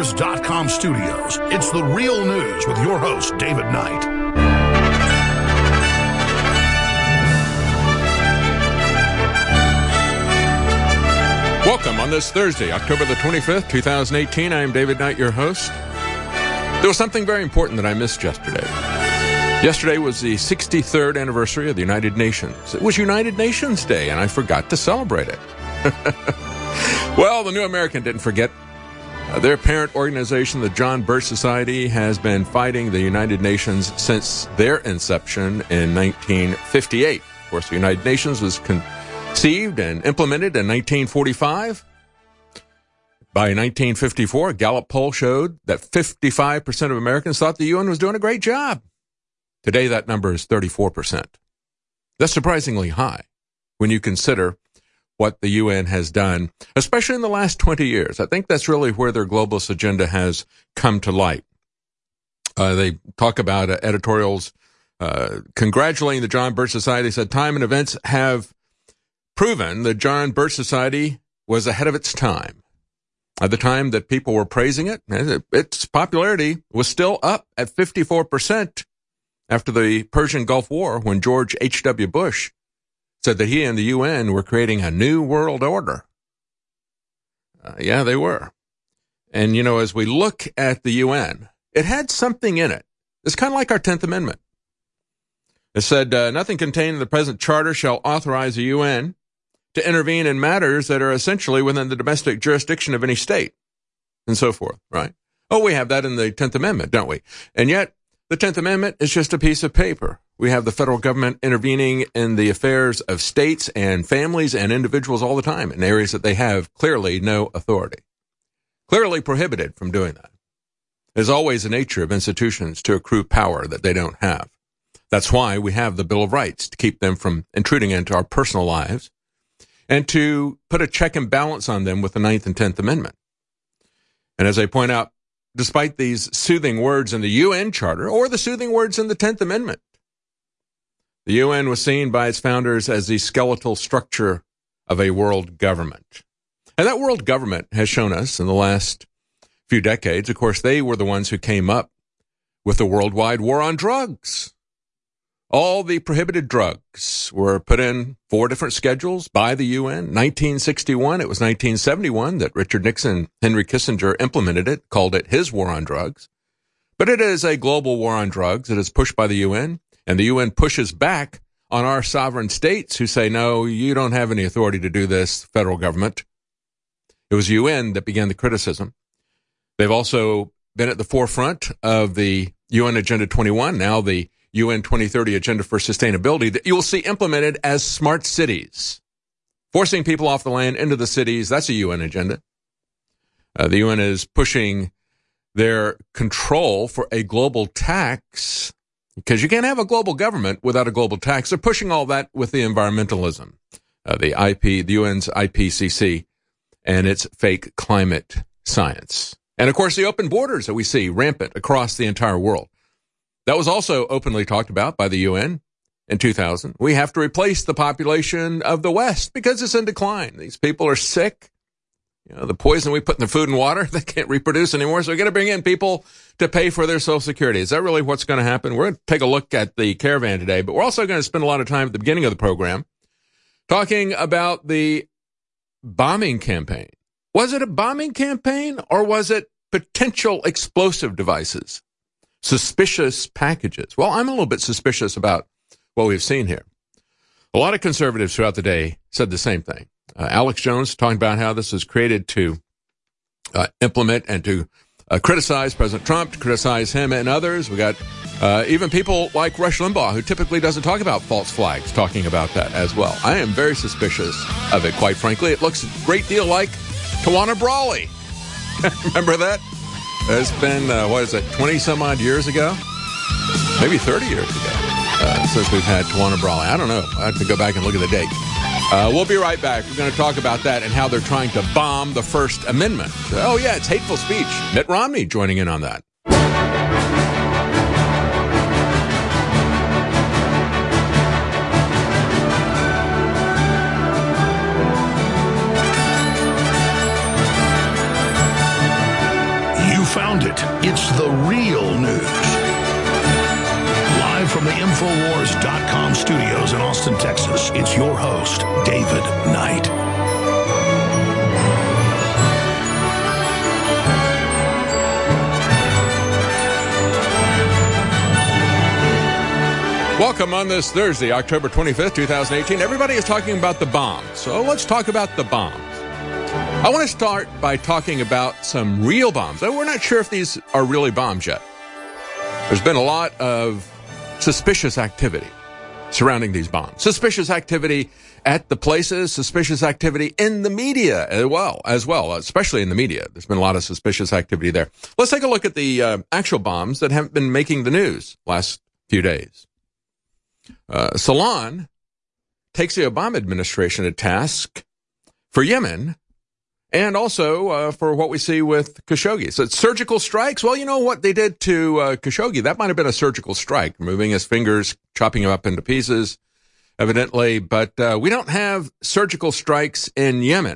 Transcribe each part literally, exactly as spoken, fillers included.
News dot com studios. It's The Real News with your host, David Knight. Welcome on this Thursday, October the twenty-fifth, twenty eighteen. I am David Knight, your host. There was something very important that I missed yesterday. Yesterday was the sixty-third anniversary of the United Nations. It was United Nations Day, and I forgot to celebrate it. Well, the New American didn't forget. Uh, their parent organization, the John Birch Society, has been fighting the United Nations since their inception in nineteen fifty-eight. Of course, the United Nations was conceived and implemented in nineteen forty-five. By nineteen fifty-four, a Gallup poll showed that fifty-five percent of Americans thought the U N was doing a great job. Today, that number is thirty-four percent. That's surprisingly high when you consider what the U N has done, especially in the last twenty years. I think that's really where their globalist agenda has come to light. Uh, they talk about uh, editorials uh, congratulating the John Birch Society. They said time and events have proven the John Birch Society was ahead of its time. At the time that people were praising it, its popularity was still up at fifty-four percent after the Persian Gulf War, when George H W. Bush said that he and the U N were creating a new world order. Uh, yeah, they were. And, you know, as we look at the U N, it had something in it. It's kind of like our tenth Amendment. It said, uh, nothing contained in the present charter shall authorize the U N to intervene in matters that are essentially within the domestic jurisdiction of any state, and so forth, right? Oh, we have that in the tenth Amendment, don't we? And yet, the tenth Amendment is just a piece of paper. We have the federal government intervening in the affairs of states and families and individuals all the time in areas that they have clearly no authority. Clearly prohibited from doing that. There's always the nature of institutions to accrue power that they don't have. That's why we have the Bill of Rights, to keep them from intruding into our personal lives and to put a check and balance on them with the ninth and tenth Amendment. And as I point out, despite these soothing words in the U N Charter or the soothing words in the tenth Amendment, the U N was seen by its founders as the skeletal structure of a world government. And that world government has shown us in the last few decades, of course, they were the ones who came up with the worldwide war on drugs. All the prohibited drugs were put in four different schedules by the U N. nineteen sixty-one, it was nineteen seventy-one that Richard Nixon, Henry Kissinger implemented it, called it his war on drugs. But it is a global war on drugs. It is pushed by the U N, and the U N pushes back on our sovereign states who say, no, you don't have any authority to do this, federal government. It was the U N that began the criticism. They've also been at the forefront of the U N Agenda twenty-one, now the U N twenty thirty Agenda for Sustainability, that you will see implemented as smart cities. Forcing people off the land into the cities, that's a U N agenda. Uh, the U N is pushing their control for a global tax, because you can't have a global government without a global tax. They're pushing all that with the environmentalism, uh, the I P, the U N's I P C C, and its fake climate science. And, of course, the open borders that we see rampant across the entire world. That was also openly talked about by the U N in two thousand. We have to replace the population of the West because it's in decline. These people are sick. You know, the poison we put in their food and water, they can't reproduce anymore. So we're going to bring in people to pay for their Social Security. Is that really what's going to happen? We're going to take a look at the caravan today, but we're also going to spend a lot of time at the beginning of the program talking about the bombing campaign. Was it a bombing campaign or was it potential explosive devices? Suspicious packages. Well, I'm a little bit suspicious about what we've seen here. A lot of conservatives throughout the day said the same thing. Uh, Alex Jones talking about how this was created to uh, implement and to uh, criticize President Trump, to criticize him and others. We got uh, even people like Rush Limbaugh, who typically doesn't talk about false flags, talking about that as well. I am very suspicious of it, quite frankly. It looks a great deal like Tawana Brawley. Remember that? It's been, uh, what is it, twenty-some-odd years ago? Maybe thirty years ago uh, since we've had Tawana Brawley. I don't know. I have to go back and look at the date. Uh, we'll be right back. We're going to talk about that and how they're trying to bomb the First Amendment. Oh, yeah, it's hateful speech. Mitt Romney joining in on that. real news. Live from the Infowars dot com studios in Austin, Texas, it's your host, David Knight. Welcome on this Thursday, October twenty-fifth, twenty eighteen. Everybody is talking about the bombs, so let's talk about the bombs. I want to start by talking about some real bombs. We're not sure if these are really bombs yet. There's been a lot of suspicious activity surrounding these bombs. Suspicious activity at the places, suspicious activity in the media as well, as well, especially in the media. There's been a lot of suspicious activity there. Let's take a look at the uh, actual bombs that haven't been making the news last few days. Uh, Salon takes the Obama administration to task for Yemen and also uh, for what we see with Khashoggi. So it's surgical strikes. Well, you know what they did to uh, Khashoggi? That might have been a surgical strike, removing his fingers, chopping him up into pieces, evidently. But uh, we don't have surgical strikes in Yemen.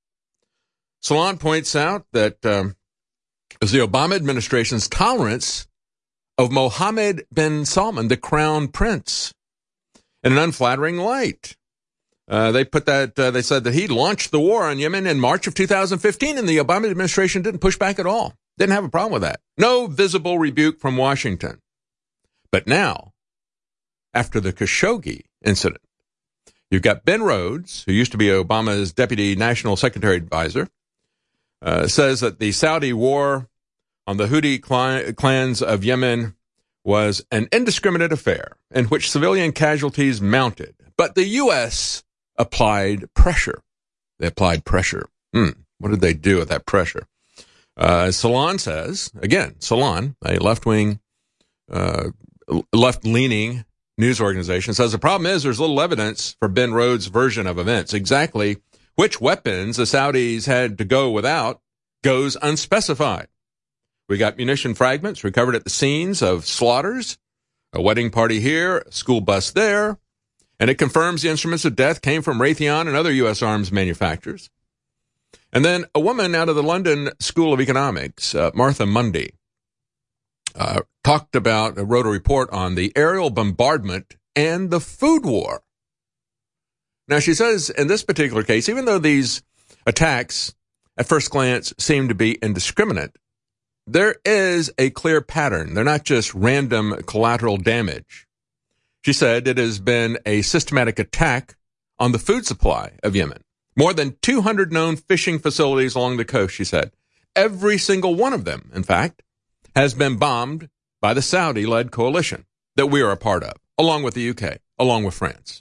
Salon points out that um, it was the Obama administration's tolerance of Mohammed bin Salman, the crown prince, in an unflattering light. Uh, they put that, uh, they said that he launched the war on Yemen in March of two thousand fifteen, and the Obama administration didn't push back at all. Didn't have a problem with that. No visible rebuke from Washington. But now, after the Khashoggi incident, you've got Ben Rhodes, who used to be Obama's deputy national secretary advisor, uh, says that the Saudi war on the Houthi clans of Yemen was an indiscriminate affair in which civilian casualties mounted. But the U S applied pressure. They applied pressure. Hmm. What did they do with that pressure? Uh, Salon says, again, Salon, a left-wing, uh, left-leaning news organization, says the problem is there's little evidence for Ben Rhodes' version of events. Exactly which weapons the Saudis had to go without goes unspecified. We got munition fragments recovered at the scenes of slaughters, a wedding party here, a school bus there, and it confirms the instruments of death came from Raytheon and other U S arms manufacturers. And then a woman out of the London School of Economics, uh, Martha Mundy, uh, talked about, uh, wrote a report on the aerial bombardment and the food war. Now, she says in this particular case, even though these attacks at first glance seem to be indiscriminate, there is a clear pattern. They're not just random collateral damage. She said it has been a systematic attack on the food supply of Yemen. More than two hundred known fishing facilities along the coast, she said. Every single one of them, in fact, has been bombed by the Saudi-led coalition that we are a part of, along with the U K, along with France.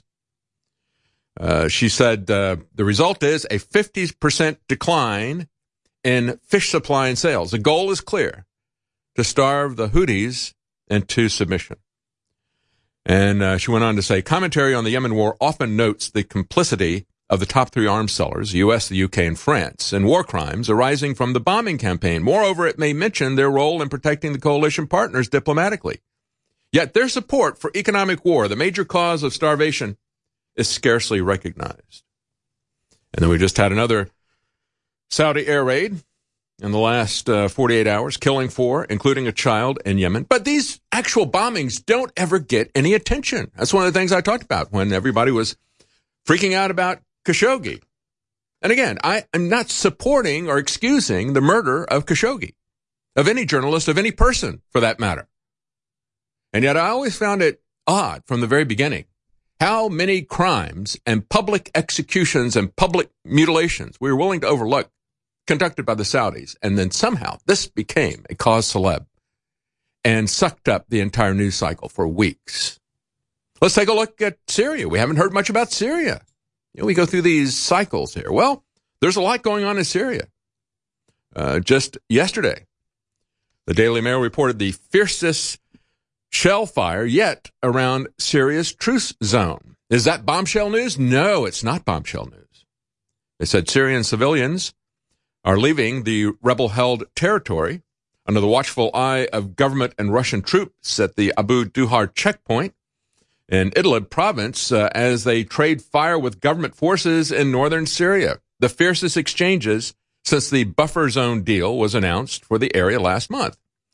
Uh, she said uh, the result is a fifty percent decline in fish supply and sales. The goal is clear, to starve the Houthis into submission. And uh, she went on to say, commentary on the Yemen war often notes the complicity of the top three arms sellers, the U S, the U K, and France, in war crimes arising from the bombing campaign. Moreover, it may mention their role in protecting the coalition partners diplomatically. Yet their support for economic war, the major cause of starvation, is scarcely recognized. And then we just had another Saudi air raid in the last uh, forty-eight hours, killing four, including a child in Yemen. But these actual bombings don't ever get any attention. That's one of the things I talked about when everybody was freaking out about Khashoggi. And again, I am not supporting or excusing the murder of Khashoggi, of any journalist, of any person for that matter. And yet I always found it odd from the very beginning how many crimes and public executions and public mutilations we were willing to overlook conducted by the Saudis. And then somehow this became a cause celeb and sucked up the entire news cycle for weeks. Let's take a look at Syria. We haven't heard much about Syria. You know, we go through these cycles here. Well, there's a lot going on in Syria. Uh, just yesterday, the Daily Mail reported the fiercest shell fire yet around Syria's truce zone. Is that bombshell news? No, it's not bombshell news. They said Syrian civilians are leaving the rebel-held territory under the watchful eye of government and Russian troops at the Abu Duhar checkpoint in Idlib province uh, as they trade fire with government forces in northern Syria. The fiercest exchanges since the buffer zone deal was announced for the area last month.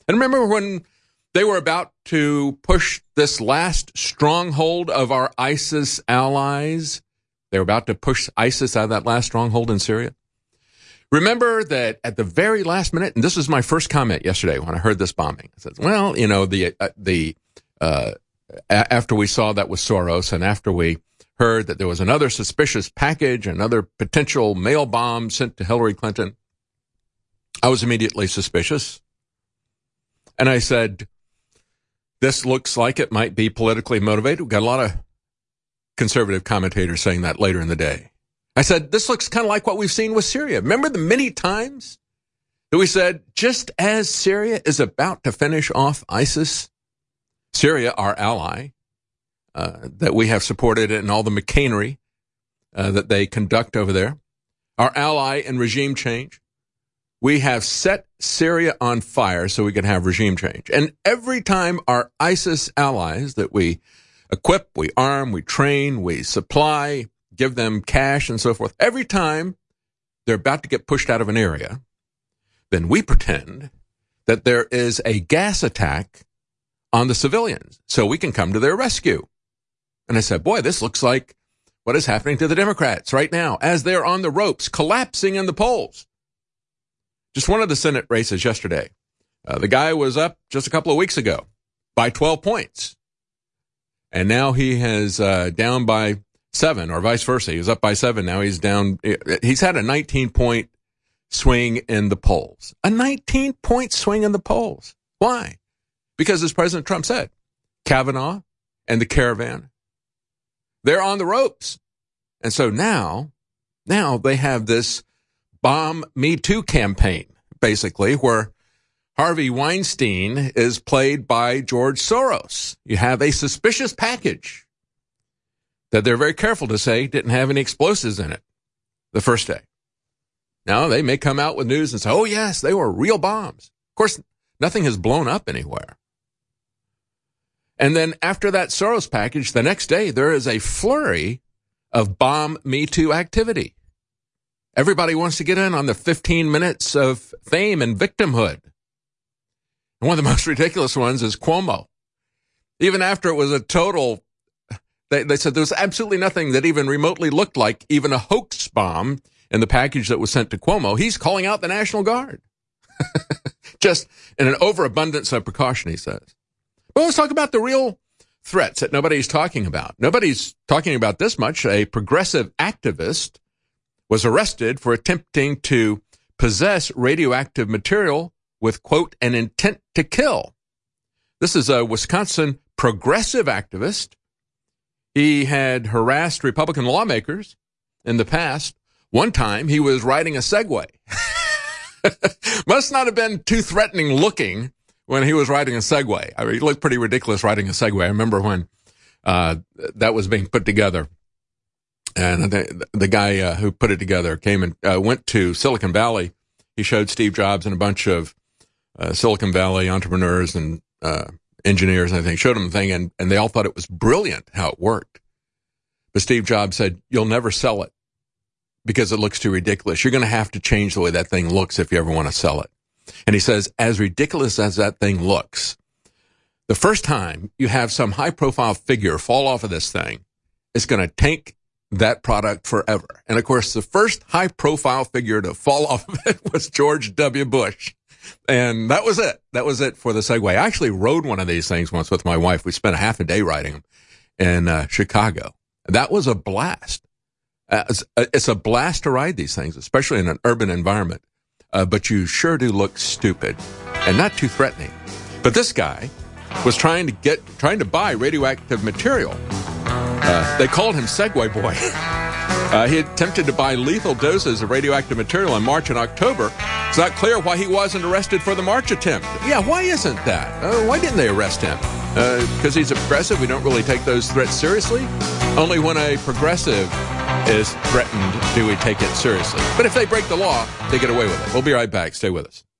And remember when they were about to push this last stronghold of our ISIS allies? They were about to push ISIS out of that last stronghold in Syria. Remember that at the very last minute, and this was my first comment yesterday when I heard this bombing. I said, well, you know, the uh, the uh, a- after we saw that with Soros and after we heard that there was another suspicious package, another potential mail bomb sent to Hillary Clinton, I was immediately suspicious. And I said, this looks like it might be politically motivated. We've got a lot of conservative commentators saying that later in the day. I said, this looks kind of like what we've seen with Syria. Remember the many times that we said, just as Syria is about to finish off ISIS, Syria, our ally, uh, that we have supported in all the chicanery uh, that they conduct over there, our ally in regime change, we have set Syria on fire so we can have regime change. And every time our ISIS allies that we equip, we arm, we train, we supply, give them cash and so forth, every time they're about to get pushed out of an area, then we pretend that there is a gas attack on the civilians so we can come to their rescue. And I said, boy, this looks like what is happening to the Democrats right now as they're on the ropes, collapsing in the polls. Just one of the Senate races yesterday. Uh, the guy was up just a couple of weeks ago by twelve points. And now he has uh, down by seven, or vice versa. He was up by seven. Now he's down. He's had a nineteen-point swing in the polls. A nineteen-point swing in the polls. Why? Because, as President Trump said, Kavanaugh and the caravan, they're on the ropes. And so now, now they have this Bomb Me Too campaign, basically, where Harvey Weinstein is played by George Soros. You have a suspicious package that they're very careful to say didn't have any explosives in it the first day. Now, they may come out with news and say, oh, yes, they were real bombs. Of course, nothing has blown up anywhere. And then after that Soros package, the next day, there is a flurry of Bomb Me Too activity. Everybody wants to get in on the fifteen minutes of fame and victimhood. And one of the most ridiculous ones is Cuomo. Even after it was a total, they, they said there was absolutely nothing that even remotely looked like even a hoax bomb in the package that was sent to Cuomo. He's calling out the National Guard. Just in an overabundance of precaution, he says. But let's talk about the real threats that nobody's talking about. Nobody's talking about this much. A progressive activist was arrested for attempting to possess radioactive material with, quote, an intent to kill. This is a Wisconsin progressive activist. He had harassed Republican lawmakers in the past. One time he was riding a Segway. Must not have been too threatening looking when he was riding a Segway. I mean, he looked pretty ridiculous riding a Segway. I remember when uh, that was being put together. And the, the guy uh, who put it together came and uh, went to Silicon Valley. He showed Steve Jobs and a bunch of uh, Silicon Valley entrepreneurs and uh, engineers and everything, showed them the thing, and, and they all thought it was brilliant how it worked. But Steve Jobs said, you'll never sell it because it looks too ridiculous. You're going to have to change the way that thing looks if you ever want to sell it. And he says, as ridiculous as that thing looks, the first time you have some high-profile figure fall off of this thing, it's going to tank that product forever. And of course, the first high profile figure to fall off of it was George W. Bush. And that was it. That was it for the Segway. I actually rode one of these things once with my wife. We spent a half a day riding them in uh, Chicago. That was a blast. Uh, it's, it's a blast to ride these things, especially in an urban environment. Uh, but you sure do look stupid and not too threatening. But this guy was trying to get, trying to buy radioactive material. Uh, they called him Segway Boy. uh, he attempted to buy lethal doses of radioactive material in March and October. It's not clear why he wasn't arrested for the March attempt. Yeah, why isn't that? Uh, why didn't they arrest him? Because uh, he's a progressive. We don't really take those threats seriously. Only when a progressive is threatened do we take it seriously. But if they break the law, they get away with it. We'll be right back. Stay with us.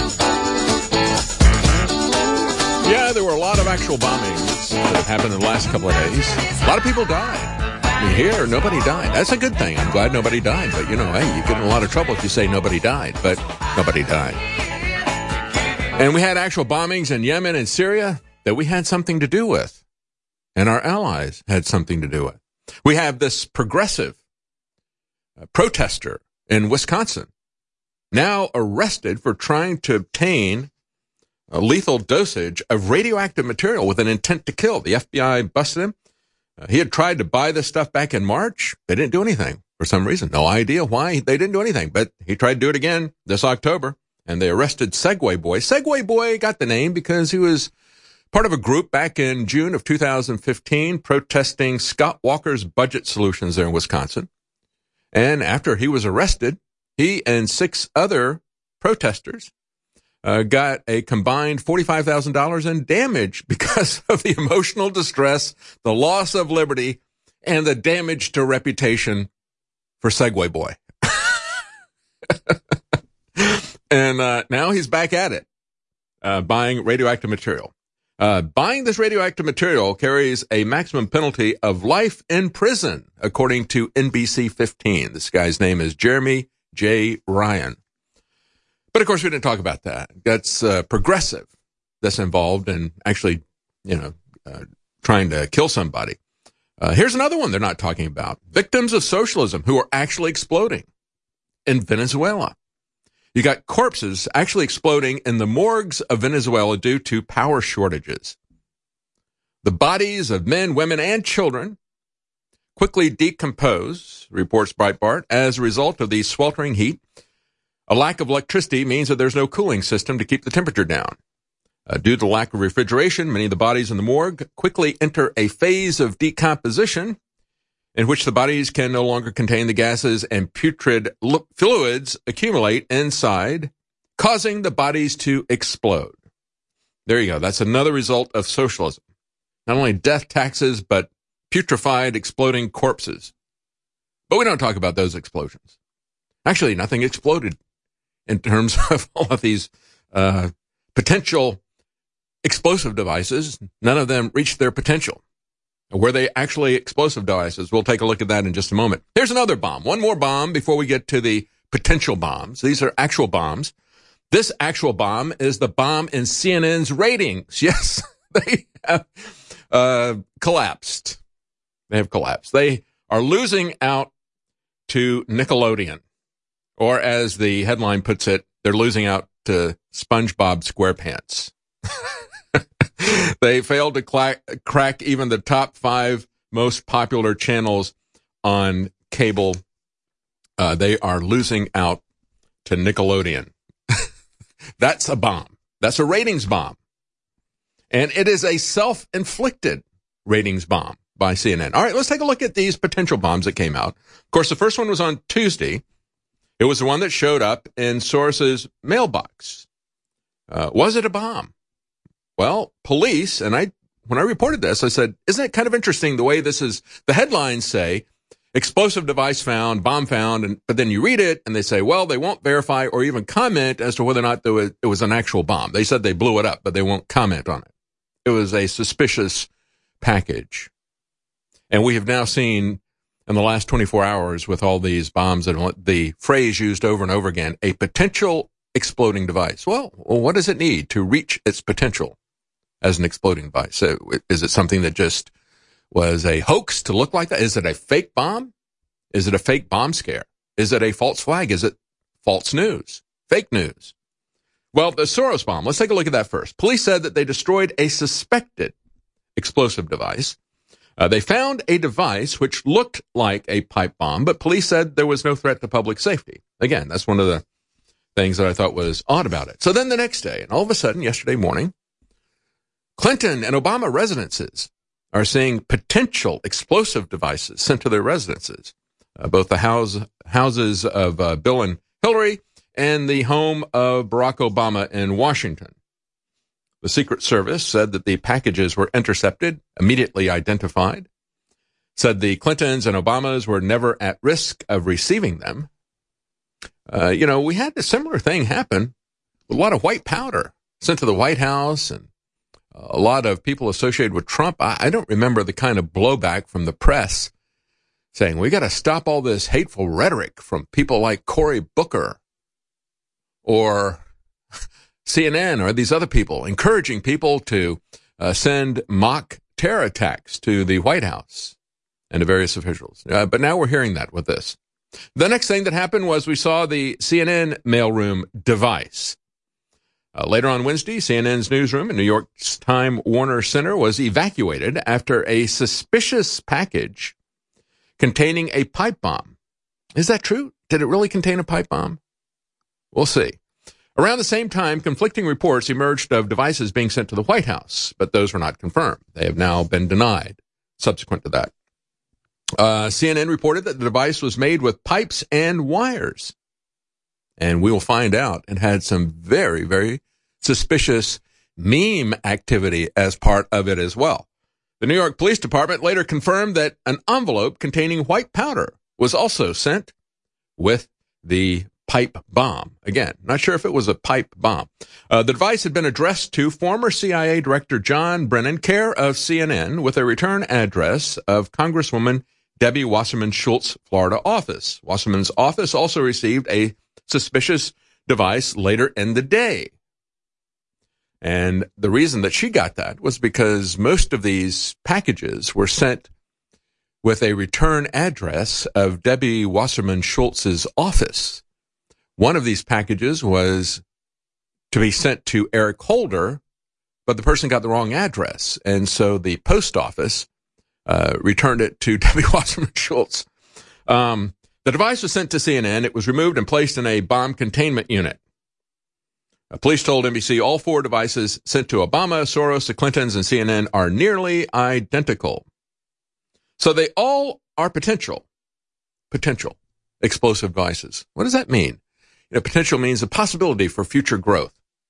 Actual bombings that have happened in the last couple of days. A lot of people died. I mean, here, nobody died. That's a good thing. I'm glad nobody died. But, you know, hey, you get in a lot of trouble if you say nobody died. But nobody died. And we had actual bombings in Yemen and Syria that we had something to do with. And our allies had something to do with. We have this progressive uh, protester in Wisconsin now arrested for trying to obtain a lethal dosage of radioactive material with an intent to kill. The F B I busted him. Uh, he had tried to buy this stuff back in March. They didn't do anything for some reason. No idea why they didn't do anything, but he tried to do it again this October, and they arrested Segway Boy. Segway Boy got the name because he was part of a group back in June of two thousand fifteen protesting Scott Walker's budget solutions there in Wisconsin. And after he was arrested, he and six other protesters uh, got a combined forty-five thousand dollars in damage because of the emotional distress, the loss of liberty, and the damage to reputation for Segway Boy. And uh, now he's back at it, uh, buying radioactive material. Uh, buying this radioactive material carries a maximum penalty of life in prison, according to N B C fifteen. This guy's name is Jeremy J. Ryan. But, of course, we didn't talk about that. That's uh, progressive that's involved in actually, you know, uh, trying to kill somebody. Uh, here's another one they're not talking about. Victims of socialism who are actually exploding in Venezuela. You got corpses actually exploding in the morgues of Venezuela due to power shortages. The bodies of men, women, and children quickly decompose, reports Breitbart, as a result of the sweltering heat. A lack of electricity means that there's no cooling system to keep the temperature down. Uh, due to the lack of refrigeration, many of the bodies in the morgue quickly enter a phase of decomposition in which the bodies can no longer contain the gases and putrid fluids accumulate inside, causing the bodies to explode. There you go. That's another result of socialism. Not only death taxes, but putrefied, exploding corpses. But we don't talk about those explosions. Actually, nothing exploded in terms of all of these uh, potential explosive devices. None of them reached their potential. Were they actually explosive devices? We'll take a look at that in just a moment. Here's another bomb. One more bomb before we get to the potential bombs. These are actual bombs. This actual bomb is the bomb in C N N's ratings. Yes, they have uh, collapsed. They have collapsed. They are losing out to Nickelodeon. Or as the headline puts it, they're losing out to SpongeBob SquarePants. They failed to cla- crack even the top five most popular channels on cable. Uh, they are losing out to Nickelodeon. That's a bomb. That's a ratings bomb. And it is a self-inflicted ratings bomb by C N N. All right, let's take a look at these potential bombs that came out. Of course, the first one was on Tuesday. It was the one that showed up in Soros's mailbox. Uh, was it a bomb? Well, police, and I, when I reported this, I said, isn't it kind of interesting the way this is, the headlines say, explosive device found, bomb found, and but then you read it, and they say, well, they won't verify or even comment as to whether or not there was, it was an actual bomb. They said they blew it up, but they won't comment on it. It was a suspicious package. And we have now seen, in the last twenty-four hours, with all these bombs, and the phrase used over and over again, a potential exploding device. Well, what does it need to reach its potential as an exploding device? So is it something that just was a hoax to look like that? Is it a fake bomb? Is it a fake bomb scare? Is it a false flag? Is it false news? Fake news? Well, the Soros bomb, let's take a look at that first. Police said that they destroyed a suspected explosive device. Uh, they found a device which looked like a pipe bomb, but police said there was no threat to public safety. Again, that's one of the things that I thought was odd about it. So then the next day, and all of a sudden, yesterday morning, Clinton and Obama residences are seeing potential explosive devices sent to their residences, uh, both the house, houses of uh, Bill and Hillary and the home of Barack Obama in Washington. The Secret Service said that the packages were intercepted, immediately identified, said the Clintons and Obamas were never at risk of receiving them. Uh, you know, we had a similar thing happen with a lot of white powder sent to the White House and a lot of people associated with Trump. I, I don't remember the kind of blowback from the press saying, we got to stop all this hateful rhetoric from people like Cory Booker or C N N or these other people, encouraging people to uh, send mock terror attacks to the White House and to various officials. Uh, but now we're hearing that with this. The next thing that happened was we saw the C N N mailroom device. Uh, later on Wednesday, C N N's newsroom in New York's Time Warner Center was evacuated after a suspicious package containing a pipe bomb. Is that true? Did it really contain a pipe bomb? We'll see. Around the same time, conflicting reports emerged of devices being sent to the White House, but those were not confirmed. They have now been denied subsequent to that. Uh, C N N reported that the device was made with pipes and wires. And we will find out it had some very, very suspicious meme activity as part of it as well. The New York Police Department later confirmed that an envelope containing white powder was also sent with the pipe bomb. Again, not sure if it was a pipe bomb. Uh, the device had been addressed to former C I A Director John Brennan, care of C N N, with a return address of Congresswoman Debbie Wasserman Schultz's Florida office. Wasserman's office also received a suspicious device later in the day. And the reason that she got that was because most of these packages were sent with a return address of Debbie Wasserman Schultz's office. One of these packages was to be sent to Eric Holder, but the person got the wrong address. And so the post office uh, returned it to Debbie Wasserman Schultz. Um, the device was sent to C N N. It was removed and placed in a bomb containment unit. Uh, police told N B C all four devices sent to Obama, Soros, the Clintons, and C N N are nearly identical. So they all are potential, potential explosive devices. What does that mean? You know, potential means a possibility for future growth.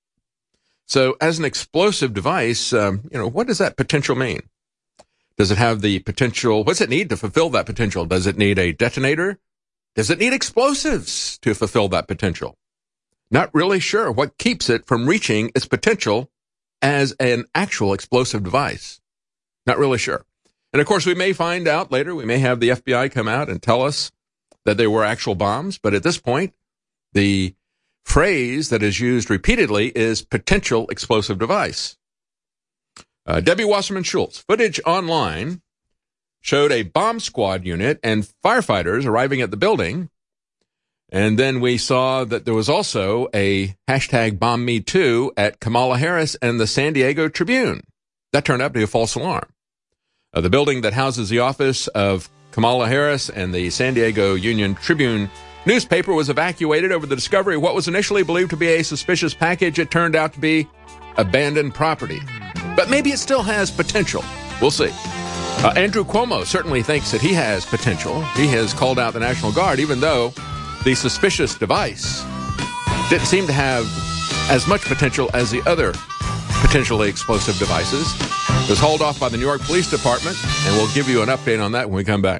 So as an explosive device, um, you know, what does that potential mean? Does it have the potential? What's it need to fulfill that potential? Does it need a detonator? Does it need explosives to fulfill that potential? Not really sure what keeps it from reaching its potential as an actual explosive device. Not really sure. And of course, we may find out later, we may have the F B I come out and tell us that they were actual bombs. But at this point, the phrase that is used repeatedly is potential explosive device. Uh, Debbie Wasserman Schultz, footage online showed a bomb squad unit and firefighters arriving at the building. And then we saw that there was also a hashtag bomb me too at Kamala Harris and the San Diego Tribune. That turned out to be a false alarm. Uh, the building that houses the office of Kamala Harris and the San Diego Union Tribune newspaper was evacuated over the discovery of what was initially believed to be a suspicious package. It turned out to be abandoned property. But maybe it still has potential. We'll see. Uh, Andrew Cuomo certainly thinks that he has potential. He has called out the National Guard, even though the suspicious device didn't seem to have as much potential as the other potentially explosive devices. It was hauled off by the New York Police Department, and we'll give you an update on that when we come back.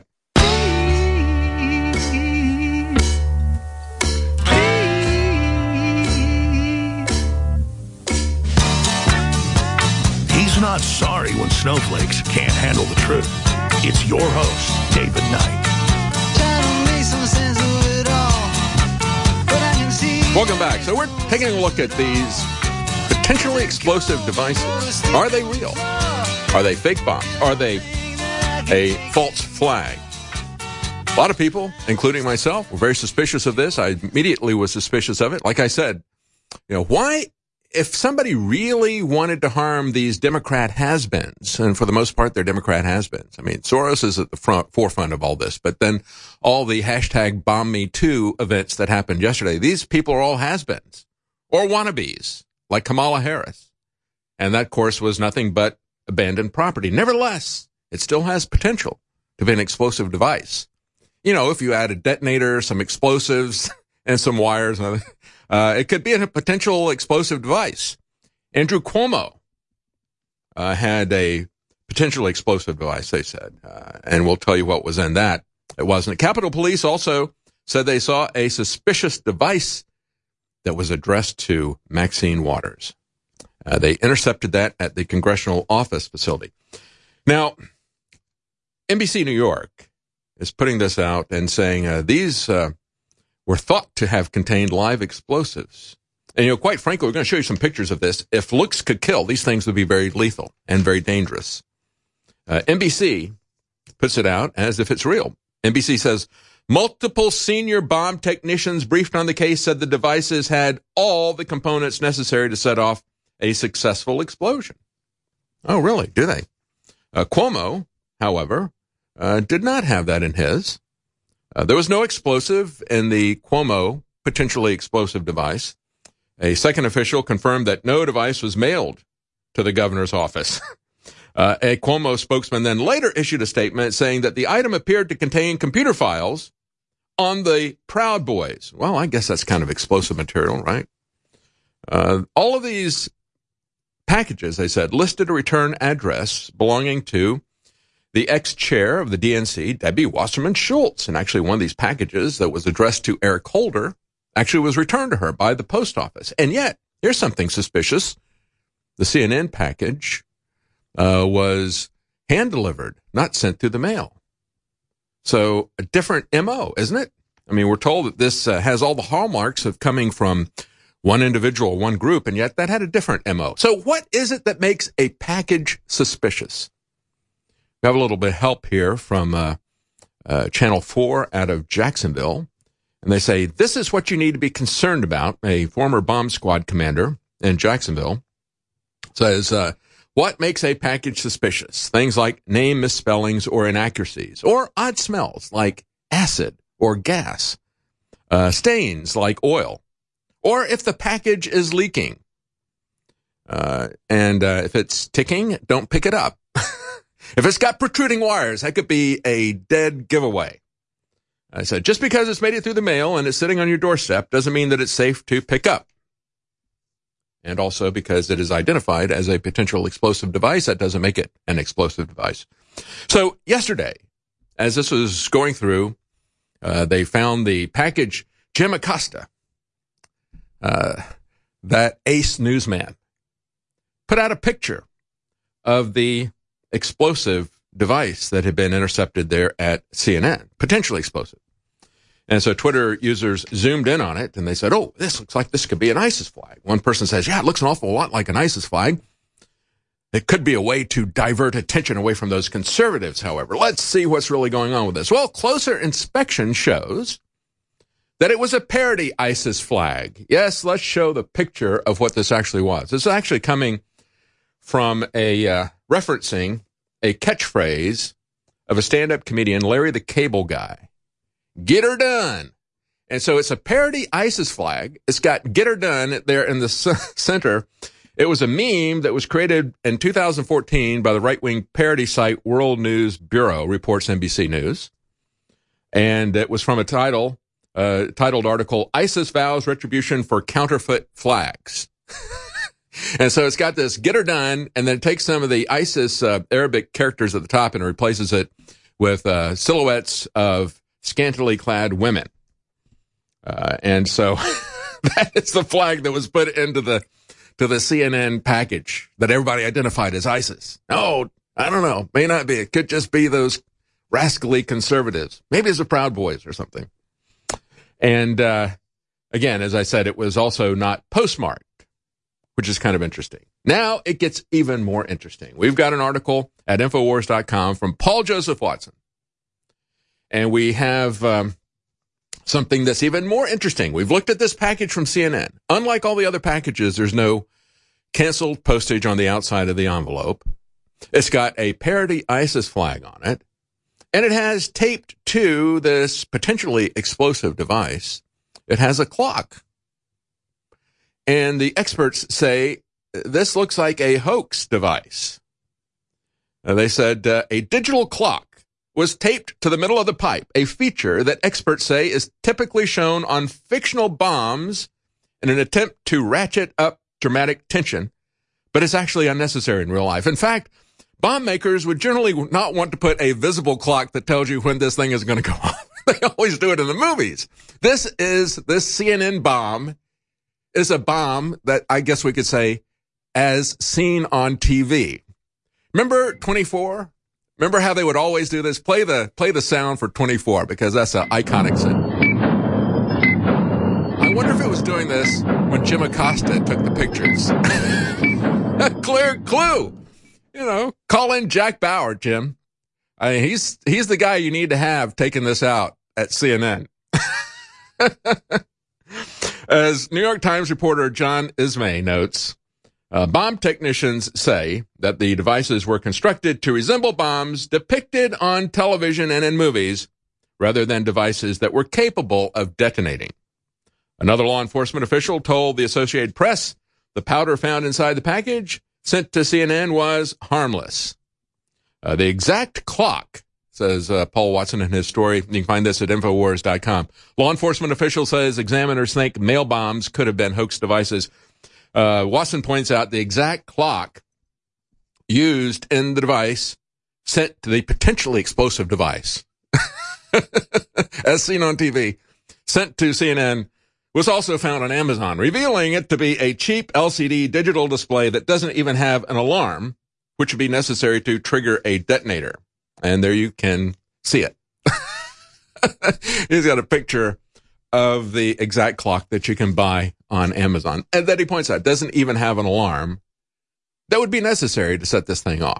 He's not sorry when snowflakes can't handle the truth. It's your host, David Knight. Welcome back. So we're taking a look at these potentially explosive devices. Are they real? Are they fake bombs? Are they a false flag? A lot of people, including myself, were very suspicious of this. I immediately was suspicious of it. Like I said, you know, why, if somebody really wanted to harm these Democrat has-beens, and for the most part, they're Democrat has-beens. I mean, Soros is at the front, forefront of all this, but then all the hashtag bomb me too events that happened yesterday, these people are all has-beens or wannabes like Kamala Harris. And that, of course, was nothing but abandoned property. Nevertheless, it still has potential to be an explosive device. You know, if you add a detonator, some explosives, and some wires, uh, it could be a potential explosive device. Andrew Cuomo uh, had a potentially explosive device, they said, uh, and we'll tell you what was in that. It wasn't. Capitol Police also said they saw a suspicious device that was addressed to Maxine Waters. Uh, they intercepted that at the congressional office facility. Now, N B C New York is putting this out and saying uh, these uh, were thought to have contained live explosives. And, you know, quite frankly, we're going to show you some pictures of this. If looks could kill, these things would be very lethal and very dangerous. Uh, N B C puts it out as if it's real. N B C says, multiple senior bomb technicians briefed on the case said the devices had all the components necessary to set off a successful explosion. Oh, really? Do they? Uh, Cuomo, however, uh, did not have that in his. Uh, there was no explosive in the Cuomo potentially explosive device. A second official confirmed that no device was mailed to the governor's office. uh, a Cuomo spokesman then later issued a statement saying that the item appeared to contain computer files on the Proud Boys. Well, I guess that's kind of explosive material, right? Uh, all of these packages, they said, listed a return address belonging to the ex-chair of the D N C, Debbie Wasserman Schultz. And actually one of these packages that was addressed to Eric Holder actually was returned to her by the post office. And yet, here's something suspicious. The C N N package uh, was hand-delivered, not sent through the mail. So a different M O, isn't it? I mean, we're told that this uh, has all the hallmarks of coming from one individual, one group, and yet that had a different M O. So what is it that makes a package suspicious? We have a little bit of help here from uh, uh, Channel four out of Jacksonville. And they say, this is what you need to be concerned about. A former bomb squad commander in Jacksonville says, uh, what makes a package suspicious? Things like name misspellings or inaccuracies, or odd smells like acid or gas, uh, stains like oil, or if the package is leaking. Uh, and uh, if it's ticking, don't pick it up. If it's got protruding wires, that could be a dead giveaway. I said, just because it's made it through the mail and it's sitting on your doorstep doesn't mean that it's safe to pick up. And also because it is identified as a potential explosive device, that doesn't make it an explosive device. So yesterday, as this was going through, uh, they found the package. Jim Acosta, uh, that ace newsman, put out a picture of the explosive device that had been intercepted there at C N N, potentially explosive. And so Twitter users zoomed in on it and they said, oh, this looks like this could be an ISIS flag. One person says, yeah, it looks an awful lot like an ISIS flag. It could be a way to divert attention away from those conservatives, however. Let's see what's really going on with this. Well, closer inspection shows that it was a parody ISIS flag. Yes, let's show the picture of what this actually was. This is actually coming from a uh, referencing a catchphrase of a stand-up comedian, Larry the Cable Guy. Get her done. And so it's a parody ISIS flag. It's got get her done there in the center. It was a meme that was created in two thousand fourteen by the right-wing parody site World News Bureau, reports N B C News. And it was from a title, uh, titled article, ISIS Vows Retribution for Counterfeit Flags. And so it's got this get her done, and then it takes some of the ISIS uh, Arabic characters at the top and replaces it with uh, silhouettes of scantily clad women. Uh, and so that is the flag that was put into the to the C N N package that everybody identified as ISIS. No, I don't know. May not be. It could just be those rascally conservatives. Maybe it's the Proud Boys or something. And uh, again, as I said, it was also not postmarked, which is kind of interesting. Now it gets even more interesting. We've got an article at Infowars dot com from Paul Joseph Watson. And we have um, something that's even more interesting. We've looked at this package from C N N. Unlike all the other packages, there's no canceled postage on the outside of the envelope. It's got a parody ISIS flag on it. And it has taped to this potentially explosive device. It has a clock. And the experts say this looks like a hoax device. Uh, they said uh, a digital clock was taped to the middle of the pipe, a feature that experts say is typically shown on fictional bombs in an attempt to ratchet up dramatic tension, but it's actually unnecessary in real life. In fact, bomb makers would generally not want to put a visible clock that tells you when this thing is going to go off. They always do it in the movies. This is, this C N N bomb is a bomb that I guess we could say as seen on T V. Remember twenty-four? Remember how they would always do this? Play the play the sound for twenty-four, because that's an iconic scene. I wonder if it was doing this when Jim Acosta took the pictures. A clear clue. You know, call in Jack Bauer, Jim. I mean, he's he's the guy you need to have taking this out at C N N. As New York Times reporter John Ismay notes, Uh, bomb technicians say that the devices were constructed to resemble bombs depicted on television and in movies, rather than devices that were capable of detonating. Another law enforcement official told the Associated Press the powder found inside the package sent to C N N was harmless. Uh, the exact clock, says uh, Paul Watson in his story. You can find this at Infowars dot com. Law enforcement official says examiners think mail bombs could have been hoax devices. Uh, Watson points out the exact clock used in the device sent to the potentially explosive device, as seen on T V, sent to C N N, was also found on Amazon, revealing it to be a cheap L C D digital display that doesn't even have an alarm, which would be necessary to trigger a detonator. And there you can see it. He's got a picture of the exact clock that you can buy on Amazon. And that he points out doesn't even have an alarm that would be necessary to set this thing off.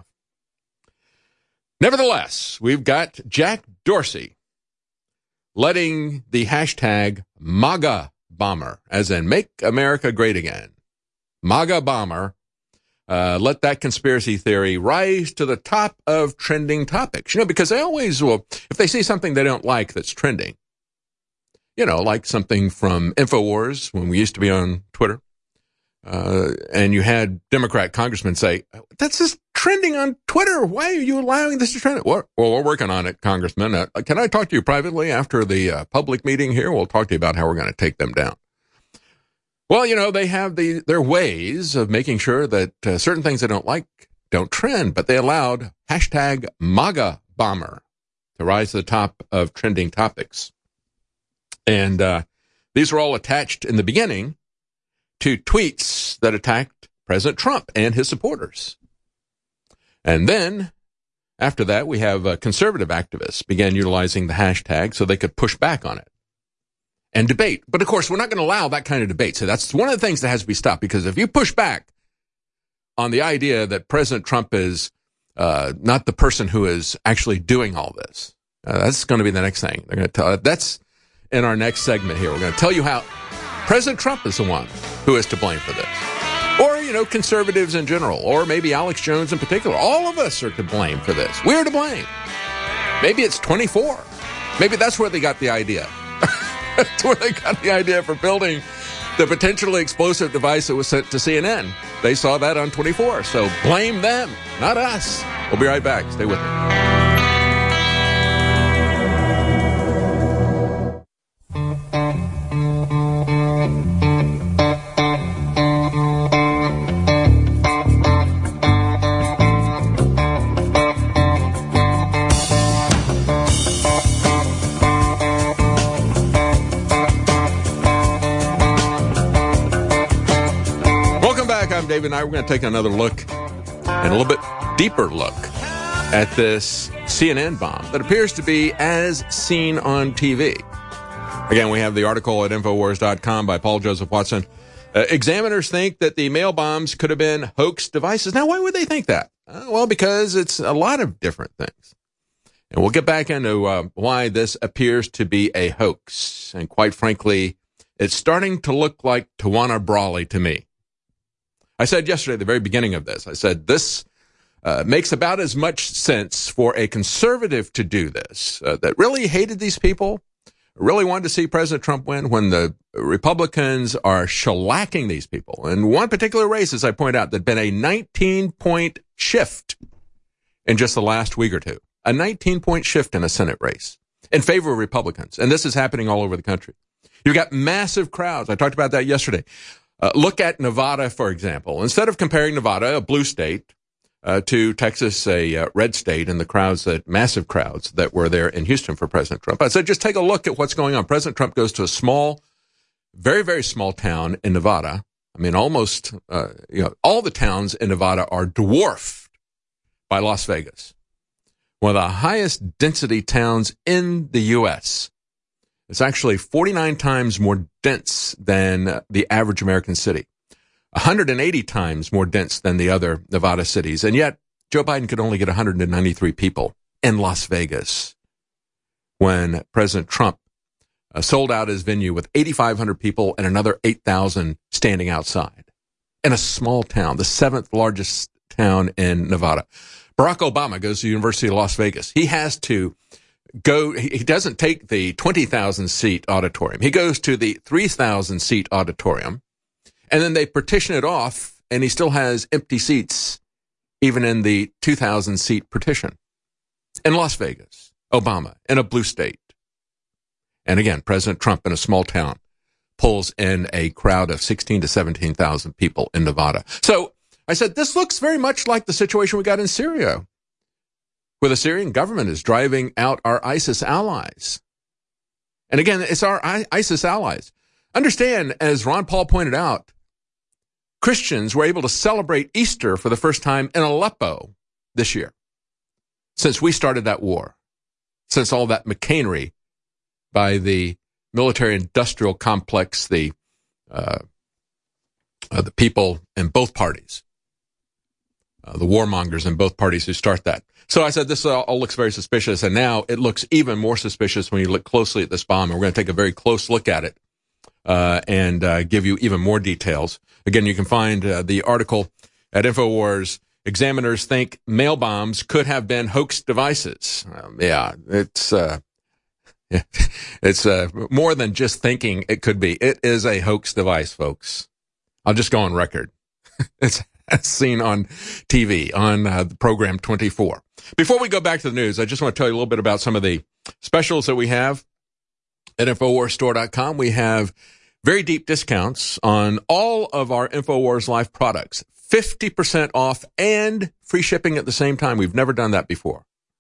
Nevertheless, we've got Jack Dorsey letting the hashtag MAGA bomber, as in Make America Great Again, MAGA bomber, uh, let that conspiracy theory rise to the top of trending topics. You know, because they always will, if they see something they don't like that's trending, you know, like something from Infowars when we used to be on Twitter, uh, and you had Democrat congressmen say, that's just trending on Twitter. Why are you allowing this to trend? Well, we're working on it, Congressman. Uh, can I talk to you privately after the uh, public meeting here? We'll talk to you about how we're going to take them down. Well, you know, they have the their ways of making sure that uh, certain things they don't like don't trend, but they allowed hashtag MAGA bomber to rise to the top of trending topics. And uh, these were all attached in the beginning to tweets that attacked President Trump and his supporters. And then, after that, we have uh, conservative activists began utilizing the hashtag so they could push back on it and debate. But, of course, we're not going to allow that kind of debate. So that's one of the things that has to be stopped, because if you push back on the idea that President Trump is uh, not the person who is actually doing all this, uh, that's going to be the next thing. They're going to tell that's in our next segment here. We're going to tell you how President Trump is the one who is to blame for this. Or, you know, conservatives in general, or maybe Alex Jones in particular. All of us are to blame for this. We're to blame. Maybe it's twenty-four. Maybe that's where they got the idea. That's where they got the idea for building the potentially explosive device that was sent to C N N. They saw that on twenty-four. So blame them, not us. We'll be right back. Stay with me. David and I, we're going to take another look and a little bit deeper look at this C N N bomb that appears to be as seen on T V. Again, we have the article at Infowars dot com by Paul Joseph Watson. Uh, examiners think that the mail bombs could have been hoax devices. Now, why would they think that? Uh, well, because it's a lot of different things. And we'll get back into uh, why this appears to be a hoax. And quite frankly, it's starting to look like Tawana Brawley to me. I said yesterday at the very beginning of this, I said this uh, makes about as much sense for a conservative to do this, uh, that really hated these people, really wanted to see President Trump win, when the Republicans are shellacking these people. In one particular race, as I point out, there'd been a nineteen-point shift in just the last week or two, a nineteen-point shift in a Senate race in favor of Republicans. And this is happening all over the country. You've got massive crowds. I talked about that yesterday. Uh, look at Nevada, for example. Instead of comparing Nevada, a blue state, uh, to Texas, a uh, red state, and the crowds, that massive crowds that were there in Houston for President Trump, I said, just take a look at what's going on. President Trump goes to a small, very, very small town in Nevada, I mean, almost, uh, you know, all the towns in Nevada are dwarfed by Las Vegas, one of the highest density towns in the U S It's actually forty-nine times more dense than the average American city, one hundred eighty times more dense than the other Nevada cities. And yet Joe Biden could only get one hundred ninety-three people in Las Vegas when President Trump uh, sold out his venue with eighty-five hundred people and another eight thousand standing outside in a small town, the seventh largest town in Nevada. Barack Obama goes to the University of Las Vegas. He has to go, he doesn't take the twenty thousand seat auditorium. He goes to the three thousand seat auditorium, and then they partition it off, and he still has empty seats even in the two thousand seat partition. In Las Vegas, Obama in a blue state. And again, President Trump in a small town pulls in a crowd of sixteen to seventeen thousand people in Nevada. So I said, this looks very much like the situation we got in Syria, where the Syrian government is driving out our ISIS allies. And again, it's our ISIS allies. Understand, as Ron Paul pointed out, Christians were able to celebrate Easter for the first time in Aleppo this year, since we started that war, since all that McCainry by the military-industrial complex, the uh, uh, the people in both parties, uh, the warmongers in both parties who start that. So I said, this all, all looks very suspicious, and now it looks even more suspicious when you look closely at this bomb, and we're going to take a very close look at it uh, and uh, give you even more details. Again, you can find uh, the article at InfoWars. Examiners think mail bombs could have been hoax devices. Um, yeah, it's uh, it's uh, more than just thinking it could be. It is a hoax device, folks. I'll just go on record. It's seen on T V, on uh, the program twenty-four. Before we go back to the news, I just want to tell you a little bit about some of the specials that we have at InfoWars Store dot com. We have very deep discounts on all of our InfoWars Life products. fifty percent off and free shipping at the same time. We've never done that before.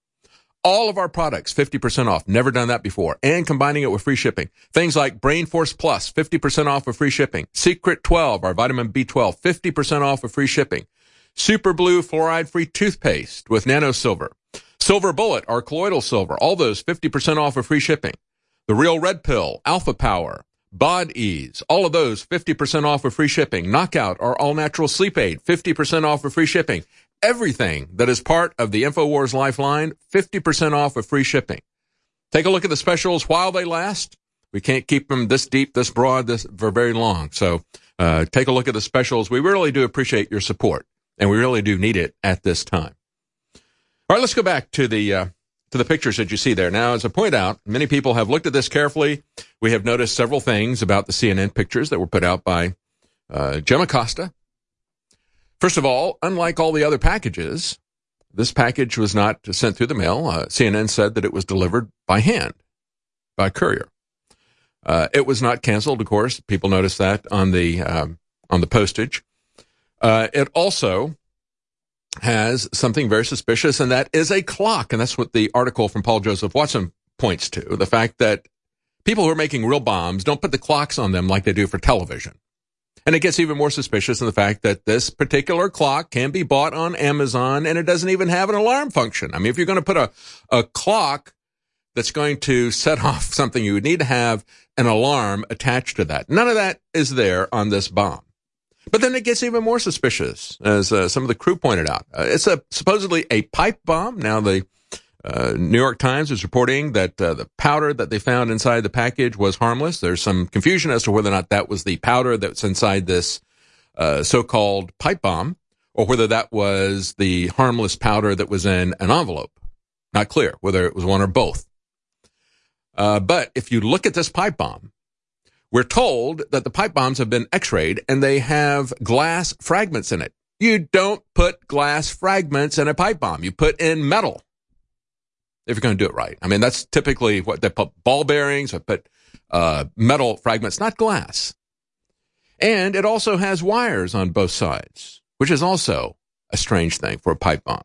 All of our products, fifty percent off. Never done that before. And combining it with free shipping. Things like Brain Force Plus, fifty percent off with free shipping. Secret twelve, our vitamin B twelve, fifty percent off with free shipping. Super Blue fluoride-free toothpaste with nano silver. Silver Bullet, our colloidal silver. All those fifty percent off with free shipping. The Real Red Pill, Alpha Power, Bod Ease, all of those fifty percent off with free shipping. Knockout, our all-natural sleep aid, fifty percent off with free shipping. Everything that is part of the InfoWars Lifeline, fifty percent off with free shipping. Take a look at the specials while they last. We can't keep them this deep, this broad, this for very long. So uh, take a look at the specials. We really do appreciate your support, and we really do need it at this time. All right, let's go back to the uh, to the pictures that you see there. Now, as I point out, many people have looked at this carefully. We have noticed several things about the C N N pictures that were put out by uh, Jim Acosta. First of all, unlike all the other packages, this package was not sent through the mail. Uh, C N N said that it was delivered by hand, by courier. Uh, it was not canceled, of course. People noticed that on the um, on the postage. Uh, it also has something very suspicious, and that is a clock. And that's what the article from Paul Joseph Watson points to, the fact that people who are making real bombs don't put the clocks on them like they do for television. And it gets even more suspicious in the fact that this particular clock can be bought on Amazon, and it doesn't even have an alarm function. I mean, if you're going to put a, a clock that's going to set off something, you would need to have an alarm attached to that. None of that is there on this bomb. But then it gets even more suspicious, as uh, some of the crew pointed out. Uh, it's a supposedly a pipe bomb. Now, the uh, New York Times is reporting that uh, the powder that they found inside the package was harmless. There's some confusion as to whether or not that was the powder that's inside this uh, so-called pipe bomb, or whether that was the harmless powder that was in an envelope. Not clear whether it was one or both. Uh, but if you look at this pipe bomb, we're told that the pipe bombs have been x-rayed and they have glass fragments in it. You don't put glass fragments in a pipe bomb. You put in metal if you're going to do it right. I mean, that's typically what they put ball bearings or put uh, metal fragments, not glass. And it also has wires on both sides, which is also a strange thing for a pipe bomb.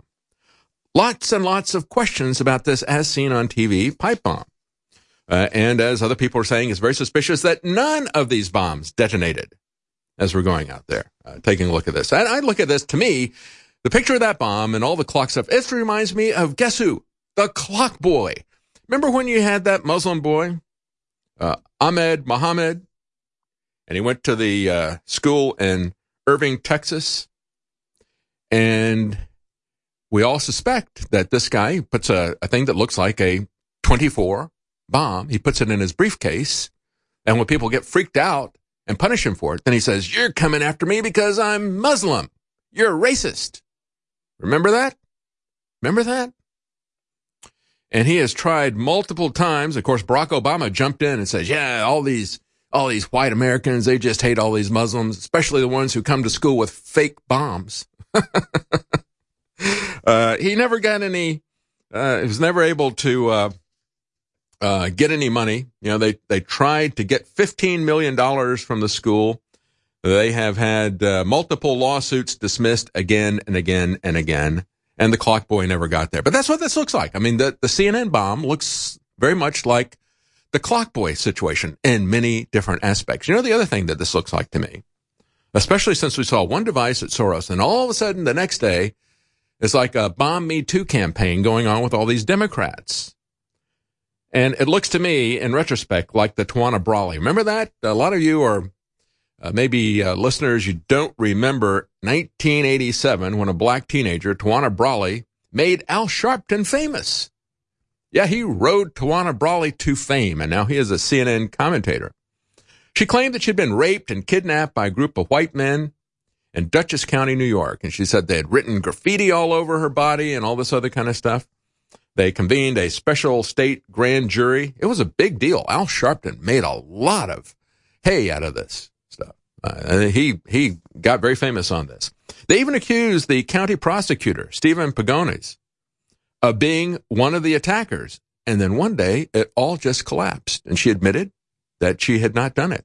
Lots and lots of questions about this as seen on T V pipe bomb. Uh, and as other people are saying, it's very suspicious that none of these bombs detonated. as we're going out there, uh, taking a look at this. And I look at this, to me, the picture of that bomb and all the clock stuff, it reminds me of, guess who? The clock boy. Remember when you had that Muslim boy, uh, Ahmed Mohammed, and he went to the uh, school in Irving, Texas, and we all suspect that this guy puts a, a thing that looks like a twenty-four bomb. He puts it in his briefcase, and when people get freaked out and punish him for it, then he says, "You're coming after me because I'm Muslim. You're a racist." Remember that? Remember that? And he has tried multiple times. Of course, Barack Obama jumped in and says, yeah, all these all these white Americans, they just hate all these Muslims, especially the ones who come to school with fake bombs. uh, he never got any, uh, he was never able to uh, uh, get any money. You know, they, they tried to get fifteen million dollars from the school. They have had uh, multiple lawsuits dismissed again and again and again, and the clock boy never got there. But that's what this looks like. I mean, the, the C N N bomb looks very much like the clock boy situation in many different aspects. You know, the other thing that this looks like to me, especially since we saw one device at Soros, and all of a sudden the next day, it's like a Bomb Me Too campaign going on with all these Democrats. And it looks to me, in retrospect, like the Tawana Brawley. Remember that? A lot of you are... Uh, maybe uh, listeners, you don't remember nineteen eighty-seven when a black teenager, Tawana Brawley, made Al Sharpton famous. Yeah, he rode Tawana Brawley to fame, and now he is a C N N commentator. She claimed that she'd been raped and kidnapped by a group of white men in Dutchess County, New York, and she said they had written graffiti all over her body and all this other kind of stuff. They convened a special state grand jury. It was a big deal. Al Sharpton made a lot of hay out of this. Uh, he he got very famous on this. They even accused the county prosecutor, Stephen Pagones, of being one of the attackers. And then one day, it all just collapsed, and she admitted that she had not done it.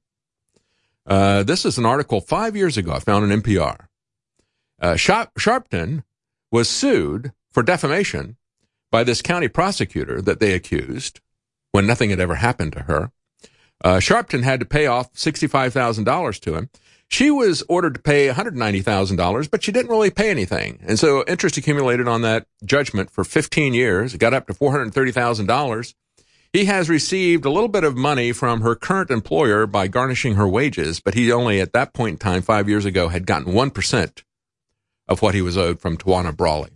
Uh, this is an article five years ago I found on N P R. Uh, Sharp, Sharpton was sued for defamation by this county prosecutor that they accused when nothing had ever happened to her. Uh, Sharpton had to pay off sixty-five thousand dollars to him. She was ordered to pay one hundred ninety thousand dollars, but she didn't really pay anything. And so interest accumulated on that judgment for fifteen years. It got up to four hundred thirty thousand dollars. He has received a little bit of money from her current employer by garnishing her wages, but he only at that point in time, five years ago, had gotten one percent of what he was owed from Tawana Brawley.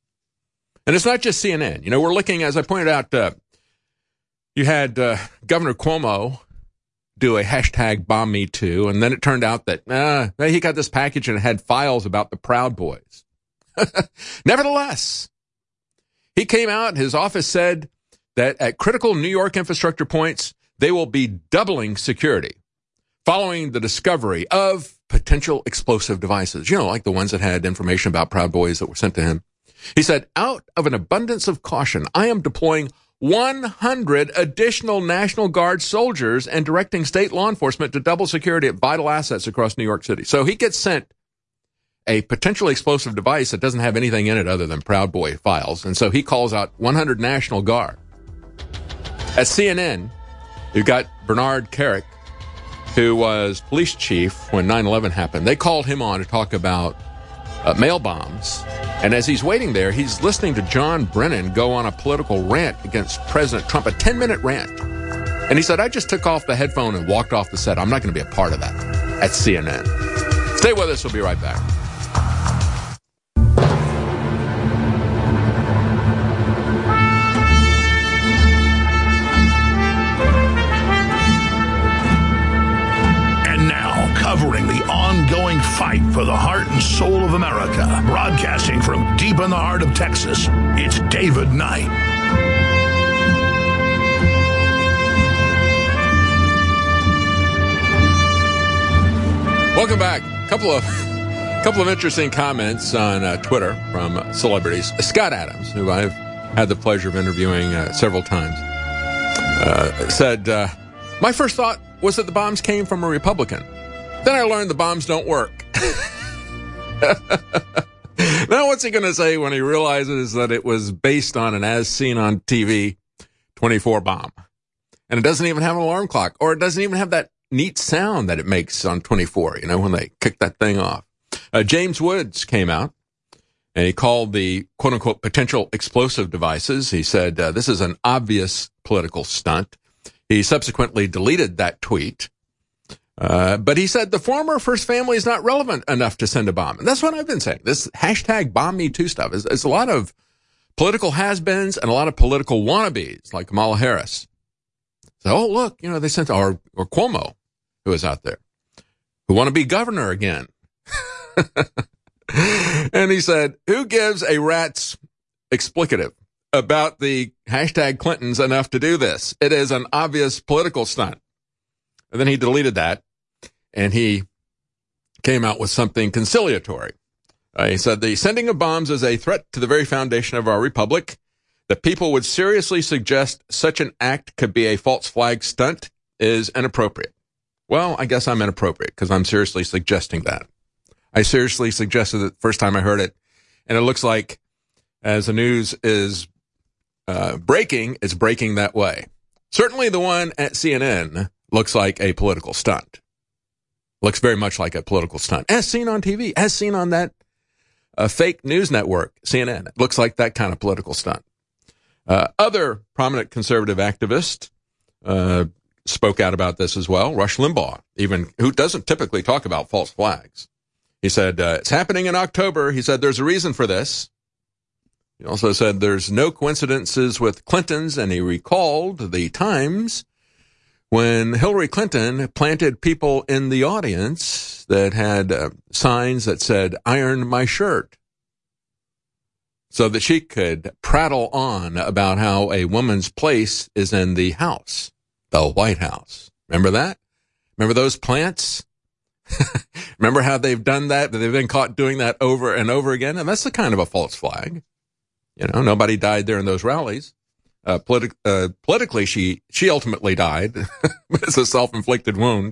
And it's not just C N N. You know, we're looking, as I pointed out, uh, you had uh, Governor Cuomo do a hashtag Bomb Me Too, and then it turned out that uh, he got this package and it had files about the Proud Boys. Nevertheless, he came out, his office said that at critical New York infrastructure points, they will be doubling security following the discovery of potential explosive devices, you know, like the ones that had information about Proud Boys that were sent to him. He said, out of an abundance of caution, I am deploying one hundred additional National Guard soldiers and directing state law enforcement to double security at vital assets across New York City. So he gets sent a potentially explosive device that doesn't have anything in it other than Proud Boy files. And so he calls out one hundred National Guard. At C N N, you've got Bernard Kerik, who was police chief when nine eleven happened. They called him on to talk about uh, mail bombs. And as he's waiting there, he's listening to John Brennan go on a political rant against President Trump, a ten-minute rant. And he said, I just took off the headphone and walked off the set. I'm not going to be a part of that at C N N. Stay with us. We'll be right back. Covering the ongoing fight for the heart and soul of America, broadcasting from deep in the heart of Texas, it's David Knight. Welcome back. A couple of couple of interesting comments on uh, Twitter from uh, celebrities. Scott Adams, who I've had the pleasure of interviewing uh, several times, uh, said, uh, my first thought was that the bombs came from a Republican. Then I learned the bombs don't work. Now what's he going to say when he realizes that it was based on an as seen on T V twenty-four bomb? And it doesn't even have an alarm clock, or it doesn't even have that neat sound that it makes on twenty-four, you know, when they kick that thing off. Uh, James Woods came out, and he called the quote-unquote potential explosive devices. He said, uh, this is an obvious political stunt. He subsequently deleted that tweet. Uh, but he said the former First Family is not relevant enough to send a bomb. And that's what I've been saying. This hashtag bomb me too stuff is, is a lot of political has-beens and a lot of political wannabes like Kamala Harris. So, oh, look, you know, they sent, or, or Cuomo, who is out there, who want to be governor again. And he said, who gives a rat's explicative about the hashtag Clintons enough to do this? It is an obvious political stunt. And then he deleted that, and he came out with something conciliatory. Uh, he said, the sending of bombs is a threat to the very foundation of our republic. That people would seriously suggest such an act could be a false flag stunt is inappropriate. Well, I guess I'm inappropriate because I'm seriously suggesting that. I seriously suggested it the first time I heard it, and it looks like as the news is uh, breaking, it's breaking that way. Certainly the one at C N N looks like a political stunt. Looks very much like a political stunt, as seen on T V, as seen on that uh, fake news network, C N N. It looks like that kind of political stunt. Uh, other prominent conservative activists uh, spoke out about this as well. Rush Limbaugh, even, who doesn't typically talk about false flags. He said, uh, it's happening in October. He said, there's a reason for this. He also said there's no coincidences with Clintons, and he recalled the times when Hillary Clinton planted people in the audience that had uh, signs that said, iron my shirt, so that she could prattle on about how a woman's place is in the House, the White House. Remember that? Remember those plants? Remember how they've done that? They've been caught doing that over and over again. And that's the kind of a false flag. You know, nobody died there in those rallies. Uh, politi- uh, politically, she, she ultimately died. It's a self-inflicted wound.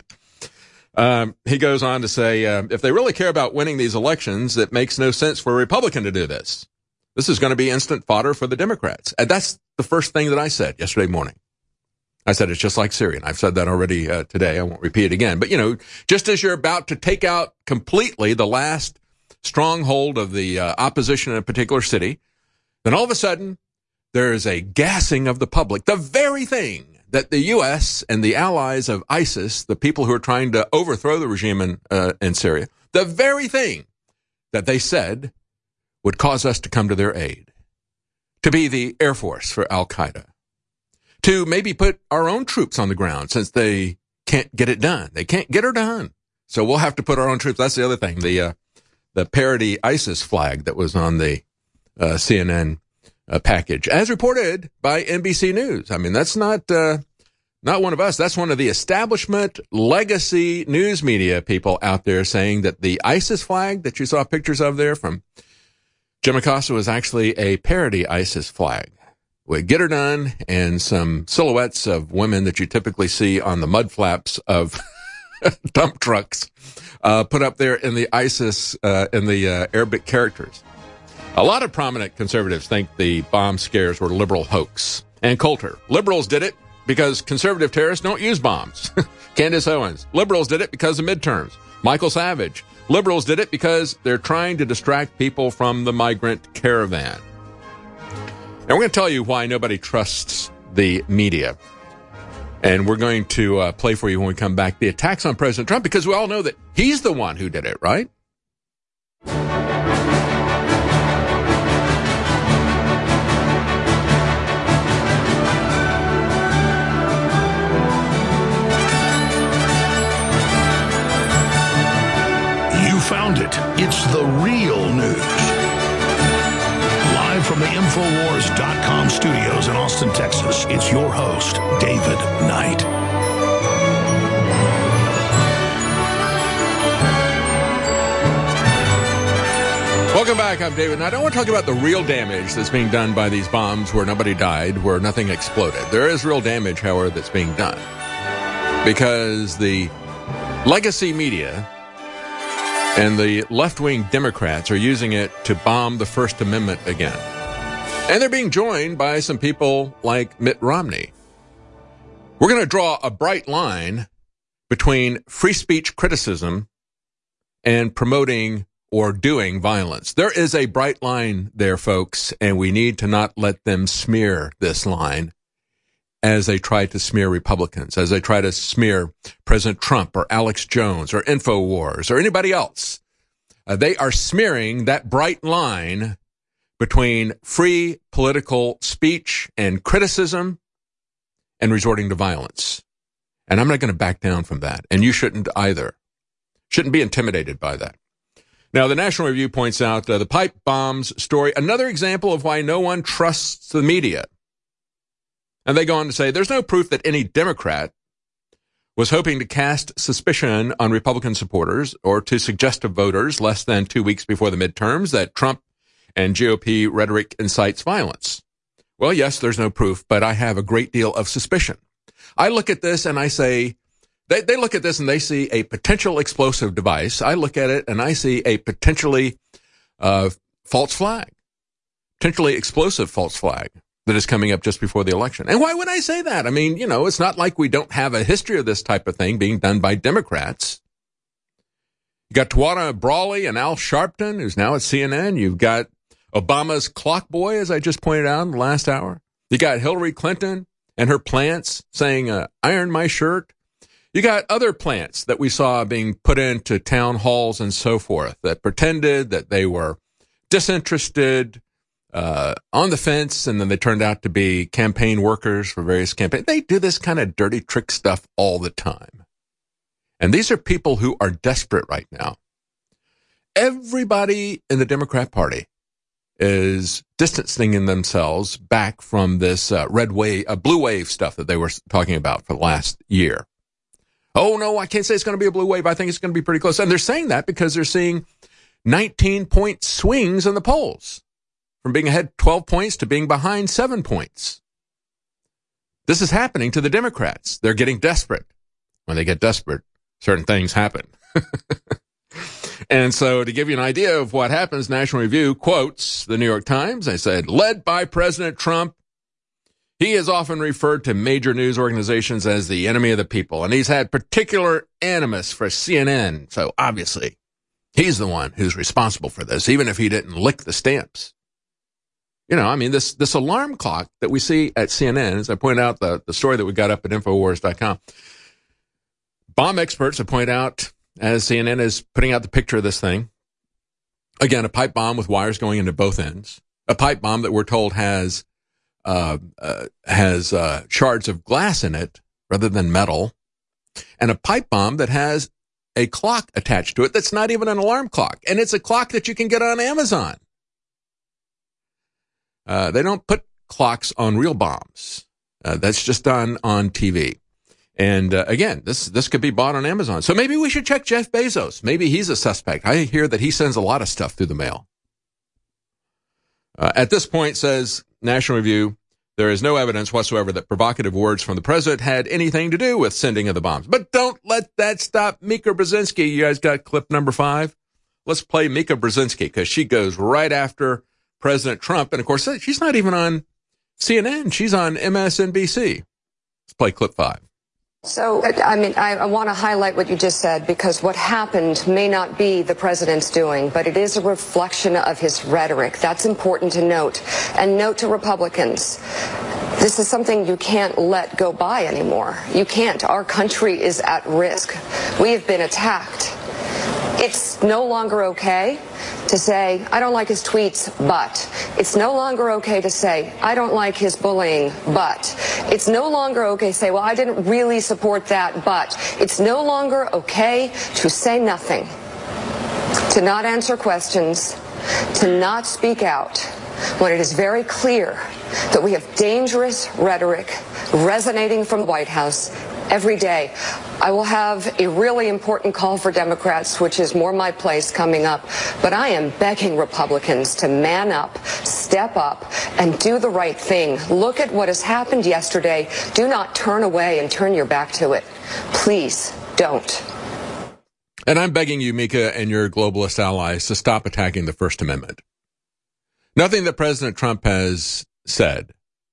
Um, he goes on to say, uh, if they really care about winning these elections, it makes no sense for a Republican to do this. This is going to be instant fodder for the Democrats. And that's the first thing that I said yesterday morning. I said, it's just like Syria. And I've said that already uh, today. I won't repeat it again. But, you know, just as you're about to take out completely the last stronghold of the uh, opposition in a particular city, then all of a sudden there is a gassing of the public. The very thing that the U S and the allies of ISIS, the people who are trying to overthrow the regime in, uh, in Syria, the very thing that they said would cause us to come to their aid, to be the Air Force for Al-Qaeda, to maybe put our own troops on the ground since they can't get it done. They can't get her done. So we'll have to put our own troops. That's the other thing, the uh, the parody ISIS flag that was on the uh, C N N uh, package, as reported by N B C News. I mean, that's not uh, not one of us. That's one of the establishment legacy news media people out there saying that the ISIS flag that you saw pictures of there from Jim Acosta was actually a parody ISIS flag with "Get Her Done" and some silhouettes of women that you typically see on the mud flaps of dump trucks, uh, put up there in the ISIS, uh, in the uh, Arabic characters. A lot of prominent conservatives think the bomb scares were liberal hoax. And Coulter, liberals did it because conservative terrorists don't use bombs. Candace Owens, liberals did it because of midterms. Michael Savage, liberals did it because they're trying to distract people from the migrant caravan. And we're going to tell you why nobody trusts the media. And we're going to uh, play for you when we come back the attacks on President Trump, because we all know that he's the one who did it, right? You found it. It's the real news. Live from the Infowars dot com studios in Austin, Texas, it's your host, David Knight. Welcome back. I'm David Knight. I want to talk about the real damage that's being done by these bombs where nobody died, where nothing exploded. There is real damage, however, that's being done because the legacy media and the left-wing Democrats are using it to bomb the First Amendment again. And they're being joined by some people like Mitt Romney. We're going to draw a bright line between free speech criticism and promoting or doing violence. There is a bright line there, folks, and we need to not let them smear this line as they try to smear Republicans, as they try to smear President Trump or Alex Jones or InfoWars or anybody else. Uh, they are smearing that bright line between free political speech and criticism and resorting to violence. And I'm not going to back down from that. And you shouldn't either. Shouldn't be intimidated by that. Now, the National Review points out uh, the pipe bombs story, another example of why no one trusts the media. And they go on to say, there's no proof that any Democrat was hoping to cast suspicion on Republican supporters or to suggest to voters less than two weeks before the midterms that Trump and G O P rhetoric incites violence. Well, yes, there's no proof, but I have a great deal of suspicion. I look at this and I say, they, they look at this and they see a potential explosive device. I look at it and I see a potentially uh, false flag, potentially explosive false flag that is coming up just before the election. And why would I say that? I mean, you know, it's not like we don't have a history of this type of thing being done by Democrats. You got Tawana Brawley and Al Sharpton, who's now at C N N. You've got Obama's clock boy, as I just pointed out in the last hour. You got Hillary Clinton and her plants saying, uh, iron my shirt. You got other plants that we saw being put into town halls and so forth that pretended that they were disinterested, uh, on the fence, and then they turned out to be campaign workers for various campaigns. They do this kind of dirty trick stuff all the time. And these are people who are desperate right now. Everybody in the Democrat Party is distancing themselves back from this uh, red wave, uh, blue wave stuff that they were talking about for the last year. Oh, no, I can't say it's going to be a blue wave. I think it's going to be pretty close. And they're saying that because they're seeing nineteen-point swings in the polls, from being ahead twelve points to being behind seven points. This is happening to the Democrats. They're getting desperate. When they get desperate, certain things happen. And so to give you an idea of what happens, National Review quotes the New York Times. They said, led by President Trump, he is often referred to major news organizations as the enemy of the people, and he's had particular animus for C N N. So obviously, he's the one who's responsible for this, even if he didn't lick the stamps. You know, I mean, this this alarm clock that we see at C N N, as I pointed out, the, the story that we got up at Infowars dot com, bomb experts have pointed out, as C N N is putting out the picture of this thing, again, a pipe bomb with wires going into both ends, a pipe bomb that we're told has uh, uh, has uh, shards of glass in it rather than metal, and a pipe bomb that has a clock attached to it that's not even an alarm clock, and it's a clock that you can get on Amazon. Uh, they don't put clocks on real bombs. Uh, that's just done on T V. And uh, again, this this could be bought on Amazon. So maybe we should check Jeff Bezos. Maybe he's a suspect. I hear that he sends a lot of stuff through the mail. Uh, at this point, says National Review, there is no evidence whatsoever that provocative words from the president had anything to do with sending of the bombs. But don't let that stop Mika Brzezinski. You guys got clip number five? Let's play Mika Brzezinski, because she goes right after President Trump. And, of course, she's not even on C N N. She's on M S N B C. Let's play clip five. So, I mean, I, I want to highlight what you just said, because what happened may not be the president's doing, but it is a reflection of his rhetoric. That's important to note. And note to Republicans, this is something you can't let go by anymore. You can't. Our country is at risk. We have been attacked. It's no longer okay to say, I don't like his tweets, but. It's no longer okay to say, I don't like his bullying, but. It's no longer okay to say, well, I didn't really support that, but. It's no longer okay to say nothing, to not answer questions, to not speak out, when it is very clear that we have dangerous rhetoric resonating from the White House every day. I will have a really important call for Democrats, which is more my place, coming up. But I am begging Republicans to man up, step up, and do the right thing. Look at what has happened yesterday. Do not turn away and turn your back to it. Please don't. And I'm begging you, Mika, and your globalist allies to stop attacking the First Amendment. Nothing that President Trump has said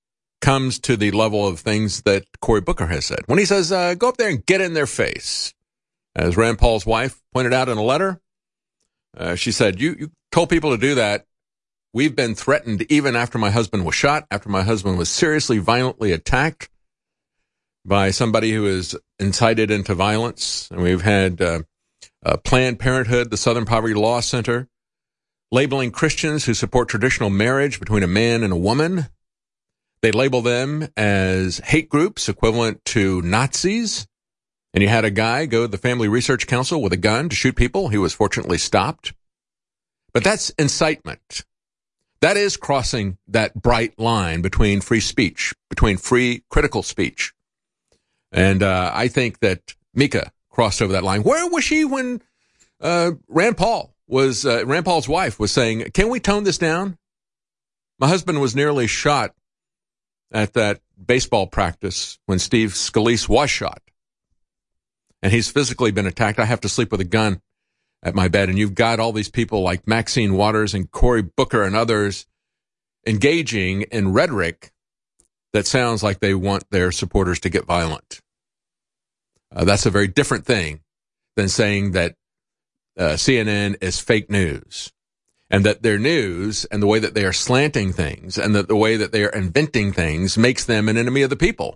comes to the level of things that Cory Booker has said. When he says, uh, go up there and get in their face. As Rand Paul's wife pointed out in a letter, uh, she said, you, you told people to do that. We've been threatened even after my husband was shot, after my husband was seriously violently attacked by somebody who is incited into violence. And we've had uh, uh, Planned Parenthood, the Southern Poverty Law Center, labeling Christians who support traditional marriage between a man and a woman. They label them as hate groups equivalent to Nazis. And you had a guy go to the Family Research Council with a gun to shoot people. He was fortunately stopped. But that's incitement. That is crossing that bright line between free speech, between free critical speech. And uh, I think that Mika crossed over that line. Where was she when uh, Rand Paul was, uh, Rand Paul's wife was saying, can we tone this down? My husband was nearly shot at that baseball practice when Steve Scalise was shot. And he's physically been attacked. I have to sleep with a gun at my bed. And you've got all these people like Maxine Waters and Cory Booker and others engaging in rhetoric that sounds like they want their supporters to get violent. Uh, that's a very different thing than saying that uh, C N N is fake news and that their news and the way that they are slanting things and that the way that they are inventing things makes them an enemy of the people.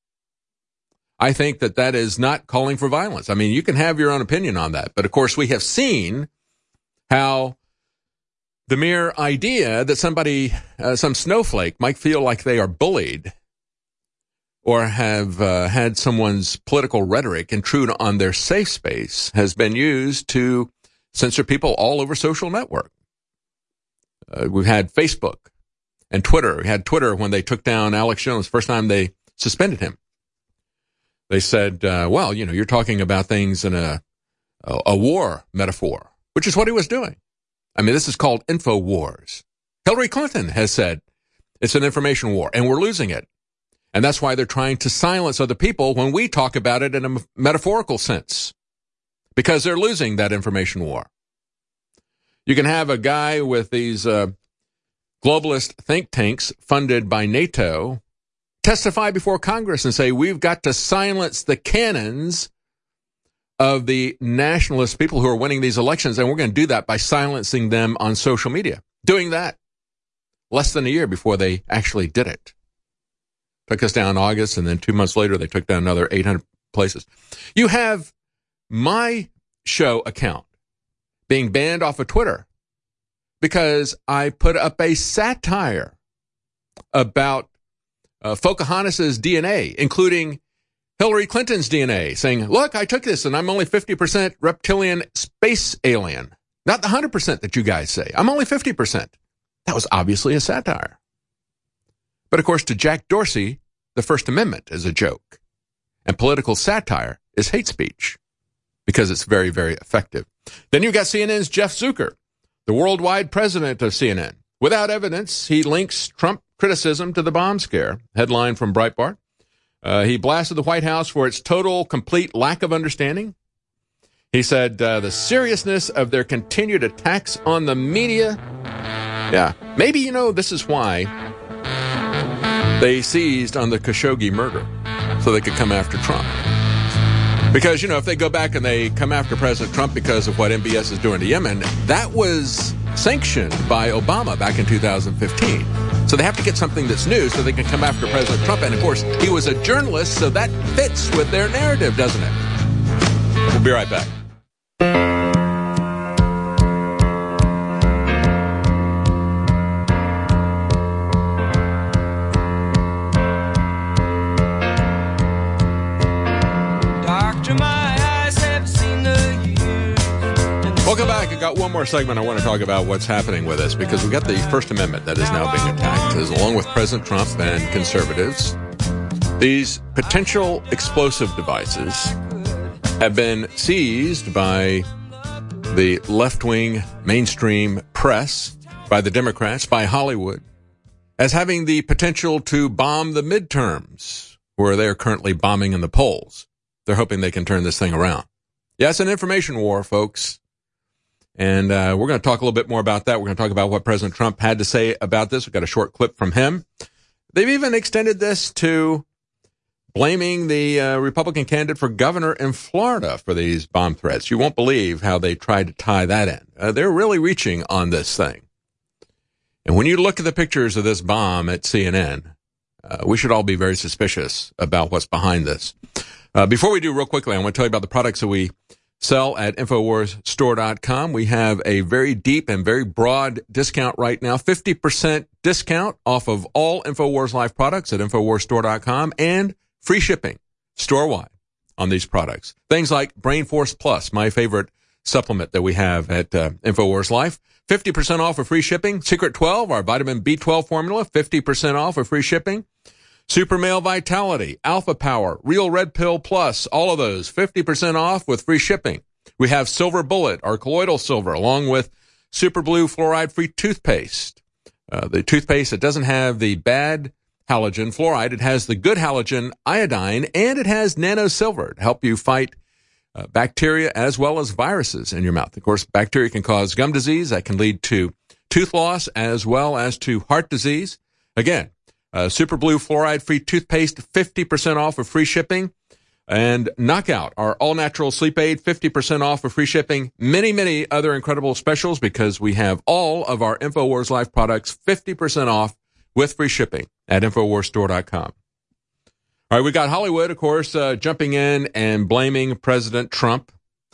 I think that that is not calling for violence. I mean, you can have your own opinion on that. But, of course, we have seen how the mere idea that somebody, uh, some snowflake, might feel like they are bullied or have uh, had someone's political rhetoric intrude on their safe space has been used to censor people all over social network. Uh, we've had Facebook and Twitter. We had Twitter when they took down Alex Jones, first time they suspended him. They said, uh, well, you know, you're talking about things in a, a a war metaphor, which is what he was doing. I mean, this is called info wars. Hillary Clinton has said it's an information war, and we're losing it. And that's why they're trying to silence other people when we talk about it in a metaphorical sense, because they're losing that information war. You can have a guy with these uh, globalist think tanks funded by NATO testify before Congress and say, we've got to silence the cannons of the nationalist people who are winning these elections, and we're going to do that by silencing them on social media. Doing that less than a year before they actually did it. Took us down in August, and then two months later, they took down another eight hundred places. You have my show account being banned off of Twitter because I put up a satire about Uh, Pocahontas's D N A, including Hillary Clinton's D N A, saying, look, I took this and I'm only fifty percent reptilian space alien. Not the one hundred percent that you guys say. I'm only fifty percent. That was obviously a satire. But of course, to Jack Dorsey, the First Amendment is a joke. And political satire is hate speech because it's very, very effective. Then you've got C N N's Jeff Zucker, the worldwide president of C N N. Without evidence, he links Trump criticism to the bomb scare. Headline from Breitbart. Uh, he blasted the White House for its total, complete lack of understanding. He said uh, the seriousness of their continued attacks on the media. Yeah, maybe, you know, this is why they seized on the Khashoggi murder, so they could come after Trump. Because, you know, if they go back and they come after President Trump because of what M B S is doing to Yemen, that was sanctioned by Obama back in two thousand fifteen. So they have to get something that's new so they can come after President Trump. And, of course, he was a journalist, so that fits with their narrative, doesn't it? We'll be right back. Welcome back. I got one more segment. I want to talk about what's happening with us because we got the First Amendment that is now being attacked, as along with President Trump and conservatives. These potential explosive devices have been seized by the left-wing mainstream press, by the Democrats, by Hollywood, as having the potential to bomb the midterms, where they're currently bombing in the polls. They're hoping they can turn this thing around. Yeah, it's an information war, folks. And uh, we're going to talk a little bit more about that. We're going to talk about what President Trump had to say about this. We've got a short clip from him. they've even extended this to blaming the uh, Republican candidate for governor in Florida for these bomb threats. You won't believe how they tried to tie that in. Uh, they're really reaching on this thing. And when you look at the pictures of this bomb at C N N, uh, we should all be very suspicious about what's behind this. Uh, before we do, real quickly, I want to tell you about the products that we sell at Infowars Store dot com. We have a very deep and very broad discount right now, fifty percent discount off of all Infowars Life products at Infowars Store dot com, and free shipping store-wide on these products. Things like Brain Force Plus, my favorite supplement that we have at uh, Infowars Life. fifty percent off of free shipping. Secret twelve, our vitamin B twelve formula, fifty percent off of free shipping. Super Male Vitality, Alpha Power, Real Red Pill Plus, all of those, fifty percent off with free shipping. We have Silver Bullet, our colloidal silver, along with Super Blue fluoride-free toothpaste. Uh, the toothpaste that doesn't have the bad halogen fluoride, it has the good halogen iodine, and it has nano silver to help you fight uh, bacteria as well as viruses in your mouth. Of course, bacteria can cause gum disease. That can lead to tooth loss as well as to heart disease. Again, Uh, Super Blue fluoride-free toothpaste, fifty percent off of free shipping. And Knockout, our all-natural sleep aid, fifty percent off of free shipping. Many, many other incredible specials because we have all of our Infowars Life products fifty percent off with free shipping at Infowars Store dot com. All right, we got Hollywood, of course, uh, jumping in and blaming President Trump.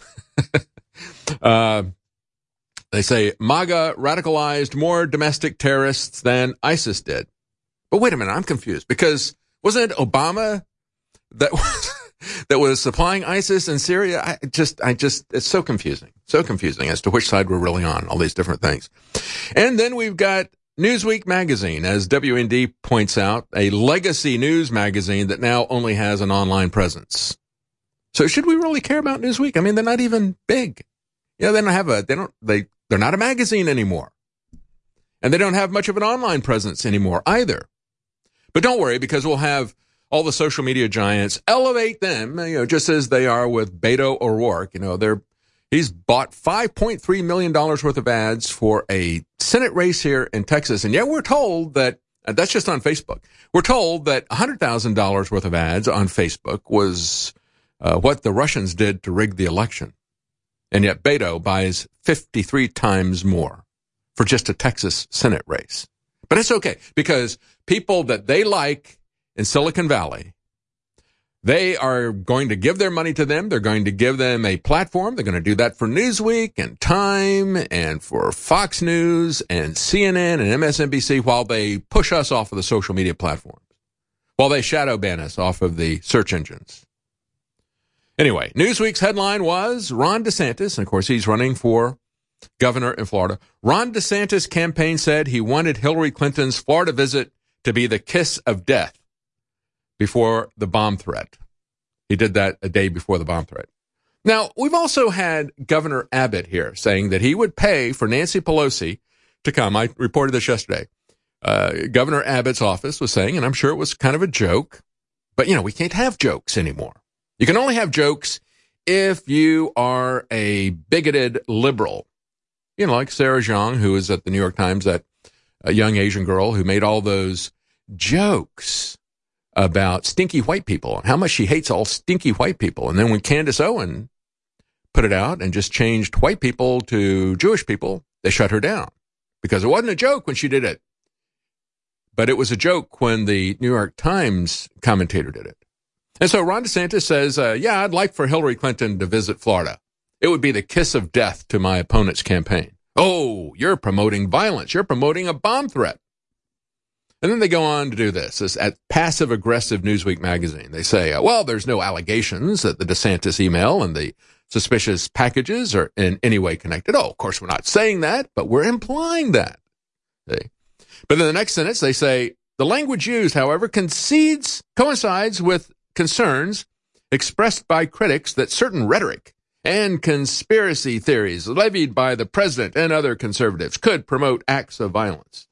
uh, they say MAGA radicalized more domestic terrorists than ISIS did. But wait a minute, I'm confused because wasn't it Obama that was that was supplying ISIS in Syria? I just, I just, it's so confusing, so confusing as to which side we're really on, all these different things. And then we've got Newsweek magazine, as W N D points out, a legacy news magazine that now only has an online presence. So should we really care about Newsweek? I mean, they're not even big. You know, they don't have a, they don't, they, they're not a magazine anymore. And they don't have much of an online presence anymore either. But don't worry, because we'll have all the social media giants elevate them, you know, just as they are with Beto O'Rourke. You know, they're, he's bought five point three million dollars worth of ads for a Senate race here in Texas. And yet we're told that, uh, that's just on Facebook. We're told that one hundred thousand dollars worth of ads on Facebook was uh, what the Russians did to rig the election. And yet Beto buys fifty-three times more for just a Texas Senate race. But it's okay, because people that they like in Silicon Valley, they are going to give their money to them. They're going to give them a platform. They're going to do that for Newsweek and Time and for Fox News and C N N and M S N B C while they push us off of the social media platforms, while they shadow ban us off of the search engines. Anyway, Newsweek's headline was Ron DeSantis, and of course he's running for governor in Florida. Ron DeSantis' campaign said he wanted Hillary Clinton's Florida visit to be the kiss of death before the bomb threat. He did that a day before the bomb threat. Now, we've also had Governor Abbott here saying that he would pay for Nancy Pelosi to come. I reported this yesterday. Uh, Governor Abbott's office was saying, and I'm sure it was kind of a joke, but, you know, we can't have jokes anymore. You can only have jokes if you are a bigoted liberal. You know, like Sarah Zhang, who was at the New York Times, that a young Asian girl who made all those jokes about stinky white people and how much she hates all stinky white people. And then when Candace Owen put it out and just changed white people to Jewish people, they shut her down because it wasn't a joke when she did it. But it was a joke when the New York Times commentator did it. And so Ron DeSantis says, uh, yeah, I'd like for Hillary Clinton to visit Florida. It would be the kiss of death to my opponent's campaign. Oh, you're promoting violence. You're promoting a bomb threat. And then they go on to do this, this at passive-aggressive Newsweek magazine. They say, uh, well, there's no allegations that the DeSantis email and the suspicious packages are in any way connected. Oh, of course, we're not saying that, but we're implying that. See? But in the next sentence, they say, the language used, however, concedes, coincides with concerns expressed by critics that certain rhetoric and conspiracy theories levied by the president and other conservatives could promote acts of violence.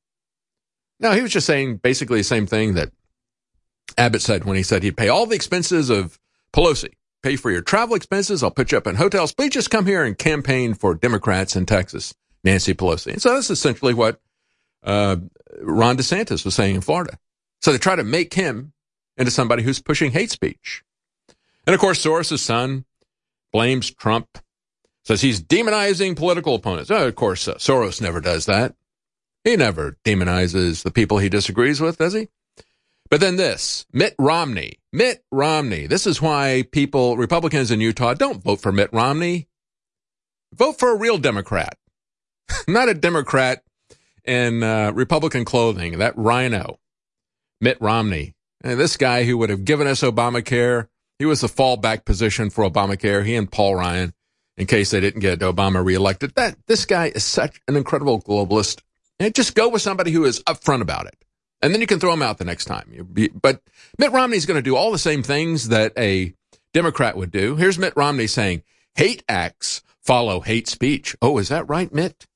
Now, he was just saying basically the same thing that Abbott said when he said he'd pay all the expenses of Pelosi. Pay for your travel expenses. I'll put you up in hotels. Please just come here and campaign for Democrats in Texas, Nancy Pelosi. And so that's essentially what uh, Ron DeSantis was saying in Florida. So they try to make him into somebody who's pushing hate speech. And of course, Soros' son blames Trump, says he's demonizing political opponents. Oh, of course, uh, Soros never does that. He never demonizes the people he disagrees with, does he? But then this, Mitt Romney. Mitt Romney. This is why people, Republicans in Utah, don't vote for Mitt Romney. Vote for a real Democrat. Not a Democrat in uh, Republican clothing, that rhino. Mitt Romney. And this guy who would have given us Obamacare, he was the fallback position for Obamacare, he and Paul Ryan, in case they didn't get Obama reelected. That This guy is such an incredible globalist. And just go with somebody who is upfront about it. And then you can throw him out the next time. But Mitt Romney's going to do all the same things that a Democrat would do. Here's Mitt Romney saying, hate acts follow hate speech. Oh, is that right, Mitt?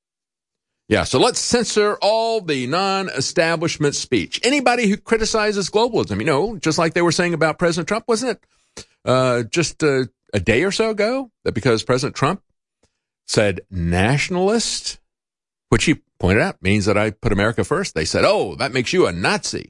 Yeah, so let's censor all the non-establishment speech. Anybody who criticizes globalism, you know, just like they were saying about President Trump, wasn't it uh, just a, a day or so ago that because President Trump said nationalist, which he pointed out means that I put America first. They said, oh, that makes you a Nazi.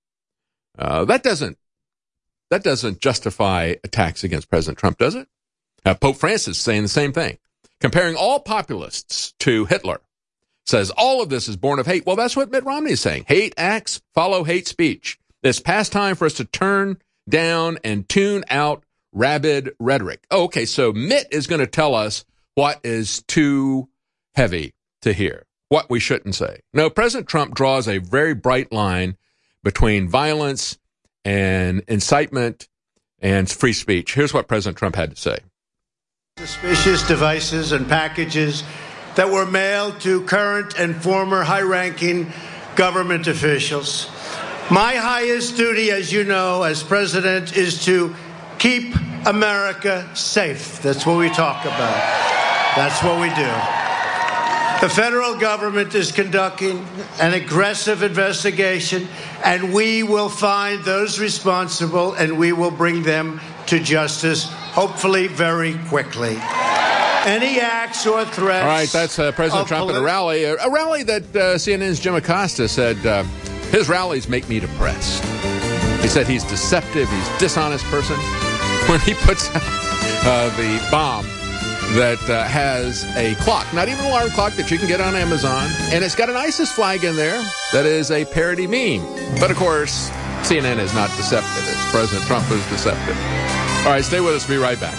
Uh, that doesn't that doesn't justify attacks against President Trump, does it? Uh, Pope Francis saying the same thing, comparing all populists to Hitler. Says all of this is born of hate. Well, that's what Mitt Romney is saying. Hate acts follow hate speech. It's past time for us to turn down and tune out rabid rhetoric. Oh, okay, so Mitt is going to tell us what is too heavy to hear, what we shouldn't say. No, President Trump draws a very bright line between violence and incitement and free speech. Here's what President Trump had to say. Suspicious devices and packages that were mailed to current and former high-ranking government officials. My highest duty, as you know, as president, is to keep America safe. That's what we talk about. That's what we do. The federal government is conducting an aggressive investigation, and we will find those responsible, and we will bring them to justice, hopefully very quickly. Any acts or threats. All right, that's uh, President Trump politi- at a rally, a, a rally that uh, C N N's Jim Acosta said uh, his rallies make me depressed. He said he's deceptive, he's a dishonest person when he puts out uh, the bomb that uh, has a clock, not even an alarm clock that you can get on Amazon, and it's got an ISIS flag in there that is a parody meme. But of course, C N N is not deceptive. It's President Trump who's deceptive. All right, stay with us. Be right back.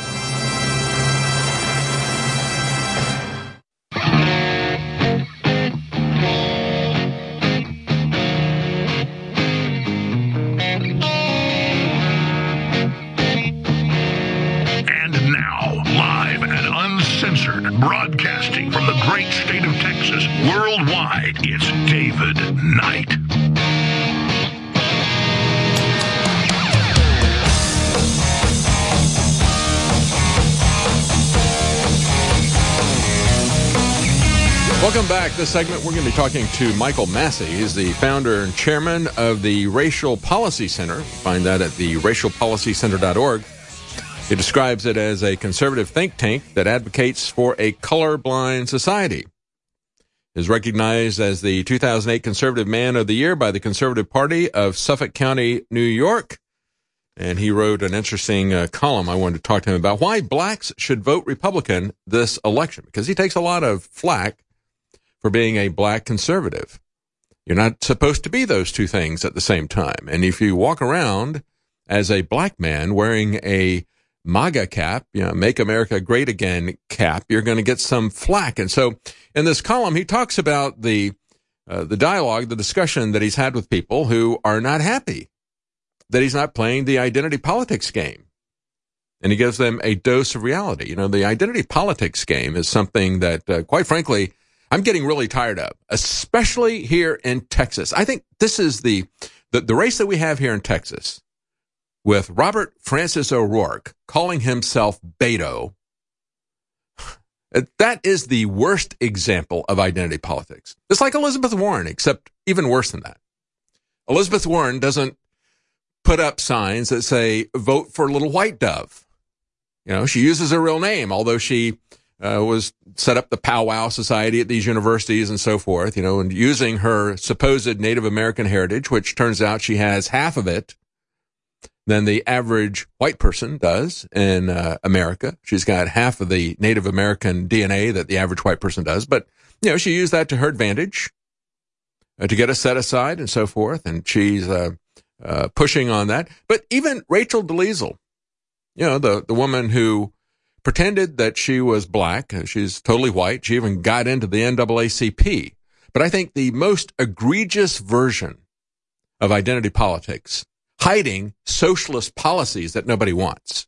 Broadcasting from the great state of Texas, worldwide, it's David Knight. Welcome back. This segment, we're going to be talking to Michael Massey. He's the founder and chairman of the Racial Policy Center. Find that at the racial policy center dot org. He describes it as a conservative think tank that advocates for a colorblind society. He is recognized as the two thousand eight Conservative Man of the Year by the Conservative Party of Suffolk County, New York. And he wrote an interesting uh, column I wanted to talk to him about why blacks should vote Republican this election, because he takes a lot of flack for being a black conservative. You're not supposed to be those two things at the same time. And if you walk around as a black man wearing a MAGA cap, you know, Make America Great Again cap, you're going to get some flack. And so in this column, he talks about the uh, the dialogue, the discussion that he's had with people who are not happy that he's not playing the identity politics game. And he gives them a dose of reality. You know, the identity politics game is something that, uh, quite frankly, I'm getting really tired of, especially here in Texas. I think this is the, the, the race that we have here in Texas with Robert Francis O'Rourke calling himself Beto. That is the worst example of identity politics. It's like Elizabeth Warren, except even worse than that. Elizabeth Warren doesn't put up signs that say, vote for little white dove. You know, she uses her real name, although she uh, was set up the powwow society at these universities and so forth, you know, and using her supposed Native American heritage, which turns out she has half of it than the average white person does in uh, America. She's got half of the Native American D N A that the average white person does. But, you know, she used that to her advantage uh, to get us set aside and so forth. And she's uh, uh, pushing on that. But even Rachel Dolezal, you know, the, the woman who pretended that she was black, she's totally white. She even got into the N double A C P. But I think the most egregious version of identity politics, hiding socialist policies that nobody wants,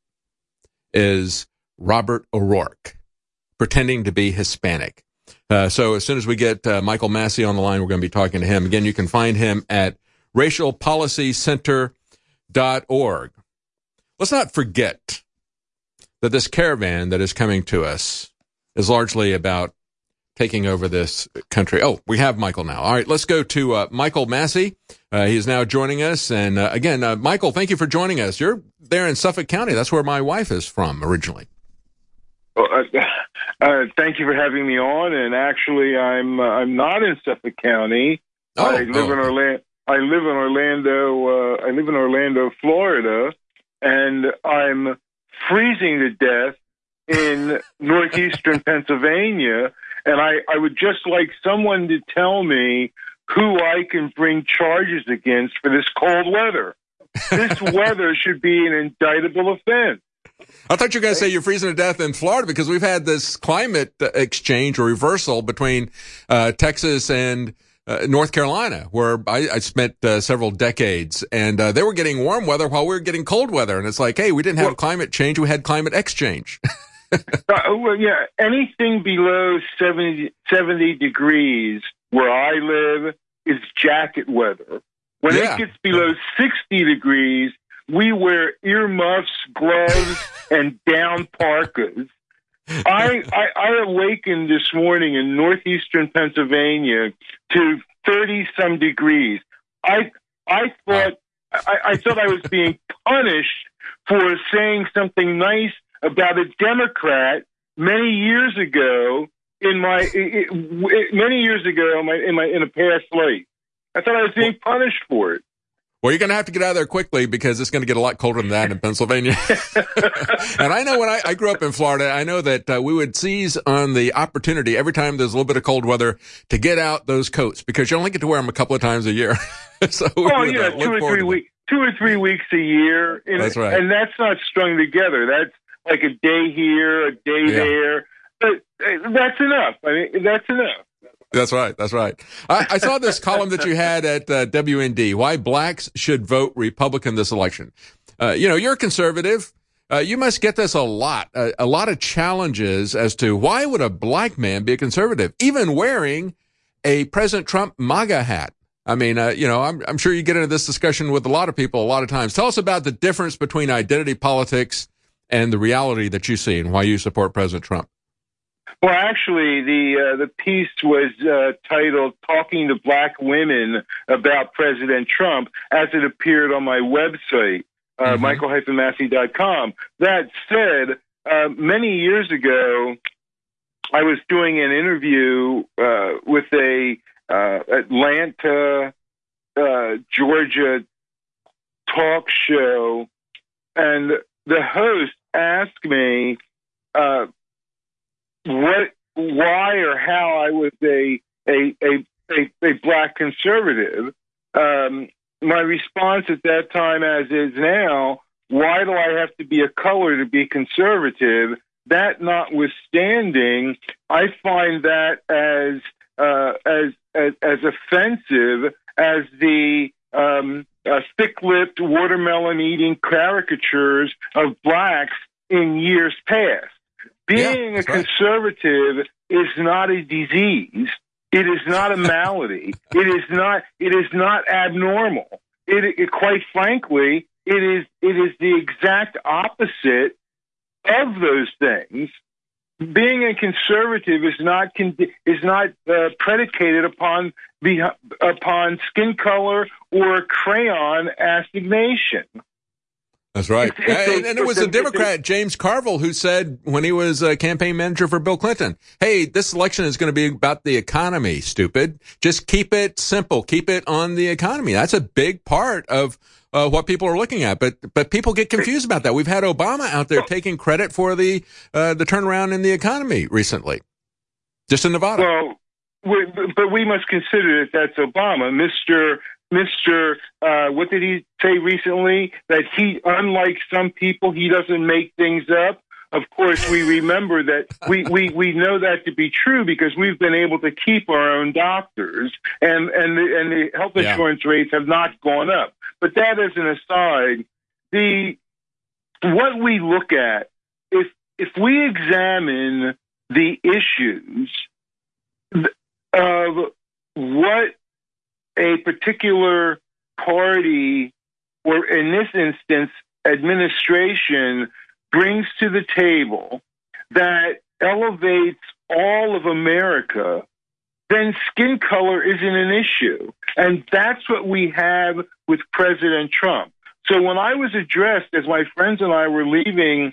is Robert O'Rourke, pretending to be Hispanic. Uh, so as soon as we get uh, Michael Massey on the line, we're going to be talking to him. Again, you can find him at racial policy center dot org. Let's not forget that this caravan that is coming to us is largely about taking over this country. Oh, we have Michael now. All right, let's go to uh, Michael Massey. Uh, he is now joining us. And uh, again, uh, Michael, thank you for joining us. You're there in Suffolk County. That's where my wife is from originally. Well, uh, uh, thank you for having me on. And actually, I'm uh, I'm not in Suffolk County. Oh, I live oh. in Orlando. I live in Orlando. Uh, I live in Orlando, Florida, and I'm freezing to death in northeastern Pennsylvania. And I, I would just like someone to tell me who I can bring charges against for this cold weather. This weather should be an indictable offense. I thought you were going to say you're freezing to death in Florida because we've had this climate exchange or reversal between uh, Texas and uh, North Carolina, where I, I spent uh, several decades, and uh, they were getting warm weather while we were getting cold weather. And it's like, hey, we didn't have well, climate change, we had climate exchange. uh, well, yeah, anything below seventy, seventy degrees where I live is jacket weather. When yeah. it gets below sixty degrees, we wear earmuffs, gloves, and down parkas. I, I, I awakened this morning in northeastern Pennsylvania to thirty-some degrees. I I thought I, I thought I was being punished for saying something nice about a Democrat many years ago in my it, it, many years ago in my, in my in a past life. I thought I was being punished for it. Well, you're going to have to get out of there quickly because it's going to get a lot colder than that in Pennsylvania. And I know when I, I grew up in Florida, I know that uh, we would seize on the opportunity every time there's a little bit of cold weather to get out those coats because you only get to wear them a couple of times a year. So oh, yeah, two or three weeks, two or three weeks a year. And, that's right. And that's not strung together. That's like a day here, a day yeah. there. But uh, that's enough. I mean, that's enough. That's right. That's right. I, I saw this column that you had at uh, W N D, Why Blacks Should Vote Republican This Election. Uh, you know, you're a conservative. Uh, you must get this a lot, uh, a lot of challenges as to why would a black man be a conservative, even wearing a President Trump MAGA hat. I mean, uh, you know, I'm, I'm sure you get into this discussion with a lot of people a lot of times. Tell us about the difference between identity politics and the reality that you see and why you support President Trump. Well, actually, the uh, the piece was uh, titled "Talking to Black Women About President Trump" as it appeared on my website, uh, mm-hmm. michael dash massey dot com. That said, uh, many years ago, I was doing an interview uh, with a uh, Atlanta, uh, Georgia talk show, and the host asked me Uh, what, why, or how I was a a a a, a black conservative. Um, my response at that time, as is now, why do I have to be a color to be conservative? That notwithstanding, I find that as uh, as, as as offensive as the um, uh, thick-lipped, watermelon-eating caricatures of blacks in years past. Being yeah, a conservative right. is not a disease. It is not a malady. it is not. It is not abnormal. It, it, quite frankly, it is. It is the exact opposite of those things. Being a conservative is not con- is not uh, predicated upon the upon skin color or crayon assignation. That's right. It's, it's and, a, and it was a, a Democrat, James Carville, who said when he was a campaign manager for Bill Clinton, hey, this election is going to be about the economy, stupid. Just keep it simple. Keep it on the economy. That's a big part of uh, what people are looking at. But but people get confused about that. We've had Obama out there taking credit for the uh, the turnaround in the economy recently, just in Nevada. Well, we, but we must consider that that's Obama. Mister Mister Uh, what did he say recently? That he, unlike some people, he doesn't make things up. Of course, we remember that we, we, we know that to be true because we've been able to keep our own doctors, and and the, and the health insurance yeah. rates have not gone up. But that as an aside, the what we look at, if if we examine the issues of what a particular party, or in this instance, administration, brings to the table that elevates all of America, then skin color isn't an issue. And that's what we have with President Trump. So when I was addressed, as my friends and I were leaving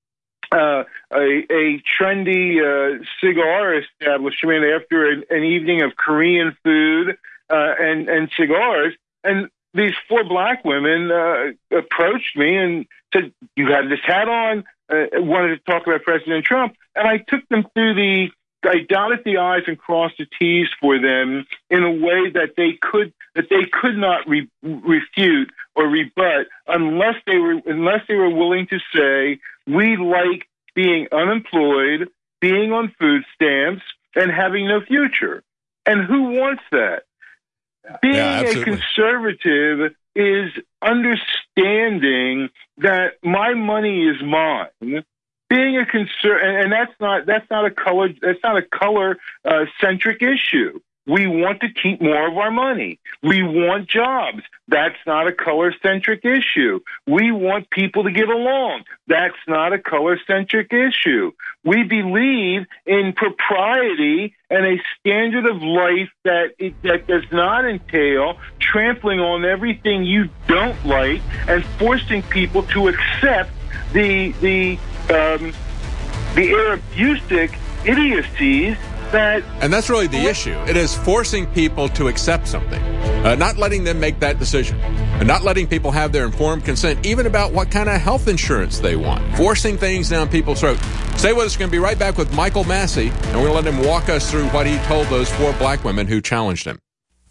uh, a, a trendy uh, cigar establishment after an, an evening of Korean food, Uh, and, and cigars, and these four black women uh, approached me and said, you have this hat on, uh, wanted to talk about President Trump, and I took them through the, I dotted the I's and crossed the T's for them in a way that they could, that they could not re- refute or rebut unless they were, unless they were willing to say, we like being unemployed, being on food stamps, and having no future. And who wants that? Being yeah, a conservative is understanding that my money is mine. Being a conser- and that's not that's not a color that's not a color uh, centric issue. We want to keep more of our money. We want jobs. That's not a color-centric issue. We want people to get along. That's not a color-centric issue. We believe in propriety and a standard of life that it, that does not entail trampling on everything you don't like and forcing people to accept the the um, the Arabustic idiocies. That, and that's really the issue. It is forcing people to accept something, uh, not letting them make that decision, and not letting people have their informed consent, even about what kind of health insurance they want. Forcing things down people's throats. Stay with us. We're going to be right back with Michael Massey, and we're going to let him walk us through what he told those four black women who challenged him.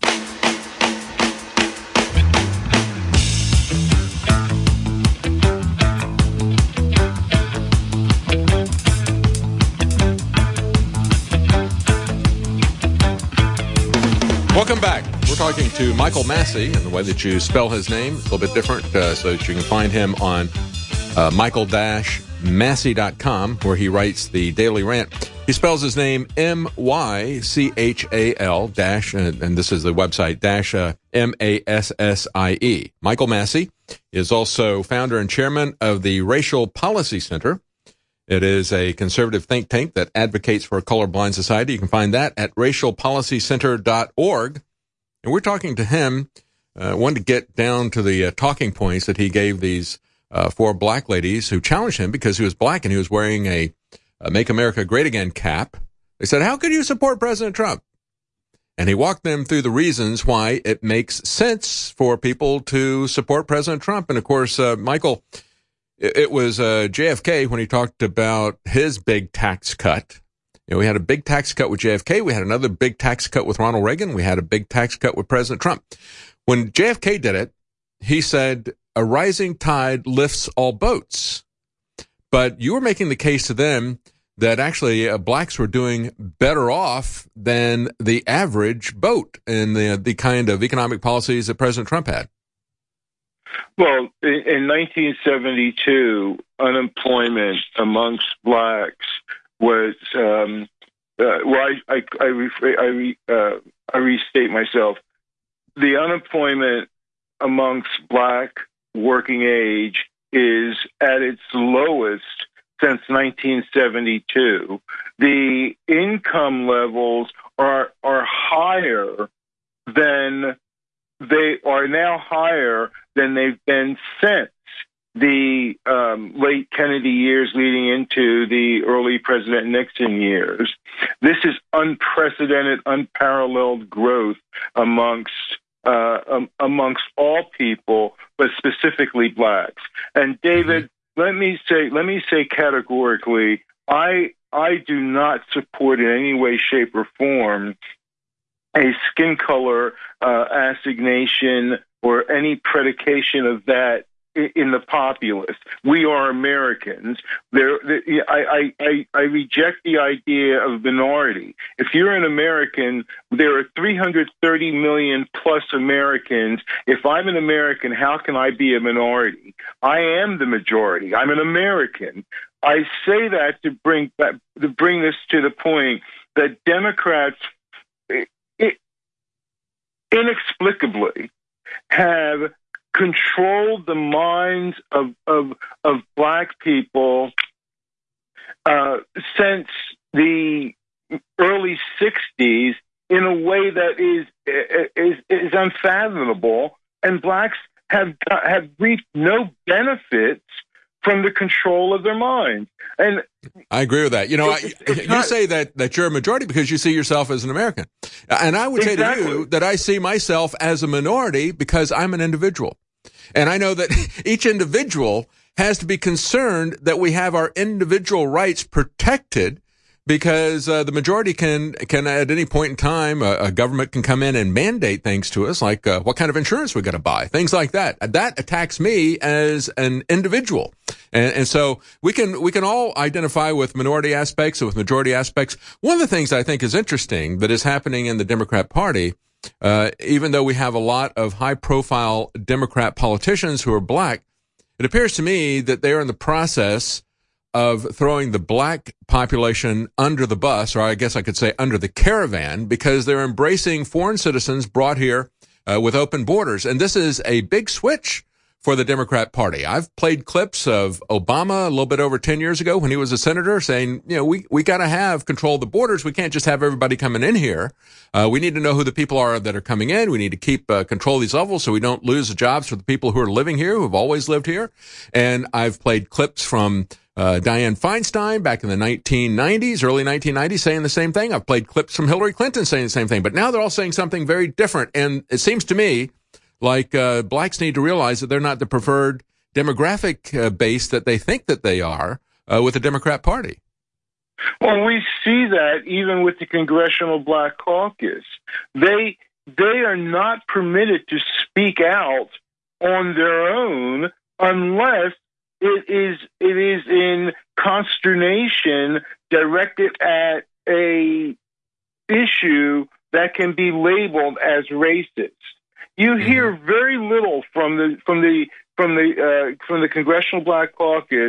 Welcome back. We're talking to Michael Massey, and the way that you spell his name is a little bit different, uh, so that you can find him on uh, michael dash massey dot com, where he writes the Daily Rant. He spells his name M Y C H A L dash, and, and this is the website, dash uh, M A S S I E. Michael Massey is also founder and chairman of the Racial Policy Center. It is a conservative think tank that advocates for a colorblind society. You can find that at racial policy center dot org. And we're talking to him. I uh, wanted to get down to the uh, talking points that he gave these uh, four black ladies who challenged him because he was black and he was wearing a, a Make America Great Again cap. They said, how could you support President Trump? And he walked them through the reasons why it makes sense for people to support President Trump. And, of course, uh, Michael... It was uh, J F K when he talked about his big tax cut. You know, we had a big tax cut with J F K. We had another big tax cut with Ronald Reagan. We had a big tax cut with President Trump. When J F K did it, he said, a rising tide lifts all boats. But you were making the case to them that actually uh, blacks were doing better off than the average boat in the, the kind of economic policies that President Trump had. Well, in nineteen seventy-two, unemployment amongst blacks was, um, uh, well, I, I, I, re- I, re- uh, I restate myself. The unemployment amongst black working age is at its lowest since nineteen seventy-two. The income levels are are higher than they are now higher than they've been since the um, late Kennedy years leading into the early President Nixon years. This is unprecedented, unparalleled growth amongst uh, um, amongst all people, but specifically blacks. And David, mm-hmm. let me say, let me say categorically, I I do not support in any way, shape, or form a skin color uh, assignation or any predication of that in the populace. We are Americans. There, I, I, I reject the idea of minority. If you're an American, there are three hundred thirty million plus Americans. If I'm an American, how can I be a minority? I am the majority. I'm an American. I say that to bring back, to bring this to the point that Democrats it, inexplicably have controlled the minds of of, of black people uh, since the early sixties in a way that is is is unfathomable, and blacks have have reaped no benefits from the control of their minds. And I agree with that. You know, it's, I, it's you not, say that, that you're a majority because you see yourself as an American. And I would exactly. say to you that I see myself as a minority because I'm an individual. And I know that each individual has to be concerned that we have our individual rights protected, because uh, the majority can, can at any point in time, uh, a government can come in and mandate things to us, like uh, what kind of insurance we got to buy, things like that. That attacks me as an individual. And, and so we can we can all identify with minority aspects and with majority aspects. One of the things I think is interesting that is happening in the Democrat Party, uh, even though we have a lot of high-profile Democrat politicians who are black, it appears to me that they are in the process of throwing the black population under the bus, or I guess I could say under the caravan, because they're embracing foreign citizens brought here uh, with open borders. And this is a big switch for the Democrat Party. I've played clips of Obama a little bit over ten years ago when he was a senator saying, you know, we, we got to have control of the borders. We can't just have everybody coming in here. Uh, we need to know who the people are that are coming in. We need to keep uh, control of these levels so we don't lose the jobs for the people who are living here, who have always lived here. And I've played clips from Uh, Dianne Feinstein back in the nineteen nineties, early nineteen nineties, saying the same thing. I've played clips from Hillary Clinton saying the same thing. But now they're all saying something very different. And it seems to me like uh, blacks need to realize that they're not the preferred demographic uh, base that they think that they are uh, with the Democrat Party. Well, we see that even with the Congressional Black Caucus. They they are not permitted to speak out on their own unless It is it is in consternation directed at a issue that can be labeled as racist. You hear very little from the from the from the uh, from the Congressional Black Caucus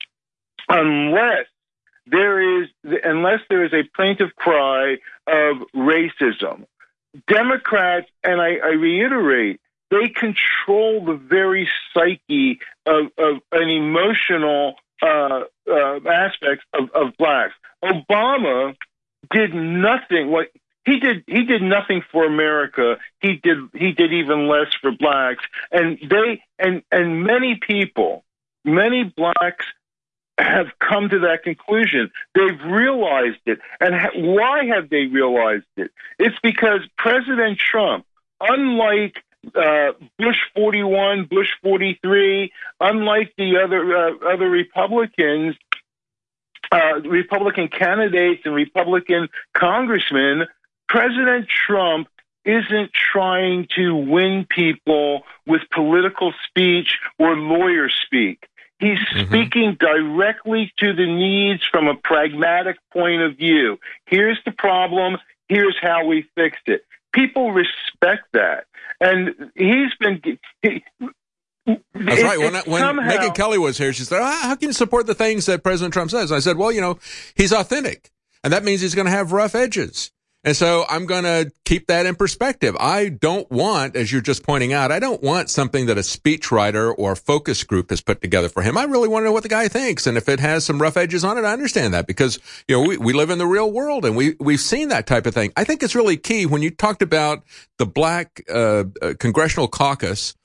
unless there is unless there is a plaintive cry of racism. Democrats, and I, I reiterate, they control the very psyche of, of an emotional uh, uh, aspects of, of blacks. Obama did nothing. What he did, he did nothing for America. He did, he did even less for blacks. And they, and and many people, many blacks have come to that conclusion. They've realized it. And ha- why have they realized it? It's because President Trump, unlike Uh, Bush forty-one, Bush forty-three, unlike the other uh, other Republicans, uh, Republican candidates and Republican congressmen, President Trump isn't trying to win people with political speech or lawyer speak. He's mm-hmm. speaking directly to the needs from a pragmatic point of view. Here's the problem. Here's how we fix it. People respect that. And he's been. He, That's it, right. When, when somehow, Megyn Kelly was here, she said, oh, how can you support the things that President Trump says? I said, well, you know, he's authentic. And that means he's going to have rough edges. And so I'm going to keep that in perspective. I don't want, as you're just pointing out, I don't want something that a speechwriter or focus group has put together for him. I really want to know what the guy thinks. And if it has some rough edges on it, I understand that because, you know, we, we live in the real world and we, we've seen that type of thing. I think it's really key when you talked about the black uh, uh, congressional caucus.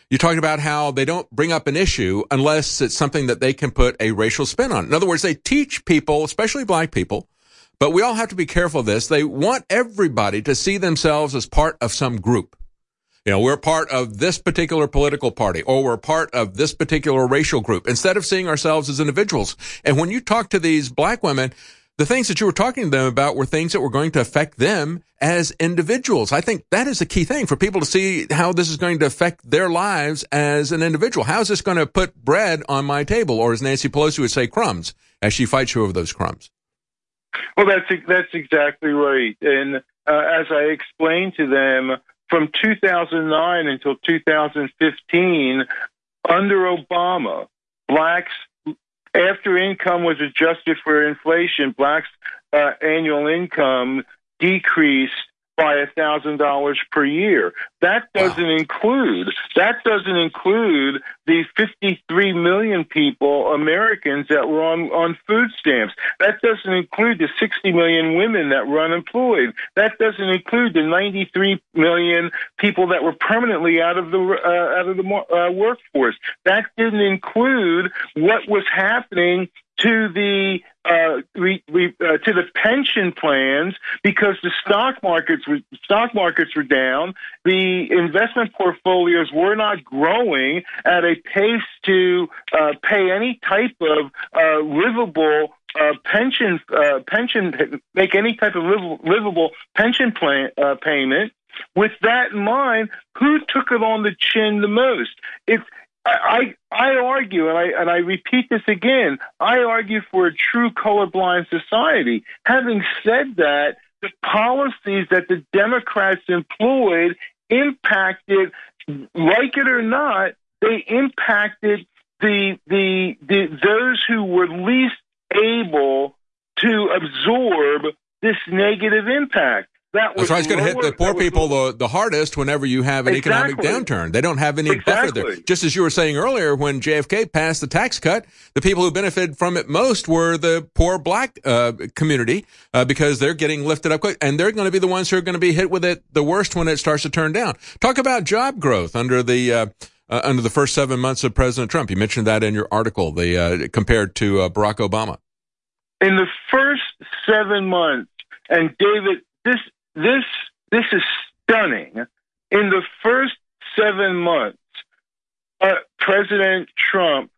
You talked about how they don't bring up an issue unless it's something that they can put a racial spin on. In other words, they teach people, especially black people, but we all have to be careful of this. They want everybody to see themselves as part of some group. You know, we're part of this particular political party, or we're part of this particular racial group, instead of seeing ourselves as individuals. And when you talk to these black women, the things that you were talking to them about were things that were going to affect them as individuals. I think that is the key thing for people to see how this is going to affect their lives as an individual. How is this going to put bread on my table? Or as Nancy Pelosi would say, crumbs, as she fights you over those crumbs. Well, that's that's exactly right. And uh, as I explained to them, from two thousand nine until two thousand fifteen, under Obama, blacks, after income was adjusted for inflation, blacks' uh, annual income decreased by one thousand dollars per year. That doesn't wow. include, that doesn't include the fifty-three million people, Americans, that were on, on food stamps. That doesn't include the sixty million women that were unemployed. That doesn't include the ninety-three million people that were permanently out of the uh, out of the uh, workforce. That didn't include what was happening to the uh, re, re, uh, to the pension plans, because the stock markets were stock markets were down. The investment portfolios were not growing at a pace to uh, pay any type of uh, livable uh, pension uh, pension make any type of liv- livable pension plan uh, payment. With that in mind, who took it on the chin the most? If I, I argue, and I and I repeat this again, I argue for a true colorblind society. Having said that, the policies that the Democrats employed impacted, like it or not, they impacted the the, the those who were least able to absorb this negative impact. That was That's right. It's going to hit the poor people lower. the, the hardest whenever you have an Exactly. economic downturn. They don't have any Exactly. buffer there. Just as you were saying earlier, when J F K passed the tax cut, the people who benefited from it most were the poor black uh, community uh, because they're getting lifted up quick, and they're going to be the ones who are going to be hit with it the worst when it starts to turn down. Talk about job growth under the uh, uh, under the first seven months of President Trump. You mentioned that in your article, the uh, compared to uh, Barack Obama. In the first seven months, and David, this this. This is stunning. In the first seven months, uh, President Trump,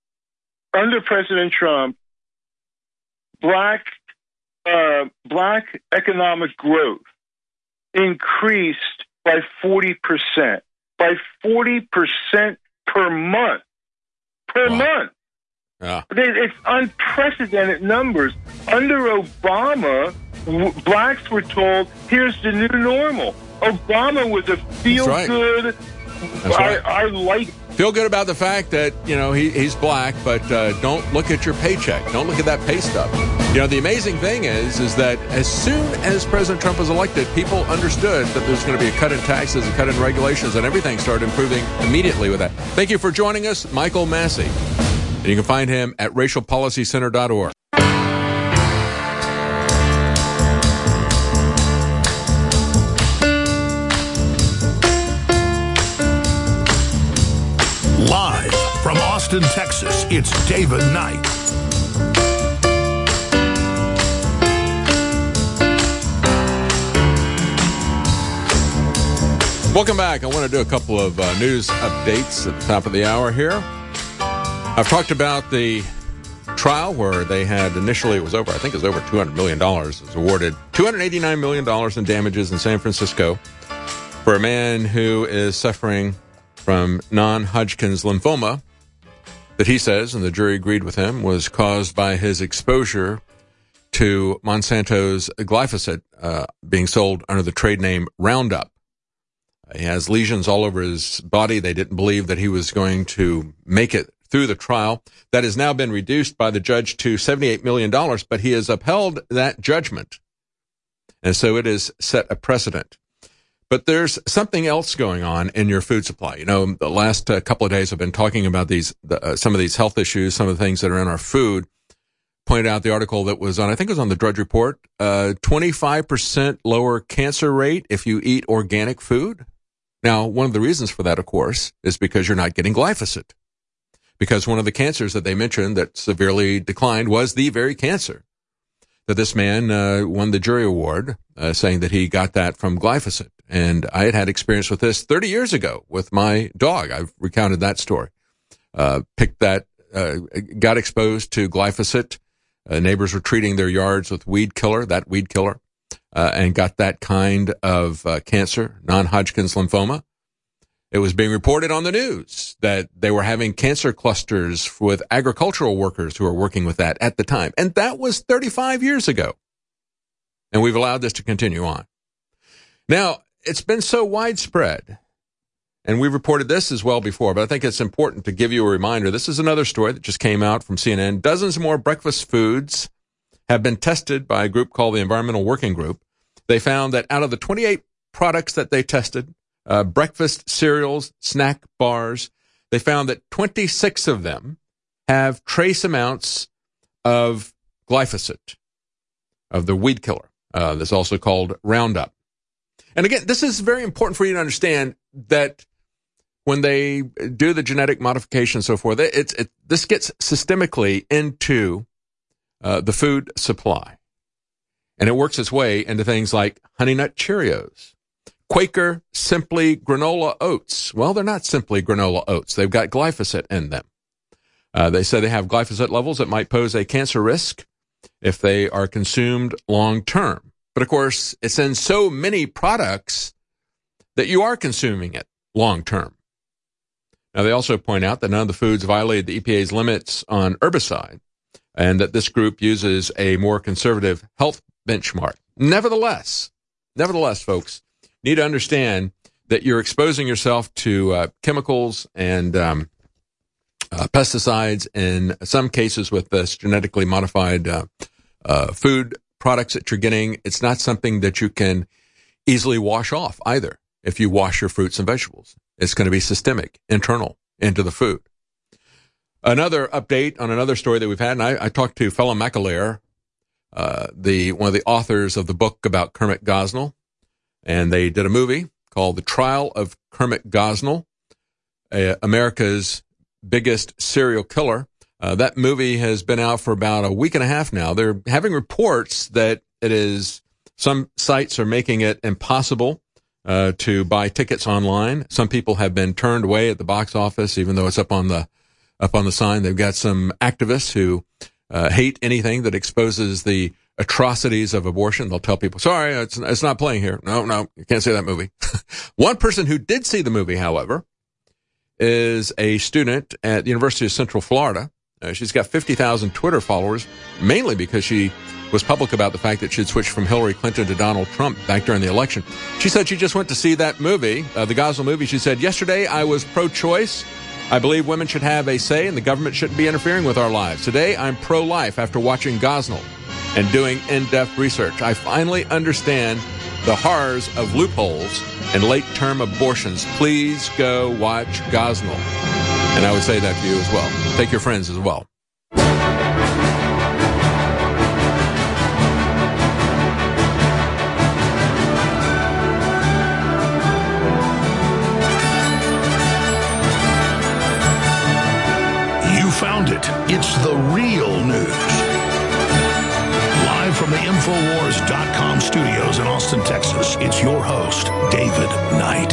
under President Trump, black uh, black economic growth increased by forty percent, by forty percent per month, per wow. month. Yeah. It's unprecedented numbers. Under Obama, w- blacks were told, here's the new normal. Obama was a feel-good, That's right. I, I like... Feel good about the fact that, you know, he, he's black, but uh, don't look at your paycheck. Don't look at that pay stub. You know, the amazing thing is, is that as soon as President Trump was elected, people understood that there's going to be a cut in taxes, a cut in regulations, and everything started improving immediately with that. Thank you for joining us, Michael Massey. And you can find him at racial policy center dot org. Live from Austin, Texas, it's David Knight. Welcome back. I want to do a couple of uh, news updates at the top of the hour here. I've talked about the trial where they had initially, it was over, I think it was over two hundred million dollars. It was awarded two hundred eighty-nine million dollars in damages in San Francisco for a man who is suffering from non-Hodgkin's lymphoma that he says, and the jury agreed with him, was caused by his exposure to Monsanto's glyphosate uh, being sold under the trade name Roundup. He has lesions all over his body. They didn't believe that he was going to make it through the trial. That has now been reduced by the judge to seventy-eight million dollars, but he has upheld that judgment. And so it has set a precedent. But there's something else going on in your food supply. You know, the last uh, couple of days I've been talking about these, the, uh, some of these health issues, some of the things that are in our food. Pointed out the article that was on, I think it was on the Drudge Report, uh, twenty-five percent lower cancer rate if you eat organic food. Now, one of the reasons for that, of course, is because you're not getting glyphosate. Because one of the cancers that they mentioned that severely declined was the very cancer that this man uh, won the jury award, uh, saying that he got that from glyphosate. And I had had experience with this thirty years ago with my dog. I've recounted that story. Uh, picked that, uh, got exposed to glyphosate. Uh, neighbors were treating their yards with weed killer, that weed killer, uh, and got that kind of uh, cancer, non-Hodgkin's lymphoma. It was being reported on the news that they were having cancer clusters with agricultural workers who were working with that at the time. And that was thirty-five years ago. And we've allowed this to continue on. Now, it's been so widespread, and we reported this as well before, but I think it's important to give you a reminder. This is another story that just came out from C N N. Dozens more breakfast foods have been tested by a group called the Environmental Working Group. They found that out of the twenty-eight products that they tested, Uh, breakfast cereals, snack bars, they found that twenty-six of them have trace amounts of glyphosate, of the weed killer. Uh, that's also called Roundup. And again, this is very important for you to understand that when they do the genetic modification and so forth, it's, it, this gets systemically into uh, the food supply. And it works its way into things like Honey Nut Cheerios, Quaker Simply Granola Oats. Well, they're not simply granola oats. They've got glyphosate in them. Uh, they say they have glyphosate levels that might pose a cancer risk if they are consumed long term. But of course, it's in so many products that you are consuming it long term. Now, they also point out that none of the foods violated the E P A's limits on herbicide, and that this group uses a more conservative health benchmark. Nevertheless, nevertheless, folks, need to understand that you're exposing yourself to uh, chemicals and um, uh, pesticides in some cases with this genetically modified uh, uh, food products that you're getting. It's not something that you can easily wash off either if you wash your fruits and vegetables. It's going to be systemic, internal, into the food. Another update on another story that we've had, and I, I talked to Fela McAleer, uh, the one of the authors of the book about Kermit Gosnell. And they did a movie called The Trial of Kermit Gosnell, uh, America's biggest serial killer. Uh, that movie has been out for about a week and a half now. They're having reports that it is, some sites are making it impossible uh, to buy tickets online. Some people have been turned away at the box office, even though it's up on the up on the sign. They've got some activists who uh, hate anything that exposes the atrocities of abortion. They'll tell people, sorry, it's, it's not playing here. No, no, you can't see that movie. One person who did see the movie, however, is a student at the University of Central Florida. Uh, she's got fifty thousand Twitter followers, mainly because she was public about the fact that she'd switched from Hillary Clinton to Donald Trump back during the election. She said she just went to see that movie, uh, the Gosnell movie. She said, yesterday I was pro-choice. I believe women should have a say and the government shouldn't be interfering with our lives. Today I'm pro-life after watching Gosnell and doing in-depth research. I finally understand the horrors of loopholes and late-term abortions. Please go watch Gosnell. And I would say that to you as well. Take your friends as well. You found it. It's the real news. Live from the Infowars dot com studios in Austin, Texas, it's your host, David Knight.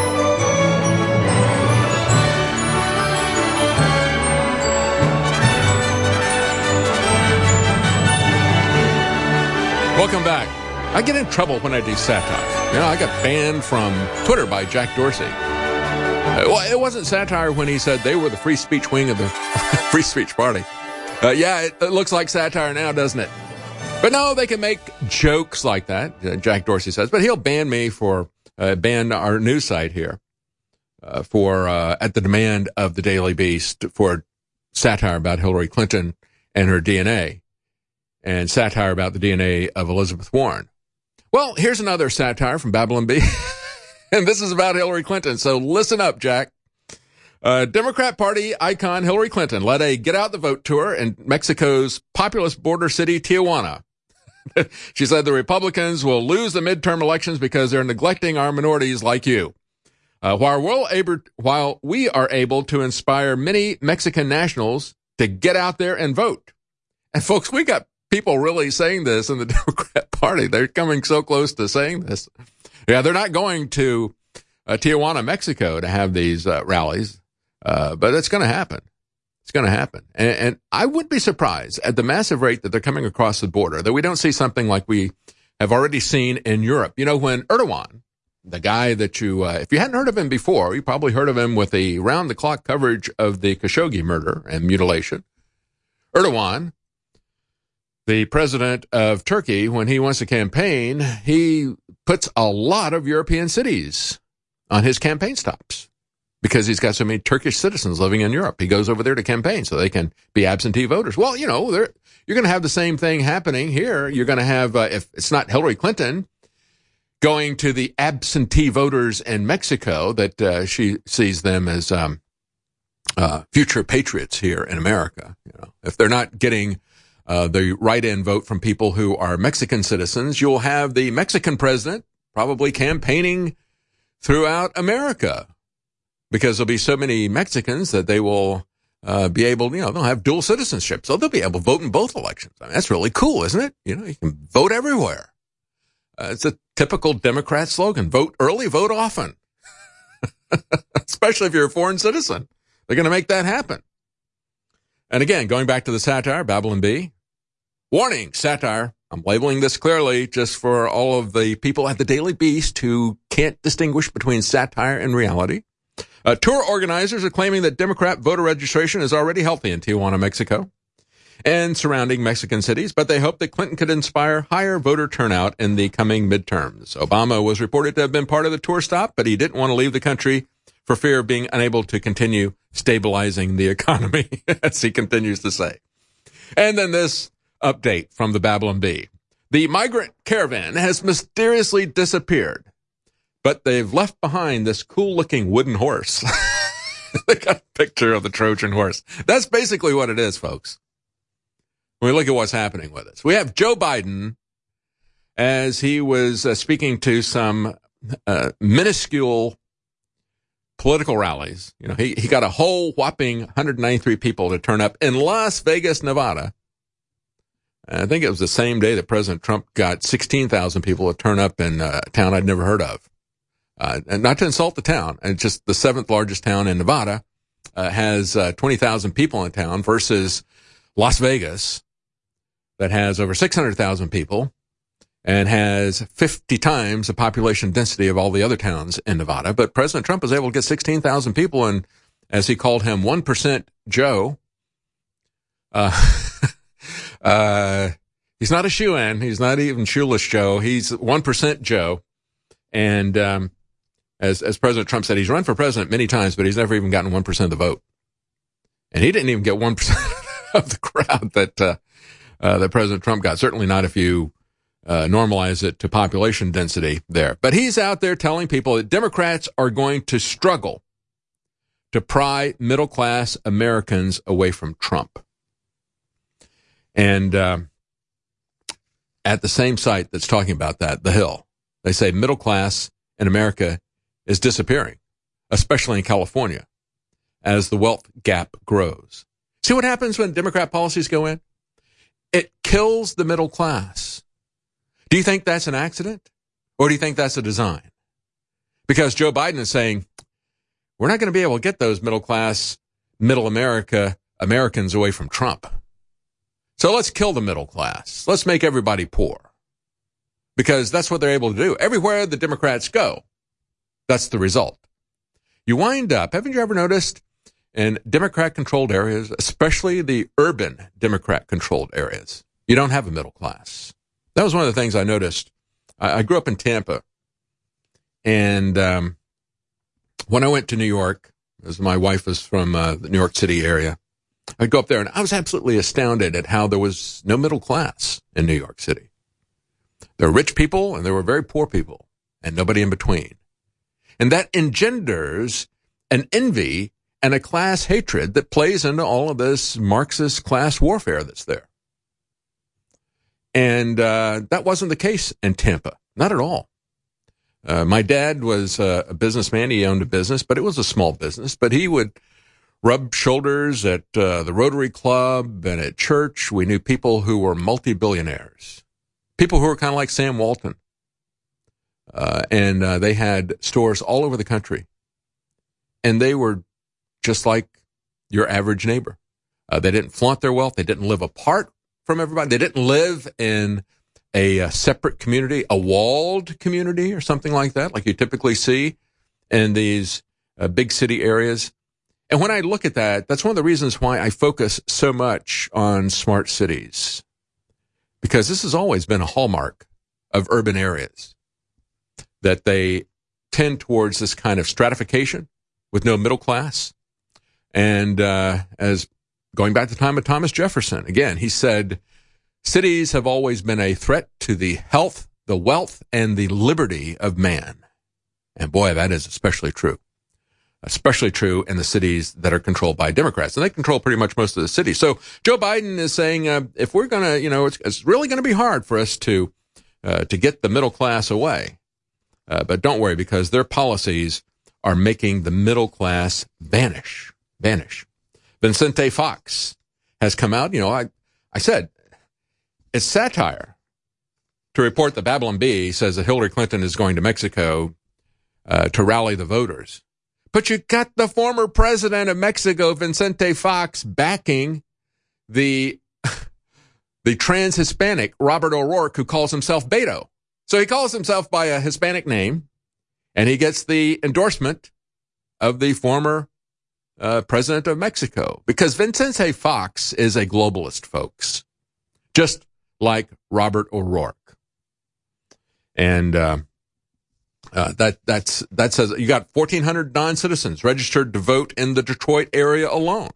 Welcome back. I get in trouble when I do satire. You know, I got banned from Twitter by Jack Dorsey. Uh, well, it wasn't satire when he said they were the free speech wing of the free speech party. Uh, yeah, it, it looks like satire now, doesn't it? But no, they can make jokes like that, uh, Jack Dorsey says. But he'll ban me for, uh, ban our news site here uh, for, uh, at the demand of the Daily Beast for satire about Hillary Clinton and her D N A. And satire about the D N A of Elizabeth Warren. Well, here's another satire from Babylon Bee. And this is about Hillary Clinton. So listen up, Jack. Uh, Democrat Party icon Hillary Clinton led a Get Out the Vote tour in Mexico's populous border city, Tijuana. She said the Republicans will lose the midterm elections because they're neglecting our minorities like you. Uh, while, we're able, while we are able to inspire many Mexican nationals to get out there and vote. And folks, we got people really saying this in the Democrat Party. They're coming so close to saying this. Yeah, they're not going to uh, Tijuana, Mexico to have these uh, rallies, uh, but it's going to happen. It's going to happen. And, and I would be surprised at the massive rate that they're coming across the border, that we don't see something like we have already seen in Europe. You know, when Erdogan, the guy that you, uh, if you hadn't heard of him before, you probably heard of him with the round-the-clock coverage of the Khashoggi murder and mutilation. Erdogan, the president of Turkey, when he wants to campaign, he puts a lot of European cities on his campaign stops because he's got so many Turkish citizens living in Europe. He goes over there to campaign so they can be absentee voters. Well, you know, you're going to have the same thing happening here. You're going to have, uh, if it's not Hillary Clinton going to the absentee voters in Mexico, that uh, she sees them as um, uh, future patriots here in America. You know, if they're not getting uh, the write-in vote from people who are Mexican citizens, you'll have the Mexican president probably campaigning throughout America because there'll be so many Mexicans that they will uh, be able, you know, they'll have dual citizenship, so they'll be able to vote in both elections. I mean, that's really cool, isn't it? You know, you can vote everywhere. Uh, it's a typical Democrat slogan, vote early, vote often. Especially if you're a foreign citizen. They're going to make that happen. And again, going back to the satire, Babylon Bee. Warning, satire. I'm labeling this clearly just for all of the people at the Daily Beast who can't distinguish between satire and reality. Uh, tour organizers are claiming that Democrat voter registration is already healthy in Tijuana, Mexico, and surrounding Mexican cities, but they hope that Clinton could inspire higher voter turnout in the coming midterms. Obama was reported to have been part of the tour stop, but he didn't want to leave the country for fear of being unable to continue stabilizing the economy, as he continues to say. And then this update from the Babylon Bee. The migrant caravan has mysteriously disappeared, but they've left behind this cool-looking wooden horse. They got a picture of the Trojan horse. That's basically what it is, folks. When we look at what's happening with us, we have Joe Biden as he was uh, speaking to some uh, minuscule political rallies. You know, he, he got a whole whopping one hundred ninety-three people to turn up in Las Vegas, Nevada. I think it was the same day that President Trump got sixteen thousand people to turn up in a town I'd never heard of. Uh, and not to insult the town, and just the seventh largest town in Nevada uh, has uh, twenty thousand people in town versus Las Vegas, that has over six hundred thousand people and has fifty times the population density of all the other towns in Nevada. But President Trump was able to get sixteen thousand people, and as he called him, one percent Joe, uh, uh, he's not a shoe-in. He's not even shoeless Joe. He's one percent Joe. And um, as, as President Trump said, he's run for president many times, but he's never even gotten one percent of the vote. And he didn't even get one percent of the crowd that uh, uh, that President Trump got. Certainly not if you uh, normalize it to population density there. But he's out there telling people that Democrats are going to struggle to pry middle-class Americans away from Trump. And uh, at the same site that's talking about that, The Hill, they say middle class in America is disappearing, especially in California, as the wealth gap grows. See what happens when Democrat policies go in? It kills the middle class. Do you think that's an accident? Or do you think that's a design? Because Joe Biden is saying, we're not going to be able to get those middle class, middle America Americans away from Trump. So let's kill the middle class. Let's make everybody poor. Because that's what they're able to do. Everywhere the Democrats go, that's the result. You wind up, haven't you ever noticed, in Democrat-controlled areas, especially the urban Democrat-controlled areas, you don't have a middle class. That was one of the things I noticed. I, I grew up in Tampa, and um, when I went to New York, as my wife was from uh, the New York City area, I'd go up there, and I was absolutely astounded at how there was no middle class in New York City. There were rich people, and there were very poor people, and nobody in between. And that engenders an envy and a class hatred that plays into all of this Marxist class warfare that's there. And uh, that wasn't the case in Tampa. Not at all. Uh, my dad was uh, a businessman. He owned a business, but it was a small business. But he would rub shoulders at uh, the Rotary Club and at church. We knew people who were multi-billionaires, people who were kind of like Sam Walton. Uh, and uh, they had stores all over the country. And they were just like your average neighbor. Uh, they didn't flaunt their wealth. They didn't live apart from everybody. They didn't live in a, a separate community, a walled community or something like that, like you typically see in these uh, big city areas. And when I look at that, that's one of the reasons why I focus so much on smart cities, because this has always been a hallmark of urban areas, that they tend towards this kind of stratification with no middle class. And uh, as going back to the time of Thomas Jefferson, again, he said, cities have always been a threat to the health, the wealth, and the liberty of man. And boy, that is especially true. Especially true in the cities that are controlled by Democrats. And they control pretty much most of the cities. So Joe Biden is saying, uh, if we're going to, you know, it's, it's really going to be hard for us to uh, to get the middle class away. Uh, but don't worry, because their policies are making the middle class vanish. Vanish. Vicente Fox has come out. You know, I, I said, it's satire to report that Babylon Bee says that Hillary Clinton is going to Mexico uh, to rally the voters. But you got the former president of Mexico, Vicente Fox, backing the the trans-Hispanic Robert O'Rourke, who calls himself Beto. So he calls himself by a Hispanic name, and he gets the endorsement of the former uh, president of Mexico. Because Vicente Fox is a globalist, folks, just like Robert O'Rourke. And uh, uh, that that's that says you got fourteen hundred non-citizens registered to vote in the Detroit area alone.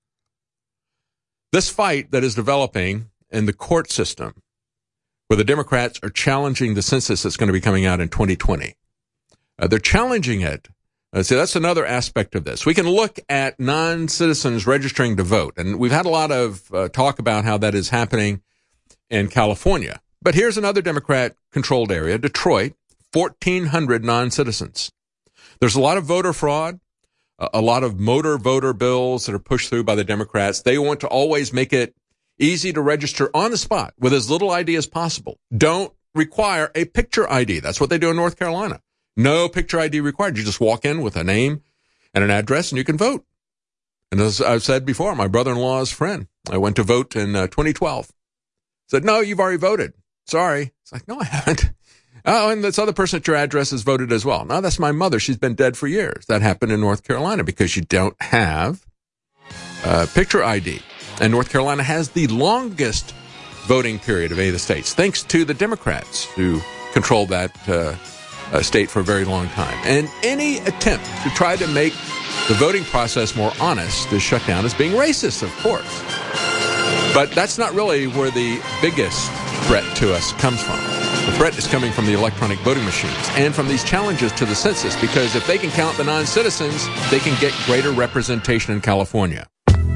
This fight that is developing in the court system, where the Democrats are challenging the census that's going to be coming out in twenty twenty. Uh, they're challenging it. Uh, see, that's another aspect of this. We can look at non-citizens registering to vote, and we've had a lot of uh, talk about how that is happening in California. But here's another Democrat-controlled area, Detroit, fourteen hundred non-citizens. There's a lot of voter fraud, a lot of motor voter bills that are pushed through by the Democrats. They want to always make it easy to register on the spot with as little I D as possible. Don't require a picture I D. That's what they do in North Carolina. No picture I D required. You just walk in with a name and an address and you can vote. And as I've said before, my brother-in-law's friend, I went to vote in uh, twenty twelve. Said, no, you've already voted. Sorry. It's like, no, I haven't. Oh, and this other person at your address has voted as well. No, that's my mother. She's been dead for years. That happened in North Carolina because you don't have uh, picture I D. And North Carolina has the longest voting period of any of the states, thanks to the Democrats who controlled that uh, uh, state for a very long time. And any attempt to try to make the voting process more honest is shut down as being racist, of course. But that's not really where the biggest threat to us comes from. The threat is coming from the electronic voting machines and from these challenges to the census, because if they can count the non-citizens, they can get greater representation in California.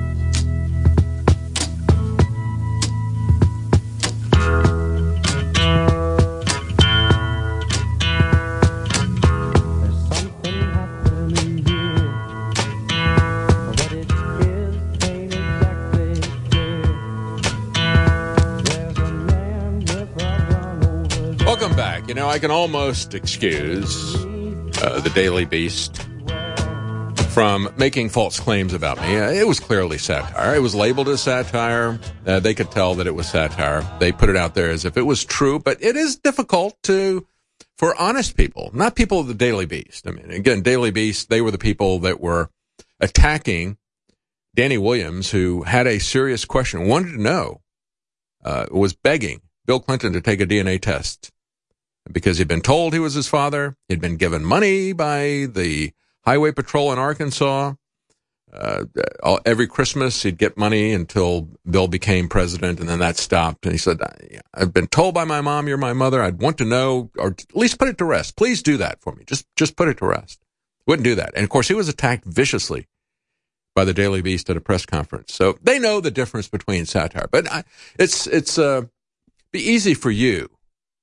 Welcome back. You know, I can almost excuse uh, the Daily Beast from making false claims about me. Uh, it was clearly satire. It was labeled as satire. Uh, they could tell that it was satire. They put it out there as if it was true, but it is difficult to, for honest people, not people of the Daily Beast. I mean, again, Daily Beast, they were the people that were attacking Danny Williams, who had a serious question, wanted to know, uh, was begging Bill Clinton to take a D N A test because he'd been told he was his father. He'd been given money by the Highway Patrol in Arkansas. Uh, every Christmas, he'd get money until Bill became president, and then that stopped. And he said, I've been told by my mom you're my mother. I'd want to know, or at least put it to rest. Please do that for me. Just just put it to rest. Wouldn't do that. And, of course, he was attacked viciously by the Daily Beast at a press conference. So they know the difference between satire. But I, it's it's uh, be easy for you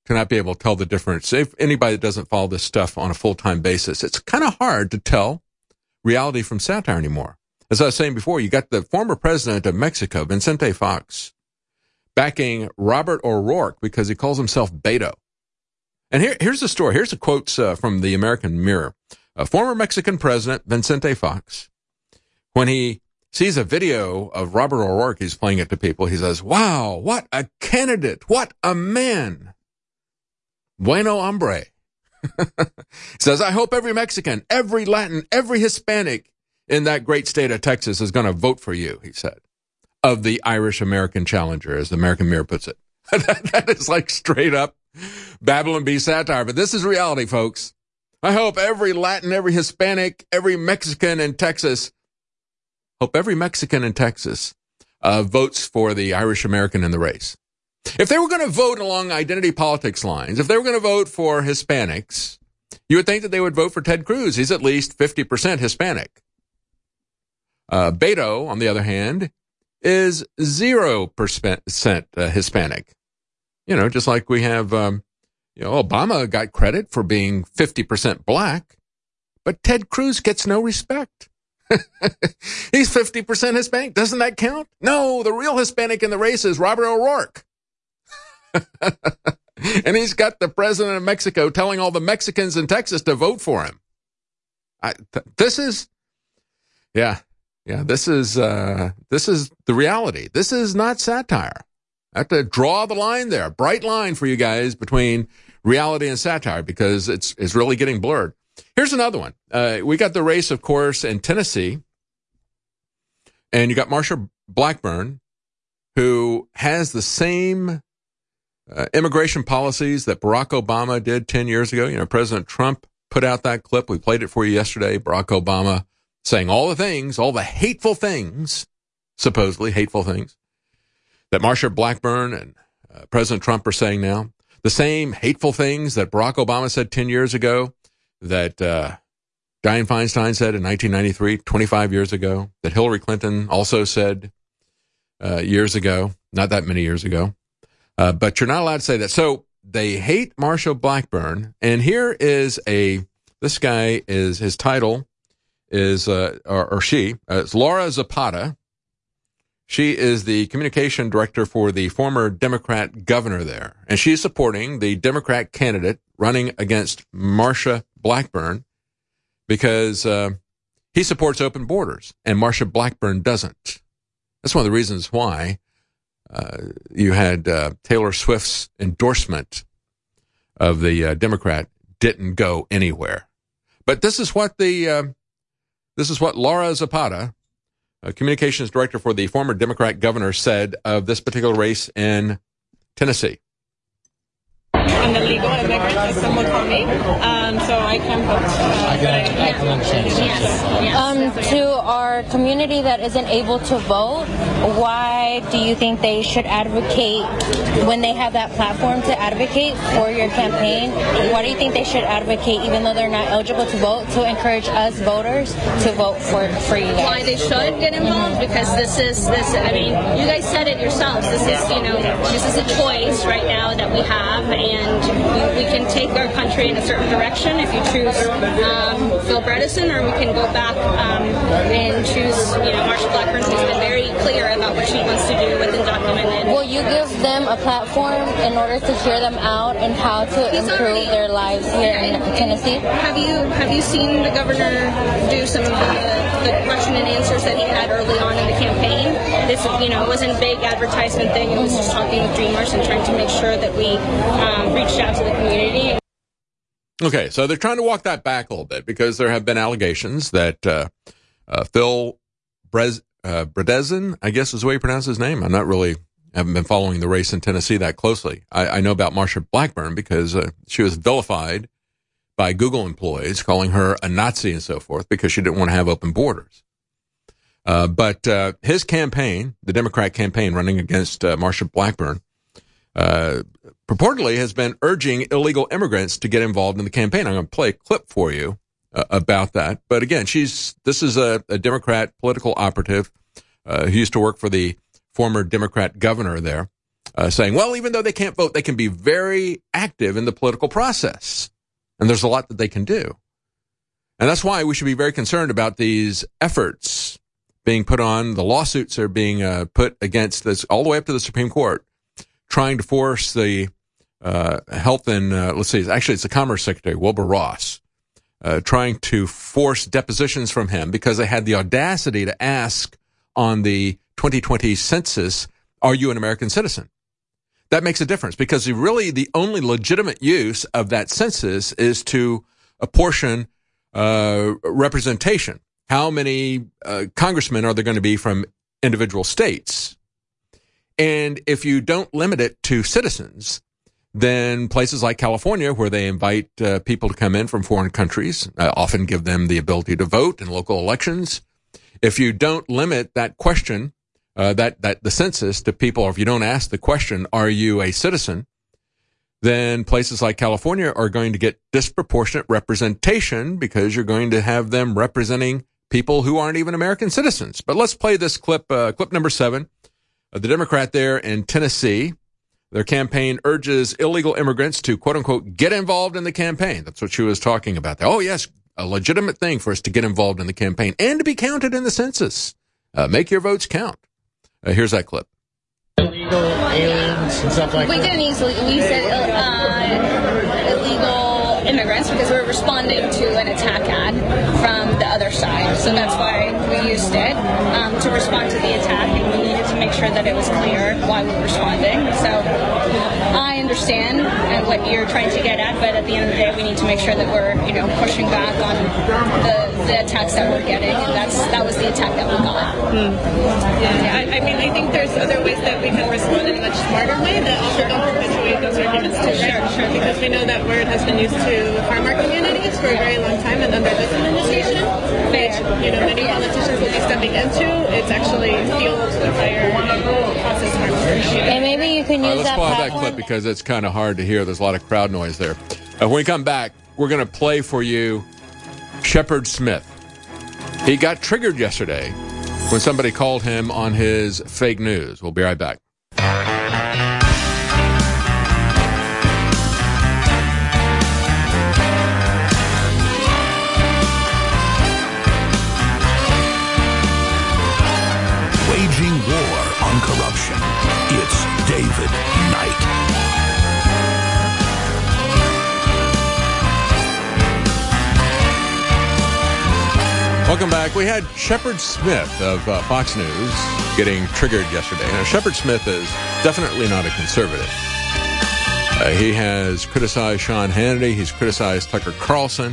to not be able to tell the difference. If anybody that doesn't follow this stuff on a full-time basis, it's kind of hard to tell reality from satire anymore. As I was saying before, you got the former president of Mexico, Vicente Fox, backing Robert O'Rourke because he calls himself Beto. And here, here's the story. Here's the quotes uh, from the American Mirror. A former Mexican president, Vicente Fox, when he sees a video of Robert O'Rourke, he's playing it to people, he says, wow, what a candidate, what a man. Bueno hombre. He says, I hope every Mexican, every Latin, every Hispanic in that great state of Texas is going to vote for you, he said, of the Irish-American challenger, as the American Mirror puts it. that, that is like straight up Babylon Bee satire, but this is reality, folks. I hope every Latin, every Hispanic, every Mexican in Texas, hope every Mexican in Texas uh, votes for the Irish-American in the race. If they were going to vote along identity politics lines, if they were going to vote for Hispanics, you would think that they would vote for Ted Cruz. He's at least fifty percent Hispanic. Uh, Beto, on the other hand, is zero percent uh, Hispanic. You know, just like we have, um, you know, Obama got credit for being fifty percent black, but Ted Cruz gets no respect. He's fifty percent Hispanic. Doesn't that count? No, the real Hispanic in the race is Robert O'Rourke. And he's got the president of Mexico telling all the Mexicans in Texas to vote for him. I, th- this is, yeah, yeah, this is, uh, this is the reality. This is not satire. I have to draw the line there, bright line for you guys between reality and satire, because it's, it's really getting blurred. Here's another one. Uh, we got the race, of course, in Tennessee, and you got Marsha Blackburn, who has the same uh, immigration policies that Barack Obama did ten years ago. You know, President Trump put out that clip. We played it for you yesterday. Barack Obama saying all the things, all the hateful things, supposedly hateful things, that Marsha Blackburn and uh, President Trump are saying now. The same hateful things that Barack Obama said ten years ago, that uh, Dianne Feinstein said in nineteen ninety-three, twenty-five years ago, that Hillary Clinton also said uh, years ago, not that many years ago. Uh, but you're not allowed to say that. So they hate Marsha Blackburn. And here is a, this guy is, his title is, uh, or, or she, uh, it's Laura Zapata. She is the communication director for the former Democrat governor there. And she's supporting the Democrat candidate running against Marsha Blackburn because uh, he supports open borders and Marsha Blackburn doesn't. That's one of the reasons why uh, you had uh, Taylor Swift's endorsement of the uh, Democrat didn't go anywhere. But this is what the uh, this is what Laura Zapata, a communications director for the former Democrat governor, said of this particular race in Tennessee. I'm the legal immigrant, as some would call me, um, so I can vote. Uh, um, to our community that isn't able to vote, why do you think they should advocate, when they have that platform to advocate for your campaign, why do you think they should advocate, even though they're not eligible to vote, to encourage us voters to vote for, for you guys? Why they should get involved? Mm-hmm. Because this is, this. I mean, you guys said it yourselves. This is, you know, this is a choice right now that we have, and we, we can take our country in a certain direction if you choose um, Phil Bredesen, or we can go back um, and choose, you know, Marsha Blackburn, who's been very clear about what she wants to do with undocumented. Will you give them a platform in order to hear them out and how to He's improve already, their lives here in Tennessee? Have you have you seen the governor do some of the, the question and answers that he had early on in the campaign? This, you know, it wasn't a big advertisement thing. It was just talking with Dreamers and trying to make sure that we um, reached out to the community. Okay, so they're trying to walk that back a little bit because there have been allegations that uh, uh, Phil Brez, uh, Bredesen, I guess is the way you pronounce his name. I'm not really, haven't been following the race in Tennessee that closely. I, I know about Marsha Blackburn because uh, she was vilified by Google employees, calling her a Nazi and so forth because she didn't want to have open borders. Uh, but uh, his campaign, the Democrat campaign running against uh, Marsha Blackburn, uh, purportedly has been urging illegal immigrants to get involved in the campaign. I'm going to play a clip for you uh, about that. But again, she's this is a, a Democrat political operative uh, who used to work for the former Democrat governor there. uh, saying, well, even though they can't vote, they can be very active in the political process. And there's a lot that they can do. And that's why we should be very concerned about these efforts being put on. The lawsuits are being uh, put against this all the way up to the Supreme Court, trying to force the uh, health and, uh, let's see, actually it's the Commerce Secretary, Wilbur Ross, uh, trying to force depositions from him because they had the audacity to ask on the twenty twenty census, are you an American citizen? That makes a difference because really the only legitimate use of that census is to apportion uh, representation. How many uh, congressmen are there going to be from individual states? And if you don't limit it to citizens, then places like California, where they invite uh, people to come in from foreign countries, uh, often give them the ability to vote in local elections. If you don't limit that question, uh, that, that the census to people, or if you don't ask the question, are you a citizen? Then places like California are going to get disproportionate representation because you're going to have them representing people who aren't even American citizens. But let's play this clip, uh, clip number seven. Uh, the Democrat there in Tennessee, their campaign urges illegal immigrants to, quote unquote, get involved in the campaign. That's what she was talking about there. Oh, yes, a legitimate thing for us to get involved in the campaign and to be counted in the census. Uh, make your votes count. Uh, here's that clip. Illegal aliens and stuff like we that? We didn't use, we said uh, illegal immigrants because we're responding to an attack ad from the other side. So that's why we used it um, to respond to the attack, and we needed to make sure that it was clear why we were responding. So I understand what you're trying to get at, but at the end of the day, we need to make sure that we're, you know, pushing back on the, the attacks that we're getting, and that's that was the attack that we got. Hmm. Yeah, I, I mean, I think there's other ways that we can respond in a much smarter way that also don't perpetuate those arguments too, right? Sure, sure. Because we know that word has been used to harm our communities for a very long time, and under this administration, which, you know, many politicians will be stepping into, it's actually fueled the fire and causes harm. And maybe you can use All right, let's that pause platform. that clip because it's kind of hard to hear. There's a lot of crowd noise there. Uh, when we come back, we're going to play for you Shepard Smith. He got triggered yesterday when somebody called him on his fake news. We'll be right back. Waging war on corruption. It's David Knight. Welcome back. We had Shepard Smith of uh, Fox News getting triggered yesterday. Now, Shepard Smith is definitely not a conservative. Uh, he has criticized Sean Hannity. He's criticized Tucker Carlson.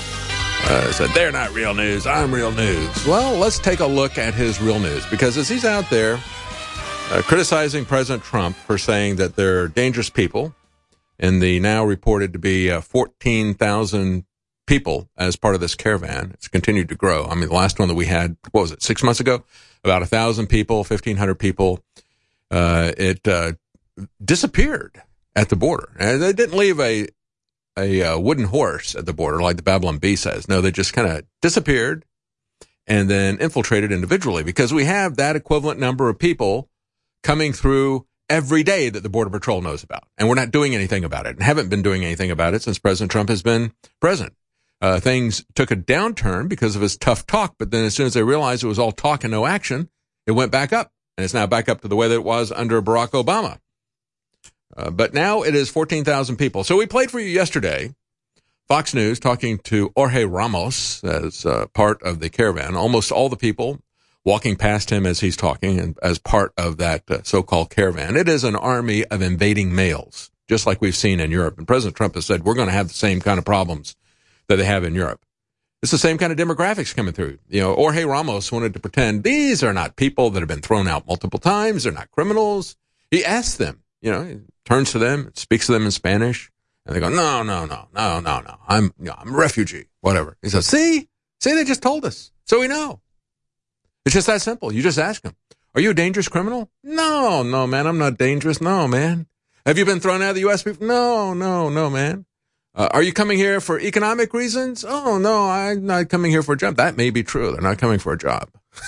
Uh, said, they're not real news. I'm real news. Well, let's take a look at his real news, because as he's out there uh, criticizing President Trump for saying that they're dangerous people, and the now reported to be uh, fourteen thousand people as part of this caravan. It's continued to grow. I mean, the last one that we had, what was it, six months ago? About one thousand people, fifteen hundred people. Uh, it uh, disappeared at the border. And they didn't leave a a uh, wooden horse at the border like the Babylon Bee says. No, they just kind of disappeared and then infiltrated individually, because we have that equivalent number of people coming through every day that the Border Patrol knows about. And we're not doing anything about it and haven't been doing anything about it since President Trump has been president. Uh, things took a downturn because of his tough talk, but then as soon as they realized it was all talk and no action, it went back up. And it's now back up to the way that it was under Barack Obama. Uh, but now it is fourteen thousand people. So we played for you yesterday, Fox News talking to Jorge Ramos as uh, part of the caravan. Almost all the people walking past him as he's talking and as part of that uh, so-called caravan. It is an army of invading males, just like we've seen in Europe. And President Trump has said, we're going to have the same kind of problems that they have in Europe. It's the same kind of demographics coming through. You know, Jorge Ramos wanted to pretend these are not people that have been thrown out multiple times. They're not criminals. He asked them, you know, he turns to them, speaks to them in Spanish, and they go, no, no, no, no, no, no. I'm, you know, I'm a refugee, whatever. He says, see, see, they just told us. So we know. It's just that simple. You just ask them, are you a dangerous criminal? No, no, man, I'm not dangerous. No, man. Have you been thrown out of the U S before? No, no, no, man. Uh, are you coming here for economic reasons? Oh, no, I'm not coming here for a job. That may be true. They're not coming for a job.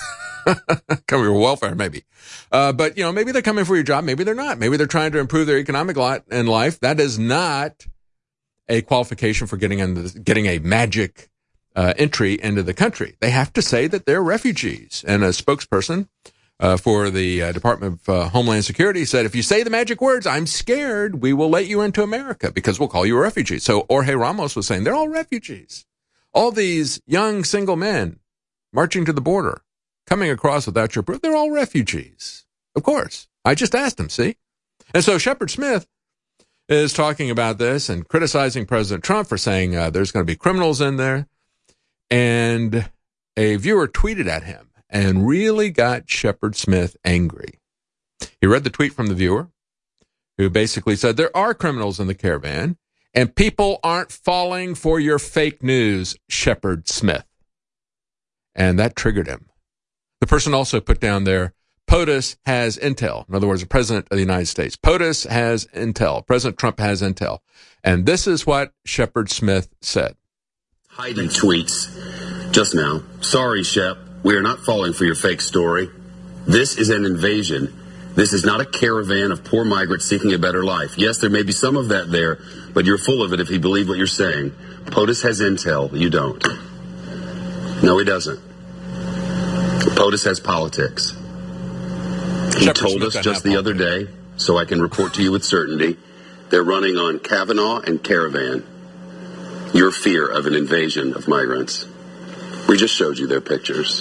Coming for welfare, maybe. Uh, but, you know, maybe they're coming for your job. Maybe they're not. Maybe they're trying to improve their economic lot in life. That is not a qualification for getting into, getting a magic uh, entry into the country. They have to say that they're refugees. And a spokesperson uh, for the uh, Department of uh, Homeland Security said, if you say the magic words, I'm scared, we will let you into America because we'll call you a refugee. So Jorge Ramos was saying they're all refugees. All these young single men marching to the border, coming across without your proof, they're all refugees. Of course. I just asked him, see? And so Shepard Smith is talking about this and criticizing President Trump for saying uh, there's going to be criminals in there. And a viewer tweeted at him and really got Shepard Smith angry. He read the tweet from the viewer, who basically said, there are criminals in the caravan, and people aren't falling for your fake news, Shepard Smith. And that triggered him. The person also put down there, POTUS has intel. In other words, the President of the United States. POTUS has intel. President Trump has intel. And this is what Shepard Smith said. Hiding tweets just now. Sorry, Shep. We are not falling for your fake story. This is an invasion. This is not a caravan of poor migrants seeking a better life. Yes, there may be some of that there, but you're full of it if you believe what you're saying. POTUS has intel. You don't. No, he doesn't. POTUS has politics. He Shepard told Smith us just the other day, so I can report to you with certainty, they're running on Kavanaugh and Caravan. Your fear of an invasion of migrants. We just showed you their pictures.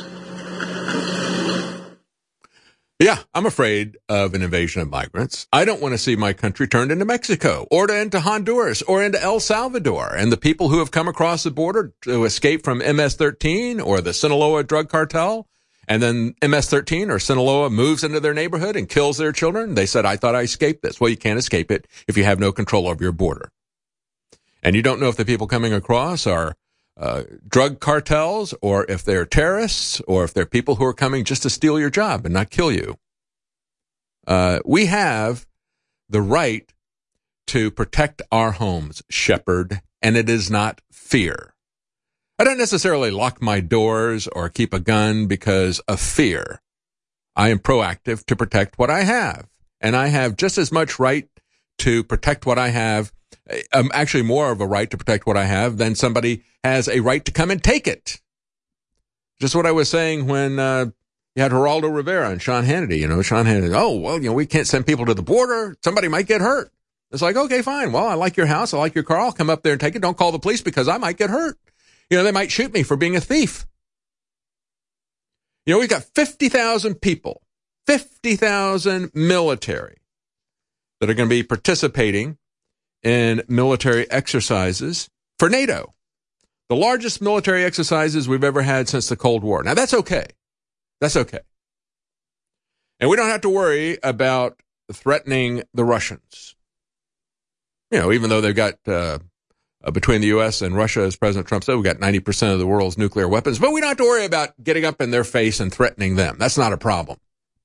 Yeah, I'm afraid of an invasion of migrants. I don't want to see my country turned into Mexico or into Honduras or into El Salvador. And the people who have come across the border to escape from M S thirteen or the Sinaloa drug cartel, and then M S thirteen or Sinaloa moves into their neighborhood and kills their children. They said, I thought I escaped this. Well, you can't escape it if you have no control over your border. And you don't know if the people coming across are uh, drug cartels or if they're terrorists or if they're people who are coming just to steal your job and not kill you. Uh, we have the right to protect our homes, Shepard, and it is not fear. I don't necessarily lock my doors or keep a gun because of fear. I am proactive to protect what I have, and I have just as much right to protect what I have, um, actually more of a right to protect what I have than somebody has a right to come and take it. Just what I was saying when uh, you had Geraldo Rivera and Sean Hannity. You know, Sean Hannity, oh, well, you know, we can't send people to the border. Somebody might get hurt. It's like, okay, fine. Well, I like your house. I like your car. I'll come up there and take it. Don't call the police because I might get hurt. You know, they might shoot me for being a thief. You know, we've got fifty thousand people, fifty thousand military that are going to be participating in military exercises for NATO. The largest military exercises we've ever had since the Cold War. Now, that's okay. That's okay. And we don't have to worry about threatening the Russians. You know, even though they've got, uh, uh, between the U S and Russia, as President Trump said, we've got ninety percent of the world's nuclear weapons, but we don't have to worry about getting up in their face and threatening them. That's not a problem.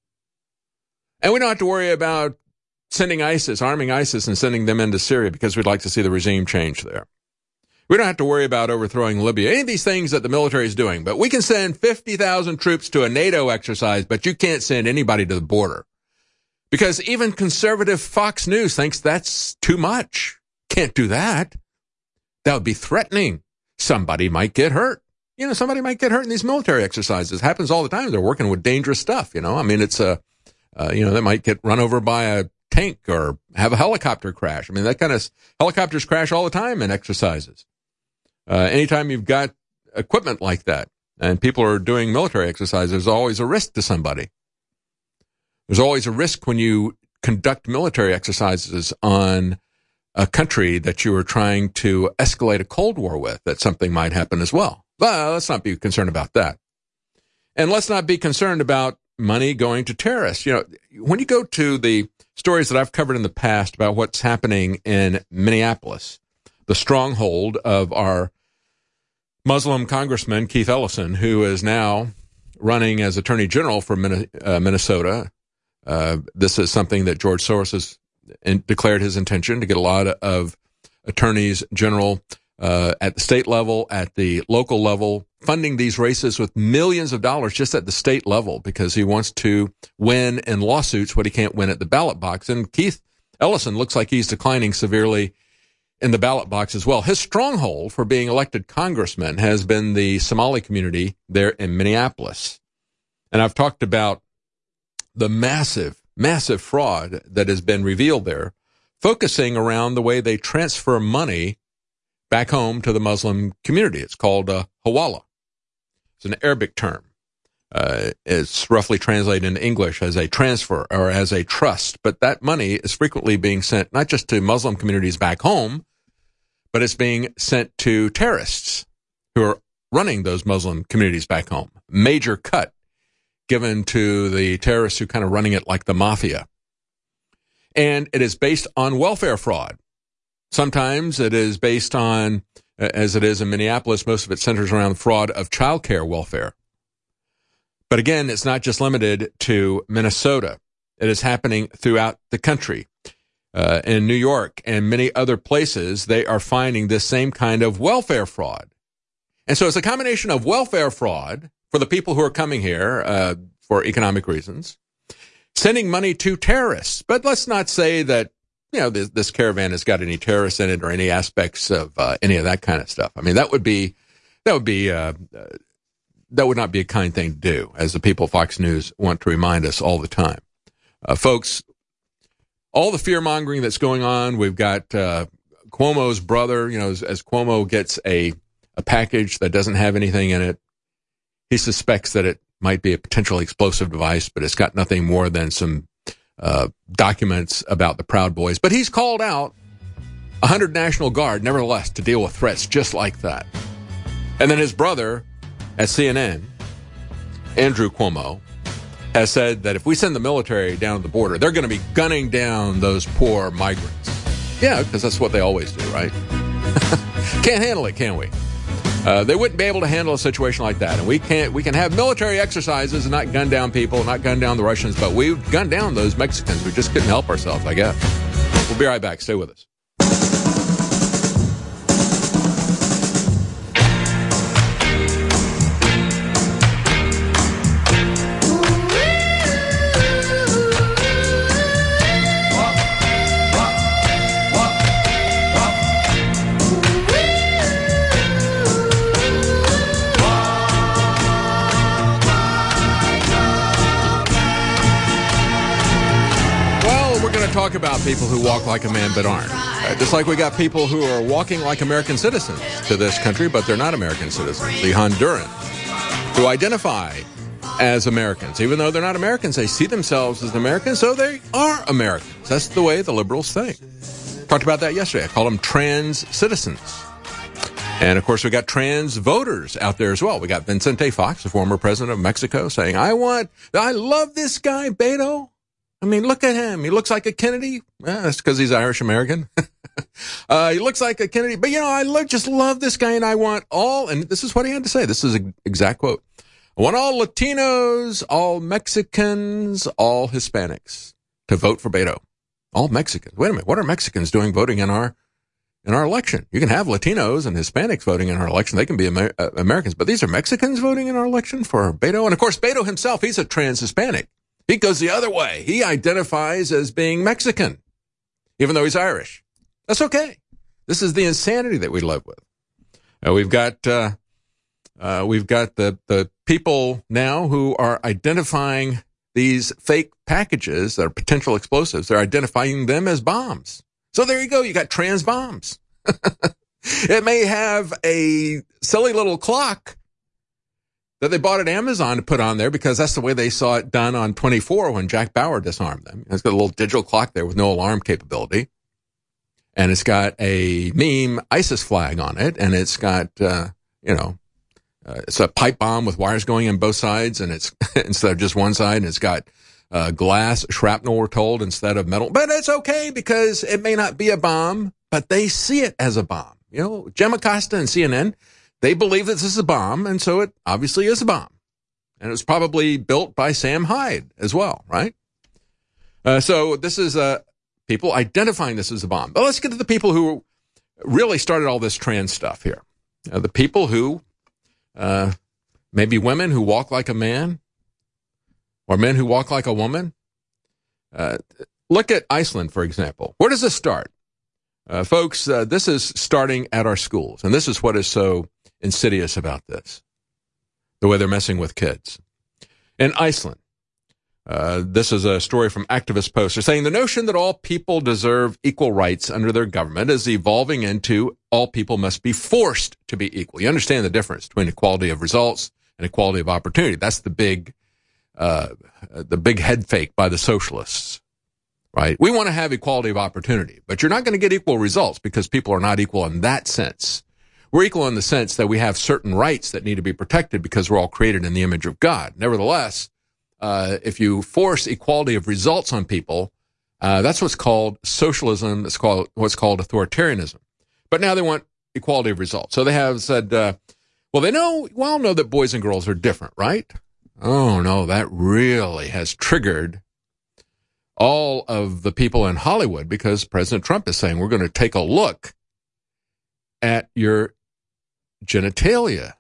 And we don't have to worry about sending ISIS, arming ISIS and sending them into Syria because we'd like to see the regime change there. We don't have to worry about overthrowing Libya, any of these things that the military is doing, but we can send fifty thousand troops to a NATO exercise, but you can't send anybody to the border. Because even conservative Fox News thinks that's too much. Can't do that. That would be threatening. Somebody might get hurt. You know, somebody might get hurt in these military exercises. It happens all the time. They're working with dangerous stuff, you know. I mean, it's a, uh, you know, they might get run over by a tank or have a helicopter crash. I mean, that kind of, helicopters crash all the time in exercises. Uh, anytime you've got equipment like that and people are doing military exercises, there's always a risk to somebody. There's always a risk when you conduct military exercises on a country that you are trying to escalate a Cold War with, that something might happen as well. Well, let's not be concerned about that. And let's not be concerned about money going to terrorists. You know, when you go to the stories that I've covered in the past about what's happening in Minneapolis, the stronghold of our Muslim congressman, Keith Ellison, who is now running as Attorney General for Minnesota. Uh, this is something that George Soros has in, declared his intention to get a lot of attorneys general uh, at the state level, at the local level, funding these races with millions of dollars just at the state level because he wants to win in lawsuits what he can't win at the ballot box. And Keith Ellison looks like he's declining severely in the ballot box as well. His stronghold for being elected congressman has been the Somali community there in Minneapolis. And I've talked about the massive, massive fraud that has been revealed there, focusing around the way they transfer money back home to the Muslim community. It's called uh, hawala. It's an Arabic term. Uh, it's roughly translated into English as a transfer or as a trust. But that money is frequently being sent not just to Muslim communities back home, but it's being sent to terrorists who are running those Muslim communities back home. Major cut given to the terrorists who kind of running it like the mafia. And it is based on welfare fraud. Sometimes it is based on, as it is in Minneapolis, most of it centers around fraud of child care welfare. But again, it's not just limited to Minnesota. It is happening throughout the country. Uh, in New York and many other places, they are finding this same kind of welfare fraud. And so it's a combination of welfare fraud for the people who are coming here uh, for economic reasons, sending money to terrorists. But let's not say that, you know, this, this caravan has got any terrorists in it or any aspects of uh, any of that kind of stuff. I mean, that would be, that would be, uh, uh, that would not be a kind thing to do, as the people of Fox News want to remind us all the time. Uh, folks, all the fear-mongering that's going on, we've got uh, Cuomo's brother, you know, as, as Cuomo gets a, a package that doesn't have anything in it, he suspects that it might be a potentially explosive device, but it's got nothing more than some uh, documents about the Proud Boys. But he's called out one hundred National Guard, nevertheless, to deal with threats just like that. And then his brother at C N N, Andrew Cuomo, has said that if we send the military down to the border, they're going to be gunning down those poor migrants. Yeah, because that's what they always do, right? Can't handle it, can we? Uh, they wouldn't be able to handle a situation like that. And we can't. We can have military exercises and not gun down people, not gun down the Russians, but we gunned down those Mexicans. We just couldn't help ourselves, I guess. We'll be right back. Stay with us. Talk about people who walk like a man but aren't. Right? Just like we got people who are walking like American citizens to this country, but they're not American citizens. The Hondurans, who identify as Americans. Even though they're not Americans, they see themselves as Americans, so they are Americans. That's the way the liberals think. Talked about that yesterday. I called them trans citizens. And, of course, we got trans voters out there as well. We got Vicente Fox, the former president of Mexico, saying, I want, I love this guy, Beto. I mean, look at him. He looks like a Kennedy. Eh, that's because he's Irish-American. uh, he looks like a Kennedy. But, you know, I lo- just love this guy, and I want all, and this is what he had to say. This is an exact quote. I want all Latinos, all Mexicans, all Hispanics to vote for Beto. All Mexicans. Wait a minute. What are Mexicans doing voting in our in our election? You can have Latinos and Hispanics voting in our election. They can be Amer- uh, Americans. But these are Mexicans voting in our election for Beto? And, of course, Beto himself, he's a trans-Hispanic. He goes the other way. He identifies as being Mexican, even though he's Irish. That's okay. This is the insanity that we live with. Uh, we've got uh, uh, we've got the the people now who are identifying these fake packages that are potential explosives. They're identifying them as bombs. So there you go. You got trans bombs. It may have a silly little clock that they bought at Amazon to put on there because that's the way they saw it done on twenty-four when Jack Bauer disarmed them. It's got a little digital clock there with no alarm capability. And it's got a meme ISIS flag on it. And it's got, uh, you know, uh, it's a pipe bomb with wires going in both sides. And it's instead of just one side. And it's got uh, glass shrapnel, we're told, instead of metal. But it's okay because it may not be a bomb, but they see it as a bomb. You know, Jim Acosta and C N N, they believe that this is a bomb, and so it obviously is a bomb. And it was probably built by Sam Hyde as well, right? Uh, so this is uh, people identifying this as a bomb. But let's get to the people who really started all this trans stuff here. Uh, the people who Uh, maybe women who walk like a man or men who walk like a woman. Uh, look at Iceland, for example. Where does this start? Uh, folks, uh, this is starting at our schools, and this is what is so insidious about this, the way they're messing with kids. In Iceland, uh, this is a story from Activist Post. They're saying the notion that all people deserve equal rights under their government is evolving into all people must be forced to be equal. You understand the difference between equality of results and equality of opportunity. That's the big, uh, the big head fake by the socialists. Right? We want to have equality of opportunity, but you're not going to get equal results because people are not equal in that sense. We're equal in the sense that we have certain rights that need to be protected because we're all created in the image of God. Nevertheless, uh, if you force equality of results on people, uh, that's what's called socialism. It's called what's called authoritarianism. But now they want equality of results. So they have said, uh, well, they know, we all know that boys and girls are different, right? Oh, no, that really has triggered all of the people in Hollywood because President Trump is saying we're going to take a look at your genitalia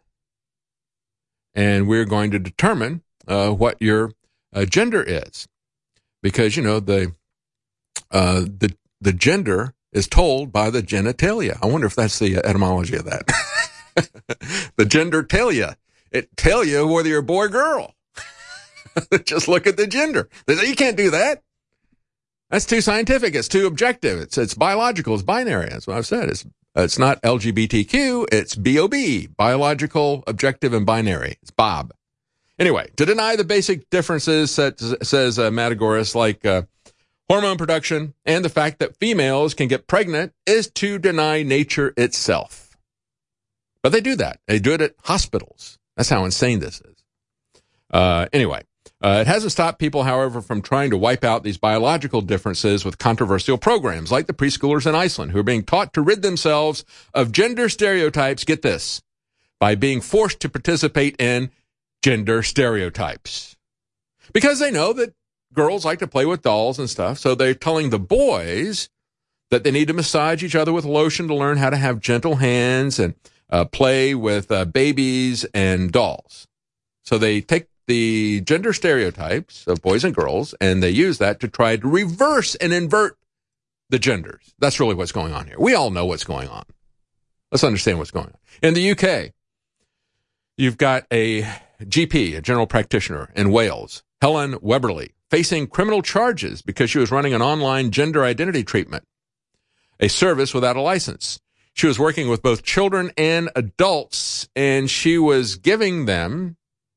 and we're going to determine uh, what your uh, gender is, because you know the uh, the the gender is told by the genitalia. I wonder if that's the etymology of that. The gendertalia. It tell you whether you're a boy or girl. Just look at the gender. They say you can't do that. That's too scientific. It's too objective. It's it's biological. It's binary. That's what I've said. It's it's not L G B T Q. It's B O B, biological, objective, and binary. It's Bob. Anyway, to deny the basic differences, says, says uh, Matagoras, like uh, hormone production and the fact that females can get pregnant, is to deny nature itself. But they do that. They do it at hospitals. That's how insane this is. Uh, anyway. Uh, it hasn't stopped people, however, from trying to wipe out these biological differences with controversial programs like the preschoolers in Iceland who are being taught to rid themselves of gender stereotypes, get this, by being forced to participate in gender stereotypes. Because they know that girls like to play with dolls and stuff, so they're telling the boys that they need to massage each other with lotion to learn how to have gentle hands and uh, play with uh, babies and dolls. So they take the gender stereotypes of boys and girls, and they use that to try to reverse and invert the genders. That's really what's going on here. We all know what's going on. Let's understand what's going on. In the U K, you've got a G P, a general practitioner in Wales, Helen Weberly, facing criminal charges because she was running an online gender identity treatment, a service without a license. She was working with both children and adults, and she was giving them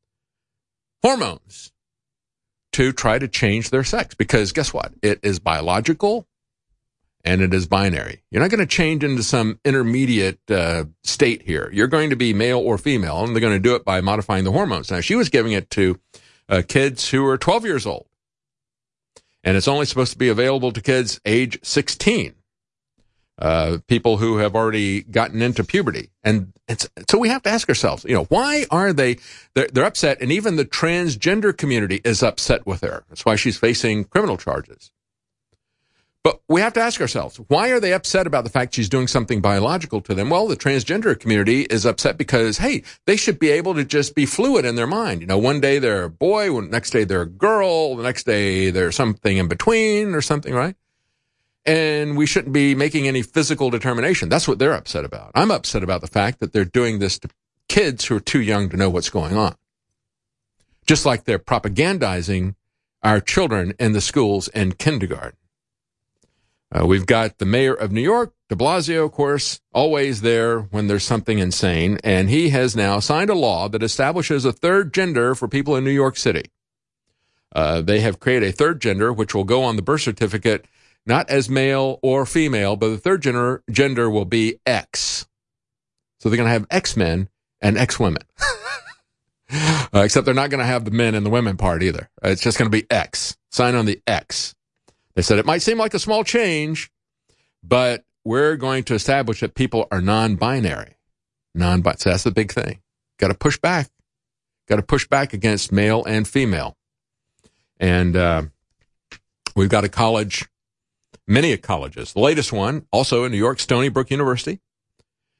hormones to try to change their sex, because guess what? It is biological and it is binary. You're not going to change into some intermediate uh, state here. You're going to be male or female, and they're going to do it by modifying the hormones. Now, she was giving it to uh, kids who are twelve years old, and it's only supposed to be available to kids age sixteen. Uh, people who have already gotten into puberty. And it's, so we have to ask ourselves, you know, why are they, they're, they're upset, and even the transgender community is upset with her. That's why she's facing criminal charges. But we have to ask ourselves, why are they upset about the fact she's doing something biological to them? Well, the transgender community is upset because, hey, they should be able to just be fluid in their mind. You know, one day they're a boy, the next day they're a girl, the next day they're something in between or something, right? And we shouldn't be making any physical determination. That's what they're upset about. I'm upset about the fact that they're doing this to kids who are too young to know what's going on. Just like they're propagandizing our children in the schools and kindergarten. Uh, we've got the mayor of New York, de Blasio, of course, always there when there's something insane. And he has now signed a law that establishes a third gender for people in New York City. Uh, they have created a third gender, which will go on the birth certificate not as male or female, but the third gender, gender will be X. So they're going to have X-men and X-women. uh, except they're not going to have the men and the women part either. It's just going to be X. Sign on the X. They said it might seem like a small change, but we're going to establish that people are non-binary. Non-binary. So that's the big thing. Got to push back. Got to push back against male and female. And uh, we've got a college... Many colleges. The latest one, also in New York, Stony Brook University,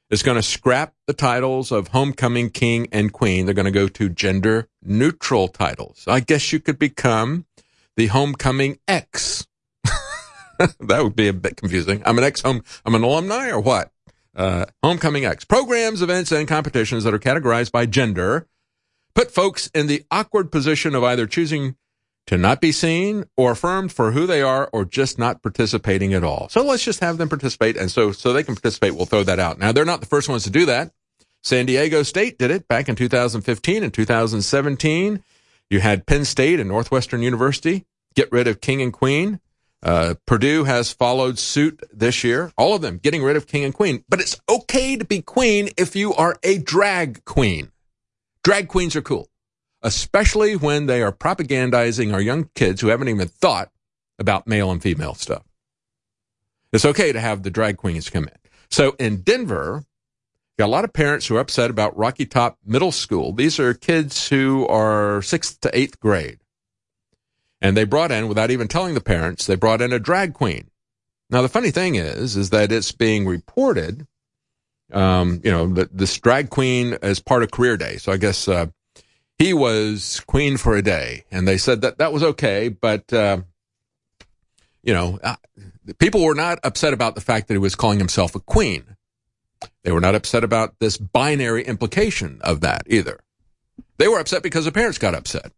is going to scrap the titles of homecoming king and queen. They're going to go to gender-neutral titles. I guess you could become the homecoming ex. That would be a bit confusing. I'm an ex-home, I'm an alumni or what? Uh, homecoming ex. Programs, events, and competitions that are categorized by gender put folks in the awkward position of either choosing to not be seen or affirmed for who they are or just not participating at all. So let's just have them participate. And so, so they can participate, we'll throw that out. Now, they're not the first ones to do that. San Diego State did it back in two thousand fifteen and two thousand seventeen. You had Penn State and Northwestern University get rid of king and queen. Uh, Purdue has followed suit this year. All of them getting rid of king and queen. But it's okay to be queen if you are a drag queen. Drag queens are cool, especially when they are propagandizing our young kids who haven't even thought about male and female stuff. It's okay to have the drag queens come in. So in Denver, got a lot of parents who are upset about Rocky Top Middle School. These are kids who are sixth to eighth grade. And they brought in, without even telling the parents, they brought in a drag queen. Now, the funny thing is, is that it's being reported, um, you know, that this drag queen is part of Career Day. So I guess uh, he was queen for a day. And they said that that was okay. But, uh, you know, uh, people were not upset about the fact that he was calling himself a queen. They were not upset about this binary implication of that either. They were upset because the parents got upset.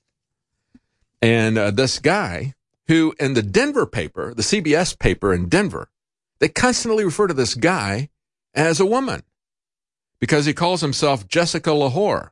And uh, this guy who in the Denver paper, the C B S paper in Denver, they constantly refer to this guy as a woman because he calls himself Jessica Lahore.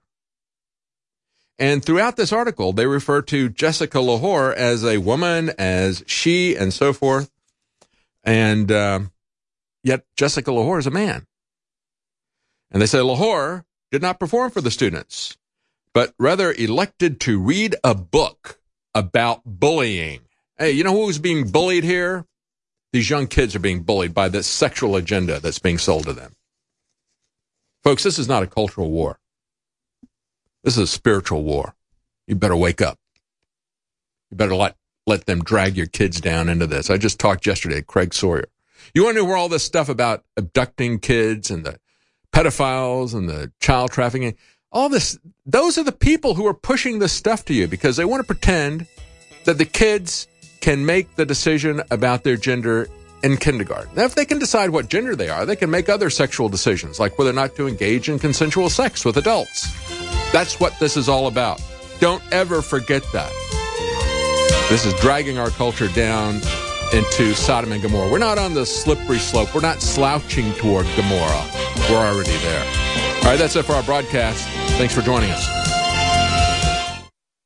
And throughout this article, they refer to Jessica Lahore as a woman, as she, and so forth. And uh, yet Jessica Lahore is a man. And they say Lahore did not perform for the students, but rather elected to read a book about bullying. Hey, you know who's being bullied here? These young kids are being bullied by this sexual agenda that's being sold to them. Folks, this is not a cultural war. This is a spiritual war. You better wake up. You better let, let them drag your kids down into this. I just talked yesterday to Craig Sawyer. You want to know where all this stuff about abducting kids and the pedophiles and the child trafficking, all this, those are the people who are pushing this stuff to you because they want to pretend that the kids can make the decision about their gender in kindergarten. Now, if they can decide what gender they are, they can make other sexual decisions, like whether or not to engage in consensual sex with adults. That's what this is all about. Don't ever forget that. This is dragging our culture down into Sodom and Gomorrah. We're not on the slippery slope. We're not slouching toward Gomorrah. We're already there. All right, that's it for our broadcast. Thanks for joining us.